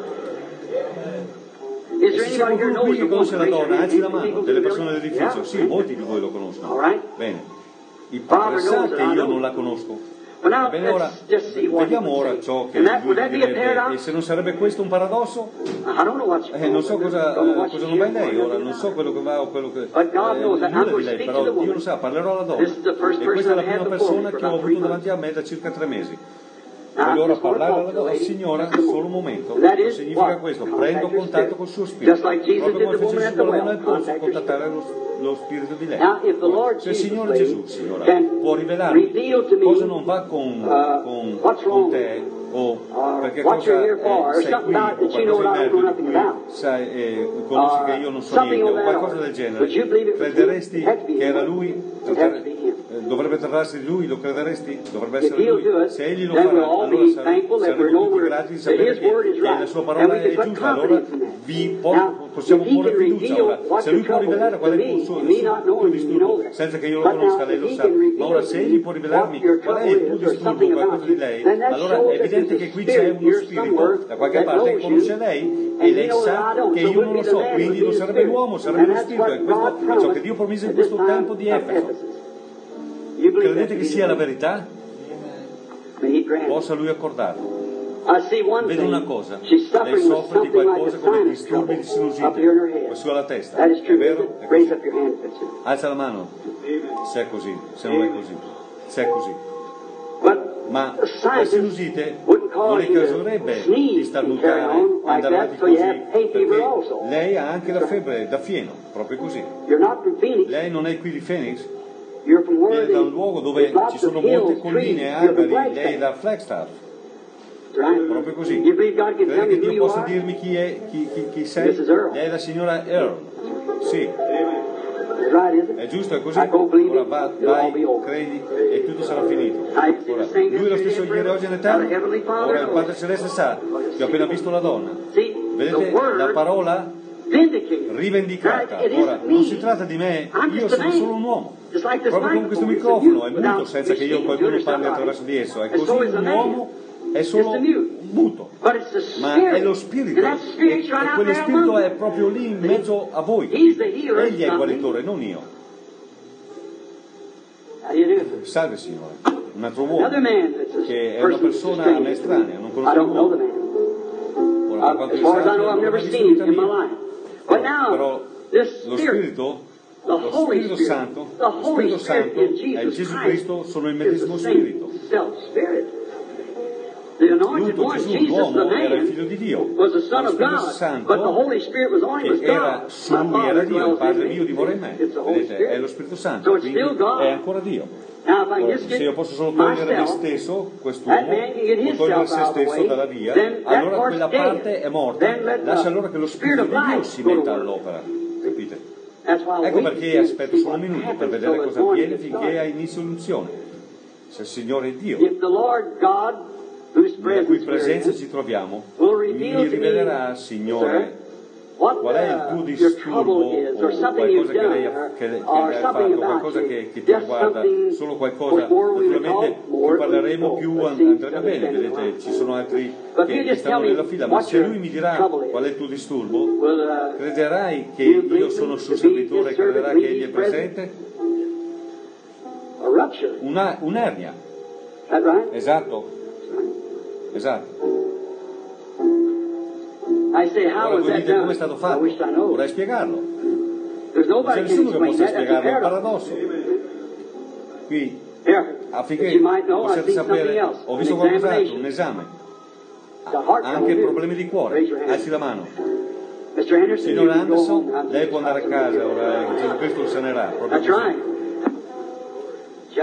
E se c'è qualcuno qui che conosce la donna, alzi la mano, delle persone dell'edificio. Sì, molti di voi lo conoscono. Bene. Il padre sa che io non la conosco. Bene, ora vediamo ora ciò che lui direbbe, e se non sarebbe questo un paradosso? Eh, non so cosa, eh, cosa non va in lei ora, non so quello che va o quello che eh, nulla di lei, però Dio lo sa, parlerò alla donna, e questa è la prima persona che ho avuto davanti a me da circa tre mesi. Voglio ora parlare alla donna, signora, solo un momento. Cosa significa questo? Prendo contatto col suo spirito, proprio come fece Gesù con la donna del pozzo, contattare lo, lo spirito di lei. Se il Signore Gesù, signora, può rivelarmi cosa non va con, con, con te, o perché cosa eh, sei qui, o qualcosa in merito di cui sai, eh, conosci che io non so niente, o qualcosa del genere, crederesti che era lui? Trattare, eh, dovrebbe trattarsi di lui, lo crederesti? Dovrebbe essere lui? Se egli lo farà, allora saremo, saremo tutti grati di sapere che, che la sua parola è giusta, allora vi po- possiamo porre fiducia. Ora, se lui può rivelare qual è il suo, il suo disturbo, senza che io lo conosca, lei lo sa, ma ora se egli può rivelarmi qual è il tuo disturbo, qualcosa di lei, allora è evidente che qui c'è uno spirito da qualche parte che conosce lei, e lei sa che io non lo so, quindi non sarebbe l'uomo, sarebbe lo spirito, e questo è ciò che Dio promise in questo tempo di Efeso. Credete che sia la verità? Possa lui accordarlo. Vedo una cosa, lei soffre di qualcosa come disturbi di sinusite su alla testa, è vero? È così. Alza la mano se è così, se non è così, se è così. Ma la sinusite non le causerebbe di starnutare e andare avanti così, perché lei ha anche la febbre da fieno, proprio così. Lei non è qui di Phoenix, viene da un luogo dove ci sono molte colline e alberi, lei è da Flagstaff. Proprio così. Crede che Dio possa dirmi chi è, chi, chi, chi sei? Lei è la signora Earl. Sì. È giusto, è così. Ora va, vai, credi e tutto sarà finito. Ora, lui è lo stesso ieri, oggi e in eterno. Ora il Padre Celeste sa che ho appena visto la donna. Vedete la parola rivendicata. Ora, non si tratta di me, io sono solo un uomo. Proprio come questo microfono è muto senza che io qualcuno parli attraverso di esso. È così un uomo è solo muto, ma è lo spirito, e, e quello spirito è proprio lì in mezzo a voi. Egli è il guaritore, non io. Salve signore, un altro uomo che è una persona a me estranea, non conosco l'uomo. Ora, per quanto riguarda non l'ho mai visto in vita mia. Però lo spirito, lo Spirito Santo, lo Spirito Santo e Gesù Cristo sono il medesimo spirito. L'unto Gesù, l'uomo, era il figlio di Dio, ma lo Spirito Santo che era su lui, era Dio, il Padre mio dimora in me. Vedete, è lo Spirito Santo, quindi è ancora Dio. Ora, se io posso solo togliere me stesso, quest'uomo, o togliere se stesso dalla via, allora quella parte è morta. Lascia allora che lo Spirito di Dio si metta all'opera, capite? Ecco perché aspetto solo un minuto per vedere cosa avviene finché ha inizio l'unzione. Se il Signore è Dio, nella cui presenza ci troviamo, mi rivelerà, Signore, qual è il tuo disturbo o qualcosa che lei ha, che, che lei ha fatto, qualcosa che, che ti riguarda, solo qualcosa. Naturalmente più parleremo più andremo bene, vedete, ci sono altri che, che stanno nella fila, ma se lui mi dirà qual è il tuo disturbo, crederai che io sono il suo servitore e crederai che egli è presente? Una, un'ernia. Esatto. Esatto. Ora voi dite come è stato fatto, vorrei spiegarlo. Non c'è nessuno che possa spiegarlo, è un paradosso. Qui, affinché possiate sapere, ho visto qualcos'altro, un esame. Ha anche problemi di cuore, alzi la mano. Signor Anderson, lei può andare a casa, ora Gesù Cristo lo sanerà, proprio così.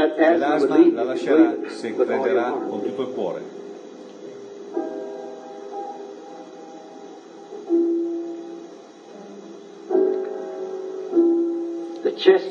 that E pastor would l'asma leave la you lascerà with se all your crederà heart. con tutto il cuore. The chest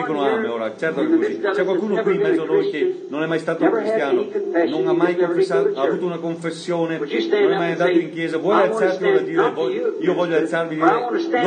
dicono amen ora, certo che è così. C'è qualcuno qui in mezzo a noi che non è mai stato cristiano, non ha mai confessato, ha avuto una confessione, non è mai andato in chiesa, vuoi alzarti ora e dire, io voglio alzarmi e dire, non per te,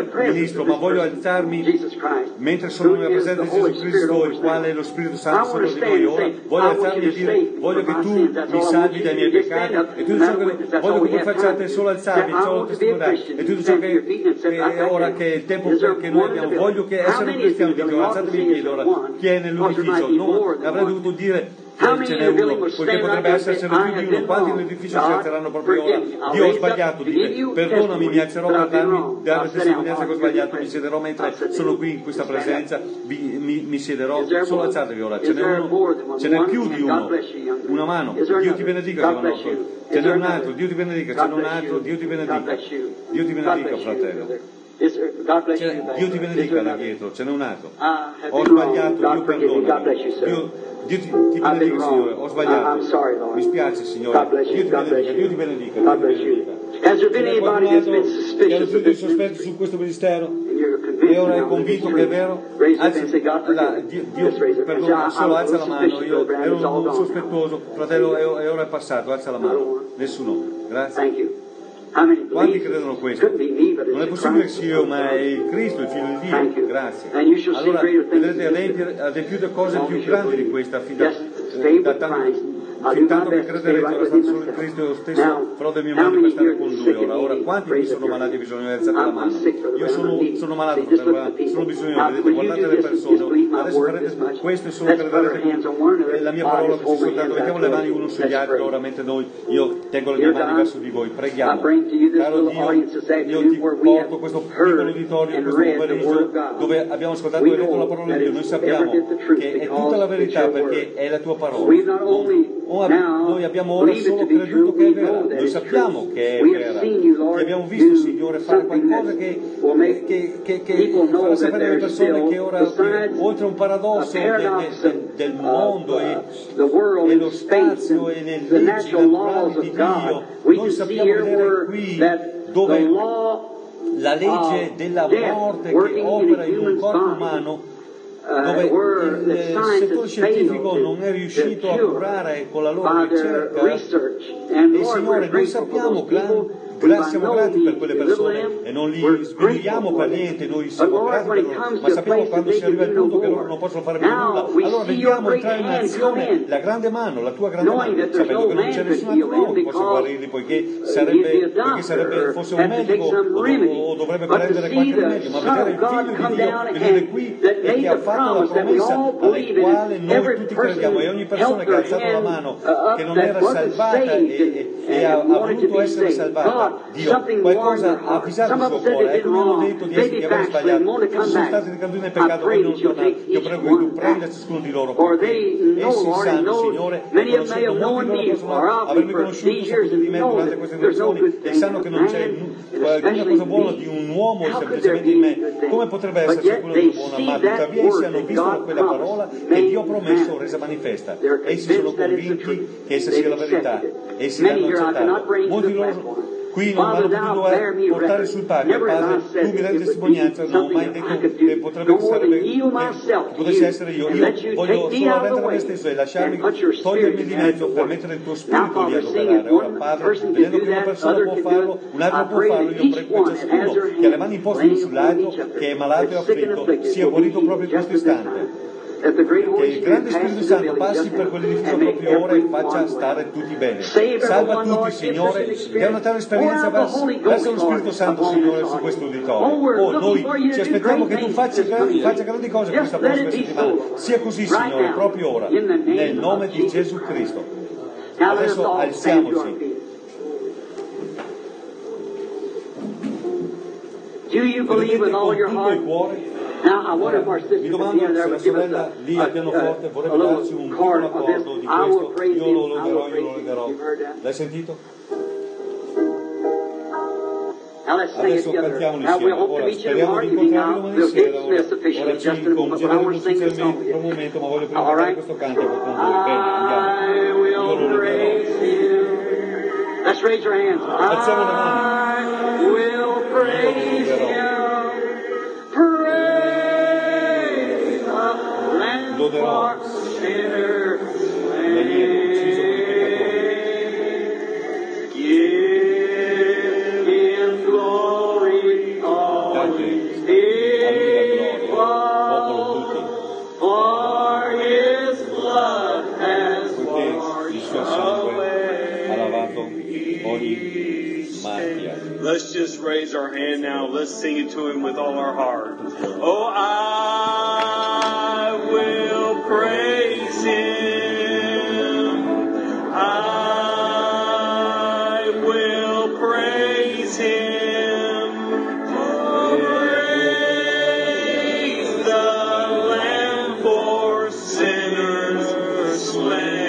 ministro, ma voglio alzarmi mentre sono nella presenza di Gesù Cristo, il quale è lo Spirito Santo sopra di noi. Ora voglio alzarmi e dire, voglio che tu mi salvi dai miei peccati, e tutto ciò che voglio che voi facciate solo alzarvi, solo testimoniare, e tutto ciò che, che ora che è il tempo che noi abbiamo, voglio che essere un cristiano, dico, alzatevi in piedi. Ora, chi è nell'edificio? Non avrei dovuto dire che ce n'è uno, poiché potrebbe essercene più di uno. Quanti nell'edificio si alzeranno proprio ora? Dio, ho sbagliato, dite, perdonami, mi alzerò per darmi, dare testimonianza che ho sbagliato, mi siederò mentre sono qui in questa presenza, mi, mi, mi siederò, solo alzatevi ora, ce n'è uno, ce n'è più di uno, una mano, Dio ti benedica, giovanotto, ce n'è un altro, Dio ti benedica, ce n'è un altro, Dio ti benedica, Dio ti benedica, fratello. C'è, Dio ti benedica da dietro, ce n'è un altro. Ho sbagliato, Dio perdona. Dio, Dio ti, ti benedica, Signore, ho sbagliato. Mi spiace, Signore. Dio ti benedica, Dio ti benedica, Dio ti benedica. C'è qualcun altro che ha rifiutato i sospetti su questo ministero e ora è convinto che è vero? Alzi, la, Dio, Dio perdona, solo alza la mano. Io ero un sospettoso, fratello, e ora è passato, alza la mano. Nessuno. Grazie. Quanti credono questo? Non è possibile che sia io, ma è il Cristo, il Figlio di Dio. Grazie. Allora vedrete adempiere, adempiere cose più grandi di questa fin da, da tanto, fin tanto che crederete, ora stato solo in Cristo lo stesso, farò del mio meglio per stare con Lui. Ora, ora quanti qui sono malati e bisogno di alzare la mano? Io sono, sono malato, fratello, sono bisognoso, vedete, guardate le persone, adesso farete questo e solo crederete con la mia parola così soltanto, mettiamo le mani uno sugli altri, ora mentre noi, io tengo le mie mani verso di voi, preghiamo. Caro Dio, io ti porto questo piccolo uditorio, questo pomeriggio, dove abbiamo ascoltato e letto la parola di Dio. Noi sappiamo che è tutta la verità perché è la tua parola. Noi abbiamo ora solo creduto che è vera, noi sappiamo che è vera, che abbiamo visto, Signore, fare qualcosa che, che, che, che farà sapere alle persone che ora, che, oltre a un paradosso de, de, de, del mondo e, e lo spazio e le leggi naturali di Dio, noi sappiamo vedere qui dove la legge della morte che opera in un corpo umano, dove il settore scientifico non è riuscito a curare con la loro ricerca, e Signore, noi sappiamo che siamo grati per quelle persone e non li sgridiamo per niente, noi siamo grati per loro, ma sappiamo quando si arriva al punto che loro non possono fare più nulla, allora vediamo entrare in azione la grande mano, la tua grande mano, sapendo che non c'è nessun altro uomo che possa guarirli, poiché sarebbe, poiché sarebbe fosse un medico o, o dovrebbe prendere qualche rimedio, ma vedere il Figlio di Dio, vedere qui e che ha fatto la promessa alla quale noi tutti crediamo, e ogni persona che ha alzato la mano che non era salvata e, e, e ha, ha voluto essere salvata, Dio, qualcosa ha avvisato il suo cuore, ecco mi hanno detto di essere, di aver sbagliato, sono stati ricaduti nel peccato, voi non tornate, io prego che tu prenda ciascuno di loro, perché essi sanno, Signore, conoscendo molti loro possono avermi conosciuto, saputo di me durante queste lezioni, e sanno che non c'è alcuna cosa buona di un uomo semplicemente in me, come potrebbe esserci alcuna cosa buona, ma tuttavia essi hanno visto da quella parola che Dio ha promesso resa manifesta, essi sono convinti che essa sia la verità, essi l'hanno accettata, molti loro qui non hanno potuto portare sul palco, Padre, tu mi dai testimonianza, non ho mai detto che potrebbe essere, che potesse essere io. Io voglio solo arrendere me stesso e lasciarmi, togliermi di mezzo per mettere il tuo spirito lì ad operare. Ora, Padre, vedendo che una persona può farlo, un altro può farlo, io prego che ciascuno che ha le mani imposte l'uno sull'altro, che è malato e afflitto, sia guarito proprio in questo istante. Che il grande Spirito Santo passi per quell'edificio proprio ora e faccia stare tutti bene. Salva tutti, Signore, che è una tale esperienza verso, verso lo Spirito Santo, Signore, su questo uditorio. Oh, noi ci aspettiamo che tu faccia, faccia grandi cose questa prossima settimana. Sia così, Signore, proprio ora, nel nome di Gesù Cristo. Adesso alziamoci. Do you believe with all your heart? Now, I wonder if our sister Mi domando se la sorella lì al pianoforte vorrebbe darci un piccolo accordo di questo. Io lo loderò, io lo loderò. L'hai sentito? Adesso cantiamolo insieme. Ora speriamo di incontrarlo domani sera. Ora, ora ci incontreremo ufficialmente per un momento, ma voglio prima cantare questo cantico con voi. Bene, andiamo. Io lo loderò. Let's raise your hands. Alziamo le mani. I will praise Him. Loderò l'alieno ucciso per i peccatori. Date Let's just raise our hand now. Let's sing it to Him with all our heart. Oh, I will praise Him. I will praise Him. Praise the Lamb for sinners slain.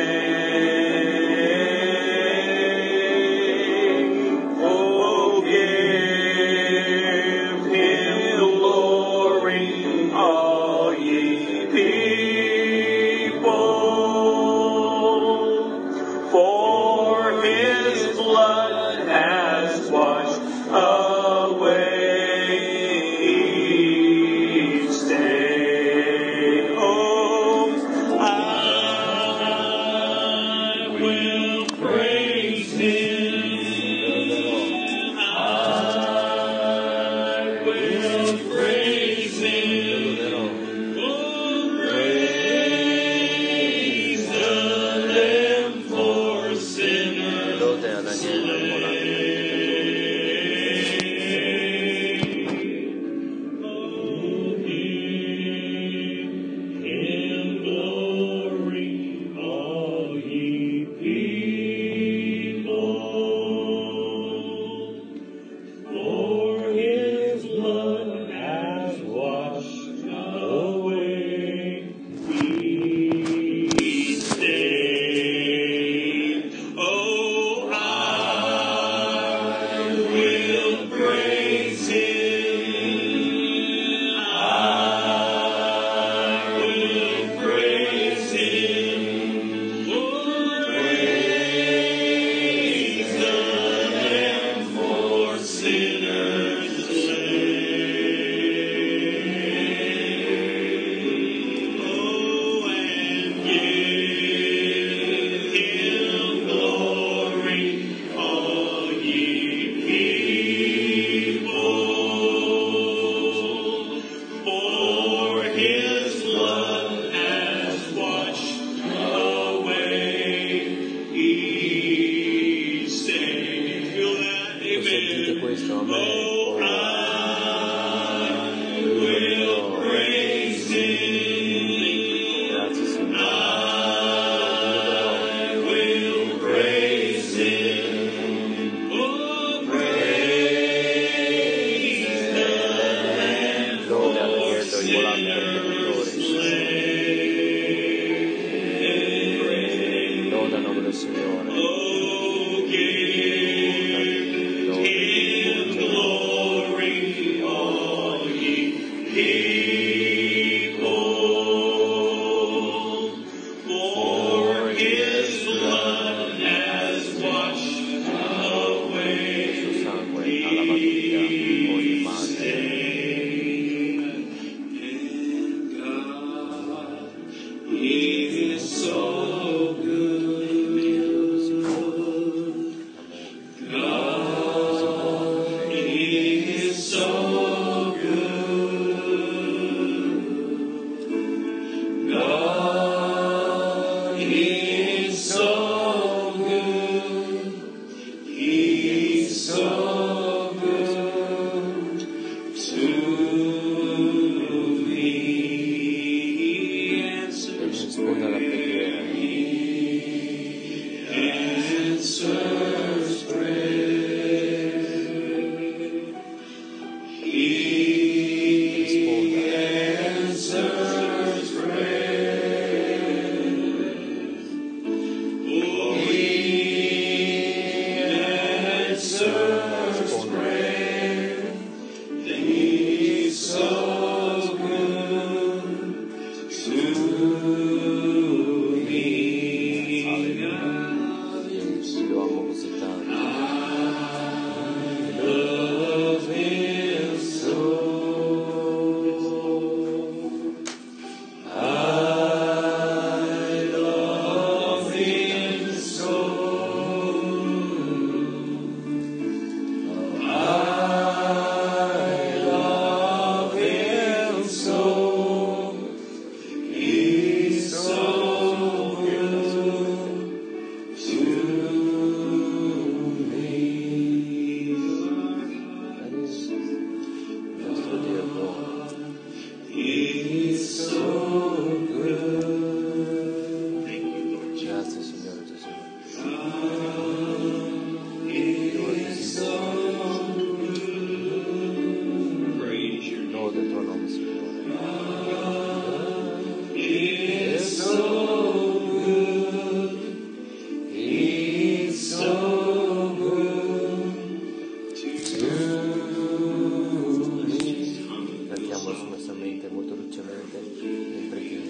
Grazie Signore Gesù. Lode il tuo nome, Signore. It's so good. It's so good to me. Cantiamolo sommessamente, molto dolcemente, in preghiera.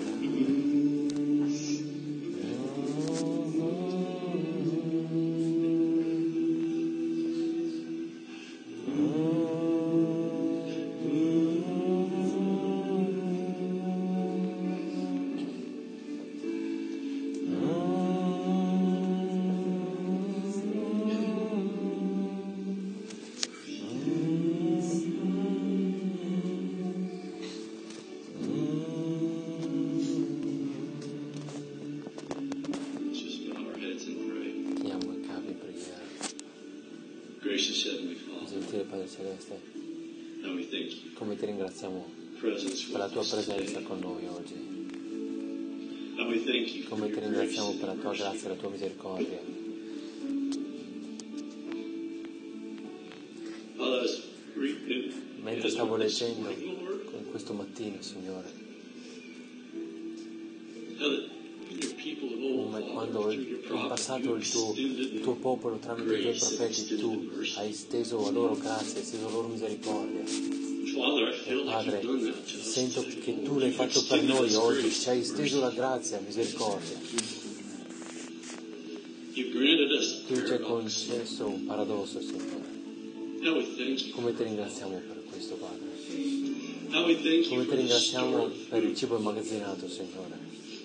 Celeste, come ti ringraziamo per la tua presenza con noi oggi, come ti ringraziamo per la tua grazia e la tua misericordia. Mentre stavo leggendo questo mattino, Signore, come quando in passato il tuo, il tuo popolo tramite i tuoi profeti tu hai esteso a loro grazia, hai esteso a loro misericordia. E Padre, sento che tu l'hai fatto per noi oggi, ci hai esteso la grazia, misericordia. Tu ci hai concesso un paradosso, Signore. Come ti ringraziamo per questo, Padre? Come ti ringraziamo per il cibo immagazzinato, Signore?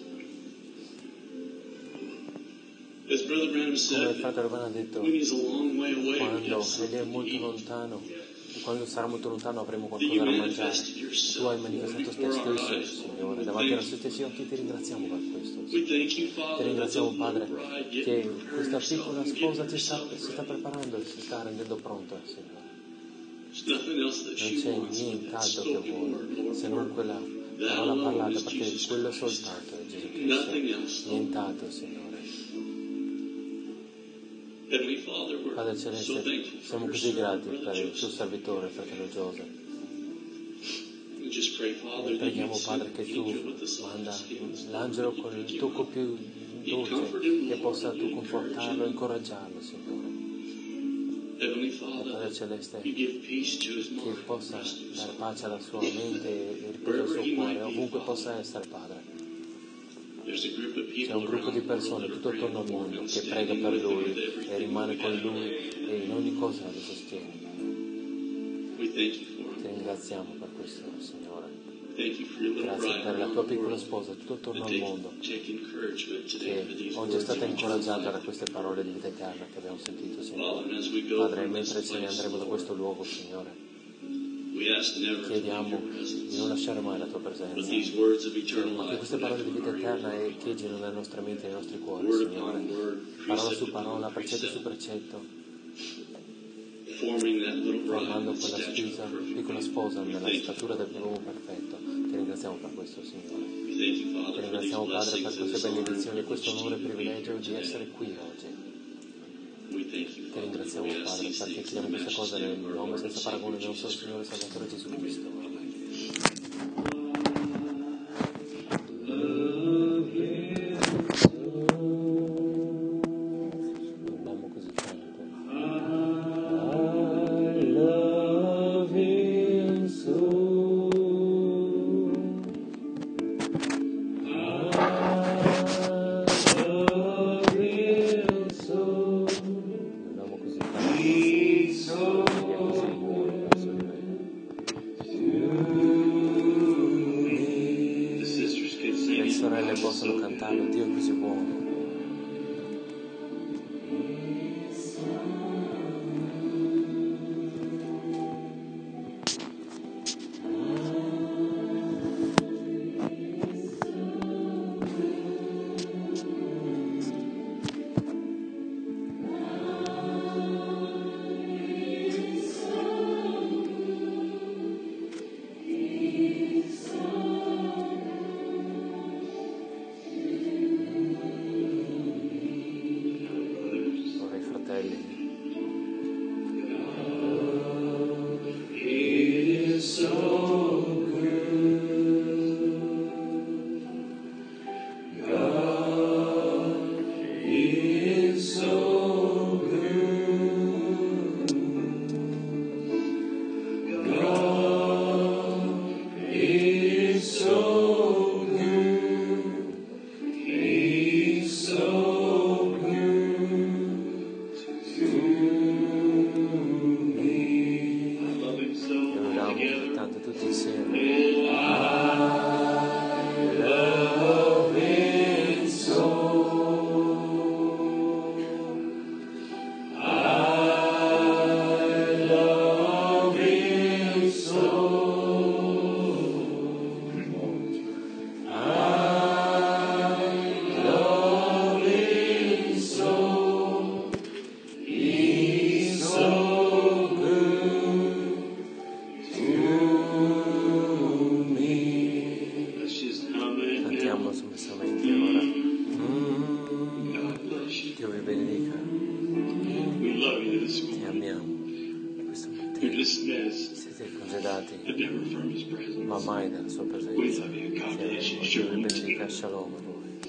Come il fratello Branham ha detto, quando Egli è molto lontano, quando sarà molto lontano avremo qualcosa da mangiare. Tu hai manifestato te stesso, Signore, davanti ai nostri stessi occhi. Ti ringraziamo per questo. Ti ringraziamo, Padre, che questa piccola sposa ci sta, si sta preparando, si sta rendendo pronta, Signore. Non c'è nient'altro che vuoi se non quella parola parlata, perché quello soltanto è Gesù Cristo, nient'altro, Signore. Padre Celeste, siamo così grati per il tuo servitore, fratello Giuseppe. E preghiamo, Padre, che tu manda l'angelo con il tocco più dolce, che possa tu confortarlo e incoraggiarlo, Signore. E Padre Celeste, che possa dare pace alla sua mente e riposo al suo cuore, ovunque possa essere, Padre. C'è un gruppo di persone tutto attorno al mondo che prega per lui e rimane con lui e in ogni cosa lo sostiene. Ti ringraziamo per questo, Signore. Grazie per la tua piccola sposa tutto attorno al mondo, che oggi è stata incoraggiata da queste parole di vita eterna che abbiamo sentito, Signore. Padre, mentre ce ne andremo da questo luogo, Signore, chiediamo di non lasciare mai la tua presenza, ma che queste parole di vita eterna echeggiano nelle nostre menti e nei nostri cuori, Signore, parola su parola, precetto su precetto, formando quella spisa, piccola sposa nella statura dell'uomo perfetto. Ti ringraziamo per questo, Signore. Ti ringraziamo, Padre, per queste benedizioni e questo onore e privilegio di essere qui oggi. Ti ringraziamo, Padre, perché chiediamo questa cosa nel nome senza paragone del nostro Signore Salvatore Gesù Cristo. Amen. To together. Tanto tutti insieme. I love Him so. Cantiamo sommessamente ora. Dio vi benedica. Ti amiamo. Questa mattina siete congedati, ma mai dalla sua presenza. Dio vi benedica. Shalom a voi.